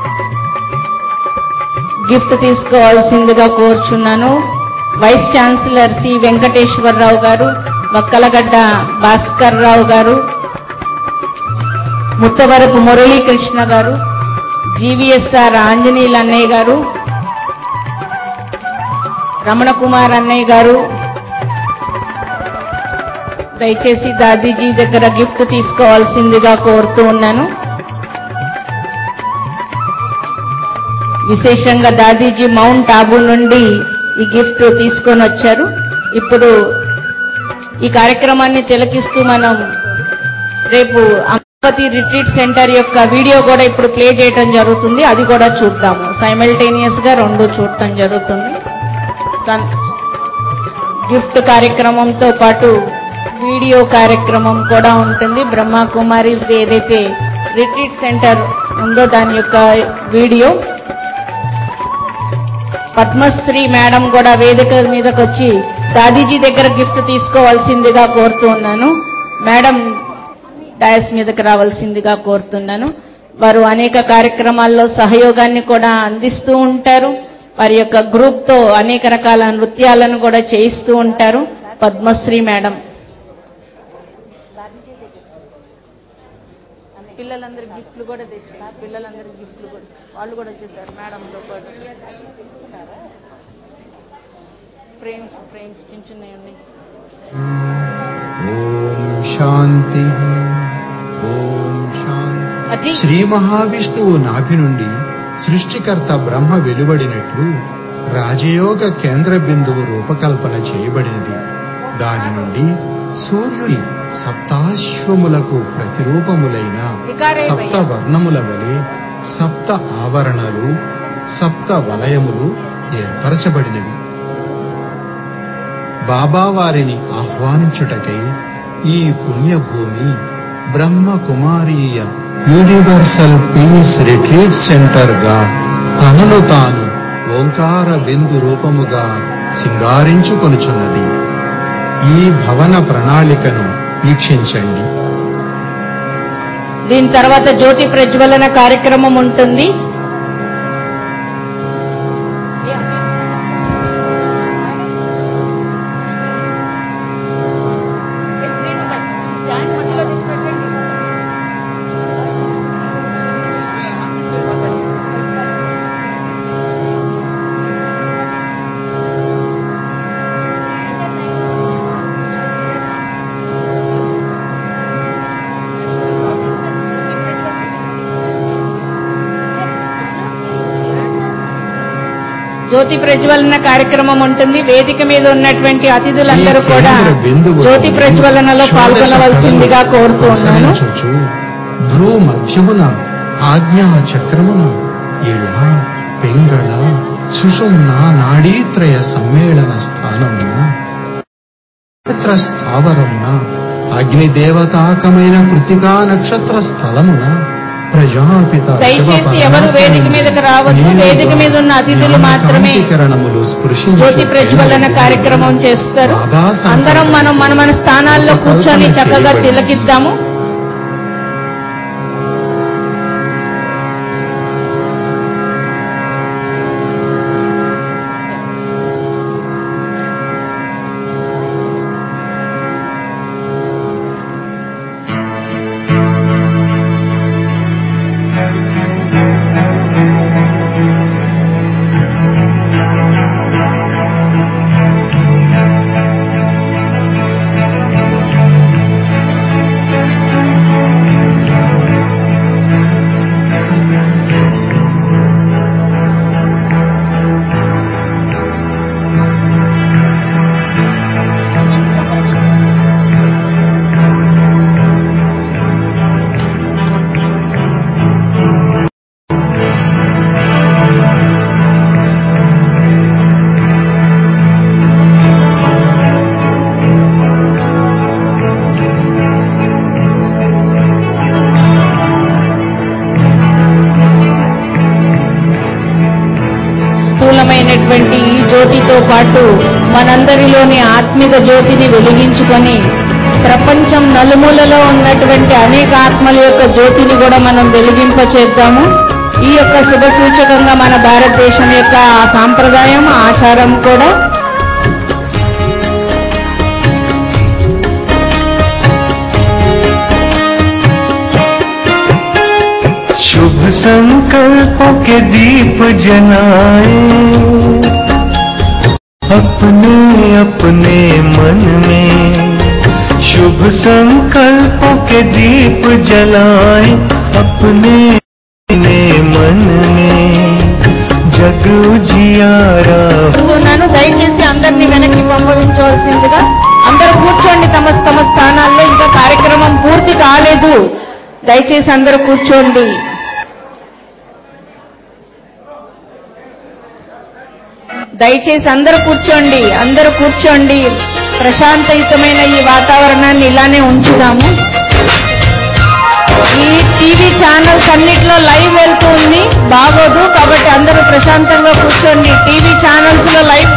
గిఫ్ట్ తీసుకోవాల్సిందిగా కోరుచున్నాను. వైస్ ఛాన్సలర్ సి వెంకటేశ్వరరావు గారు, వక్కలగడ్డ భాస్కర్ రావు గారు, ముత్తవరపు మురళీకృష్ణ గారు, జీవీఎస్ఆర్ ఆంజనేయులు అన్నయ్య గారు, రమణకుమార్ అన్నయ్య గారు దయచేసి దాదీజీ దగ్గర గిఫ్ట్ తీసుకోవాల్సిందిగా కోరుతూ ఉన్నాను. విశేషంగా దాదీజీ మౌంట్ ఆబూ నుండి ఈ గిఫ్ట్ తీసుకొని వచ్చారు. ఇప్పుడు ఈ కార్యక్రమాన్ని తిలకిస్తూ మనం రేపు అమరావతి రిట్రీట్ సెంటర్ యొక్క వీడియో కూడా ఇప్పుడు ప్లే చేయడం జరుగుతుంది. అది కూడా చూద్దాము. సైమల్టేనియస్ గా రెండు చూడటం జరుగుతుంది. గిఫ్ట్ కార్యక్రమంతో పాటు వీడియో కార్యక్రమం కూడా ఉంటుంది. బ్రహ్మకుమారీస్ ఏదైతే రిట్రీట్ సెంటర్ ఉందో దాని యొక్క వీడియో. పద్మశ్రీ మేడం కూడా వేదిక మీదకి వచ్చి దాదీజీ దగ్గర గిఫ్ట్ తీసుకోవాల్సిందిగా కోరుతూ ఉన్నాను. మేడం డయాస్ మీదకి రావాల్సిందిగా కోరుతున్నాను. వారు అనేక కార్యక్రమాల్లో సహయోగాన్ని కూడా అందిస్తూ ఉంటారు. వారి యొక్క గ్రూప్ తో అనేక రకాల నృత్యాలను కూడా చేయిస్తూ ఉంటారు. పద్మశ్రీ మేడం పిల్లలందరి గిఫ్ట్లు కూడా తెచ్చారు. పిల్లలందరి గిఫ్ట్లు కూడా వాళ్ళు కూడా వచ్చేసారు మేడంతో పాటు. ఫ్రేమ్స్ ఫ్రేమ్స్ పింఛున్నాయండి.
ఓం శాంతి. ఓం శాంతి. శ్రీ మహావిష్ణువు నాభి నుండి సృష్టికర్త బ్రహ్మ వెలువడినట్లు రాజయోగ కేంద్ర బిందువు రూపకల్పన చేయబడినది. దాని నుండి సూర్యుని సప్తాశ్వములకు ప్రతిరూపములైన సప్త వర్ణముల వలె సప్త ఆవరణలు, సప్త వలయములు ఏర్పరచబడినవి. బాబా వారిని ఆహ్వానించుటకై ఈ పుణ్యభూమి బ్రహ్మకుమారీయ యూనివర్సల్ పీస్ రిట్రీట్ సెంటర్ గా తనను తాను ఓంకార బిందు రూపముగా సింగారించుకొనుచున్నది. ఈ భవన ప్రణాళికను వీక్షించండి.
దీని తర్వాత జ్యోతి ప్రజ్వలన కార్యక్రమం ఉంటుంది. జ్యోతి ప్రజ్వలన కార్యక్రమం ఉంటుంది. వేదిక మీద ఉన్నటువంటి అతిథులందరూ కూడా జ్యోతి ప్రజ్వలనలో పాల్గొనవలసిందిగా కోరుతూ ఉన్నాను.
భ్రూ మధ్యమున ఆజ్ఞా చక్రమున ఇళ పింగళ సుషుమ్న నాడీత్రయ సమ్మేళన స్థానమున స్థావరమున అగ్నిదేవతాకమైన కృతికా నక్షత్ర స్థలమున ప్రజాపిత
దయచేసి ఎవరు వేదిక మీదకి రావద్దు. వేదిక మీద ఉన్న అతిథులు మాత్రమే జ్యోతి ప్రజ్వలన కార్యక్రమం చేస్తారు. అందరం మనం మన మన స్థానాల్లో కూర్చొని చక్కగా తిలకిద్దాము. స్థూలమైనటువంటి ఈ జ్యోతితో పాటు మనందరిలోని ఆత్మిక జ్యోతిని వెలిగించుకొని ప్రపంచం నలుమూలలో ఉన్నటువంటి అనేక ఆత్మల యొక్క జ్యోతిని కూడా మనం వెలిగింపచేద్దాము. ఈ యొక్క శుభ సూచకంగా మన భారతదేశం యొక్క సాంప్రదాయం ఆచారం కూడా
शुभ संकल्पों के दीप जलाए अपने अपने मन में, शुभ संकल्पों के दीप जलाए अपने अपने मन में, जग उजियारा.
నన్ను దయచేసి అందరినీ వెనక్కి పంపించవలసిందిగా. అందరూ కూర్చోండి తమ తమ స్థానాల్లో. ఇంకా కార్యక్రమం పూర్తి కాలేదు. దయచేసి అందరూ కూర్చోండి. దయచేసి అందరూ కూర్చోండి. అందరూ కూర్చోండి. ప్రశాంతయుతమైన ఈ వాతావరణాన్ని ఇలానే ఉంచుదాము. ఈ టీవీ ఛానల్స్ అన్నిట్లో లైవ్ వెళ్తూ ఉంది, బాగోదు. కాబట్టి అందరూ ప్రశాంతంగా కూర్చోండి. టీవీ ఛానల్స్ లో లైవ్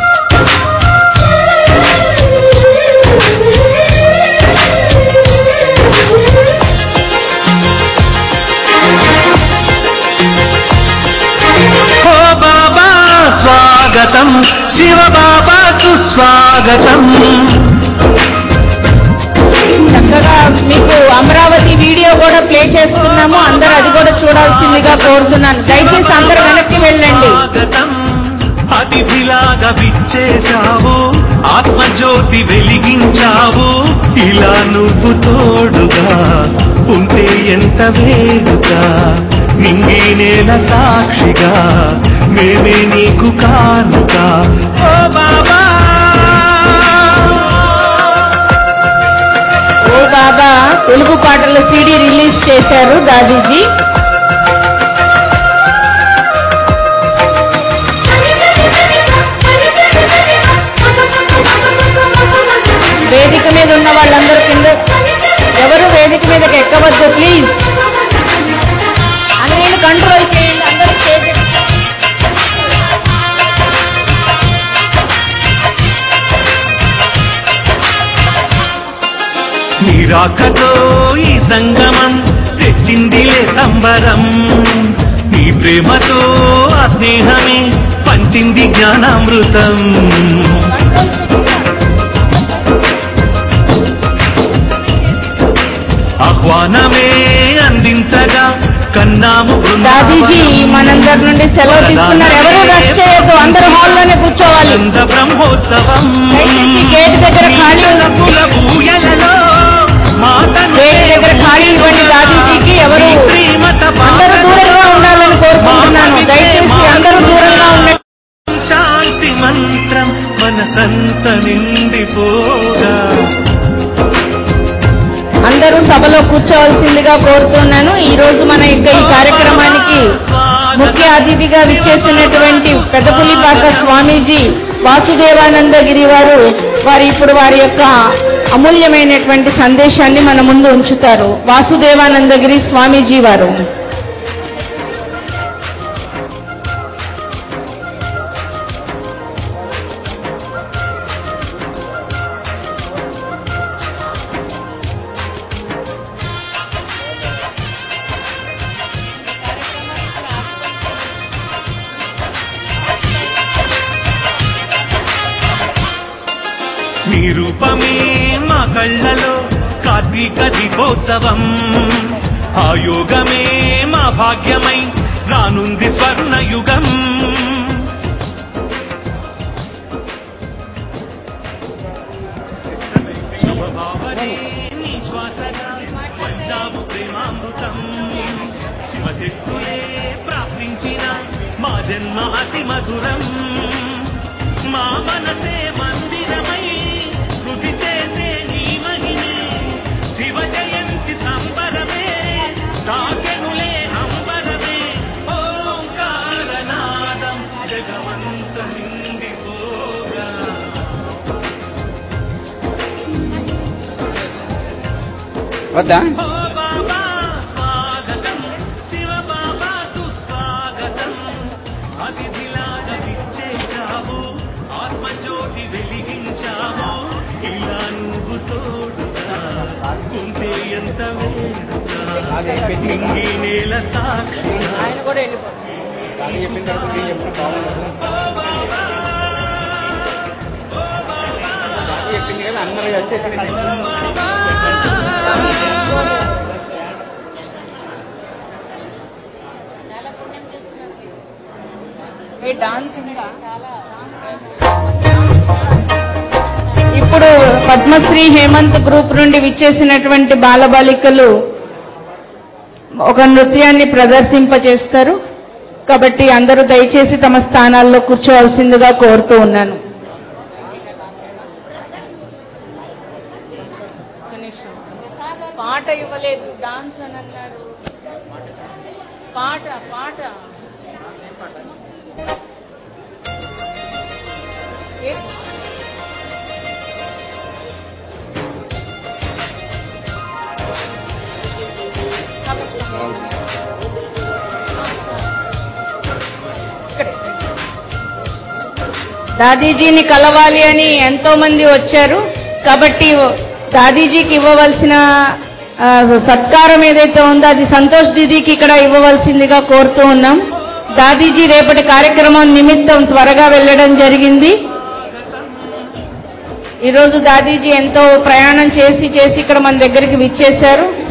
స్వాగతం శివ బాబా సుస్వాగతం.
చక్కగా మీకు అమరావతి వీడియో కూడా ప్లే చేస్తున్నాము. అందరూ అది కూడా చూడాల్సిందిగా కోరుతున్నాను. దయచేసి అందరూ వెనక్కి వెళ్ళండి.
అతిథిలాగా విచ్చేశావు, ఆత్మజ్యోతి వెలిగించావు. ఇలా నువ్వు తోడుగా ఉంటే ఎంత వేడుక. నింగి నేల సాక్షిగా మేమే నీకు కానుక. ఓ బాబా
ఓ బాబా తెలుగు పాటల సీడీ రిలీజ్ చేశారు దాదీజీ. వేదిక మీద ఉన్న వాళ్ళందరూ కింద, ఎవరు వేదిక మీదకి ఎక్కవద్దు ప్లీజ్. అన్ని కంట్రోల్ చేయండి. అందరూ చేయండి.
నీరాకతో ఈ సంగమం తెచ్చిందిలే సంబరం. నీ ప్రేమతో ఆ స్నేహమే పంచింది జ్ఞానామృతం. ఆహ్వానమే అందించగా కన్నాము.
దాదీజీ మనందరి నుండి సెలవు తీసుకున్నారు. ఎవరు రష్ చేయొద్దు. అందరూ హాల్లోనే కూర్చోవాలి.
బ్రహ్మోత్సవం
గేట్ దగ్గర ఖాళీ గేట్ దగ్గర ఖాళీ ఇవ్వండి దాదీజీకి. ఎవరు అందరూ దూరంగా ఉండాలని కోరుకుంటున్నాను. దయచేసి అందరూ దూరంగా ఉండండి.
శాంతి మంత్రం మనసంత నిండిపోగా
అందరూ సభలో కూర్చోవలసిందిగా కోరుతున్నాను. ఈ రోజు మన యొక్క ఈ కార్యక్రమానికి ముఖ్య అతిథిగా విచ్చేసినటువంటి పెద్దపులిపాక స్వామీజీ వాసుదేవానందగిరి వారు వారు ఇప్పుడు వారి యొక్క అమూల్యమైనటువంటి సందేశాన్ని మన ముందు ఉంచుతారు వాసుదేవానందగిరి స్వామీజీ వారు.
నీ రూపమే మా కళ్ళలో కార్తీక దీపోత్సవం, ఆ యోగమే మా భాగ్యమై రానుంది స్వర్ణయుగం. శుభభావనే నీ శ్వాసగా పంచాము ప్రేమామృతం, శివశక్తులే ప్రాప్తించిన మా జన్మ అతి మధురం. మా మనసే మందిరమై శృతి చేసే నీ మహిమే, శివ జయంతి సంబరమే తాకెనులే అంబరమే. ఓంకారనాదం జగమంత నిండిపోగా,
వద్దా
బాబా స్వాగతం, శివ బాబా సుస్వాగతం. అతిథిలాగా విచ్చేశావు, ఆత్మజ్యోతి వెలిగించావు. ఇలా నువ్వు తోడుగా ఉంటే ఎంత వేడుగా, నింగి నేల సాక్షి
ఆయన కూడా వెళ్ళిపోతారు.
అందరూ వచ్చేసి
డాన్స్ ఉందా? ఇప్పుడు పద్మశ్రీ హేమంత్ గ్రూప్ నుండి విచ్చేసినటువంటి బాలబాలికలు ఒక నృత్యాన్ని ప్రదర్శింపచేస్తారు. కాబట్టి అందరూ దయచేసి తమ స్థానాల్లో కూర్చోవలసిందిగా కోరుతూ ఉన్నాను. పాట ఇవ్వలేదు, డాన్స్ అని అన్నారు. పాట పాట దాదీజీని కలవాలి అని ఎంతో మంది వచ్చారు. కాబట్టి దాదీజీకి ఇవ్వవలసిన సత్కారం ఏదైతే ఉందో అది సంతోష్ దీదీకి ఇక్కడ ఇవ్వవలసిందిగా కోరుతూ ఉన్నాం. దాదీజీ రేపటి కార్యక్రమం నిమిత్తం త్వరగా వెళ్ళడం జరిగింది. ఈరోజు దాదీజీ ఎంతో ప్రయాణం చేసి చేసి ఇక్కడ మన దగ్గరికి విచ్చేశారు.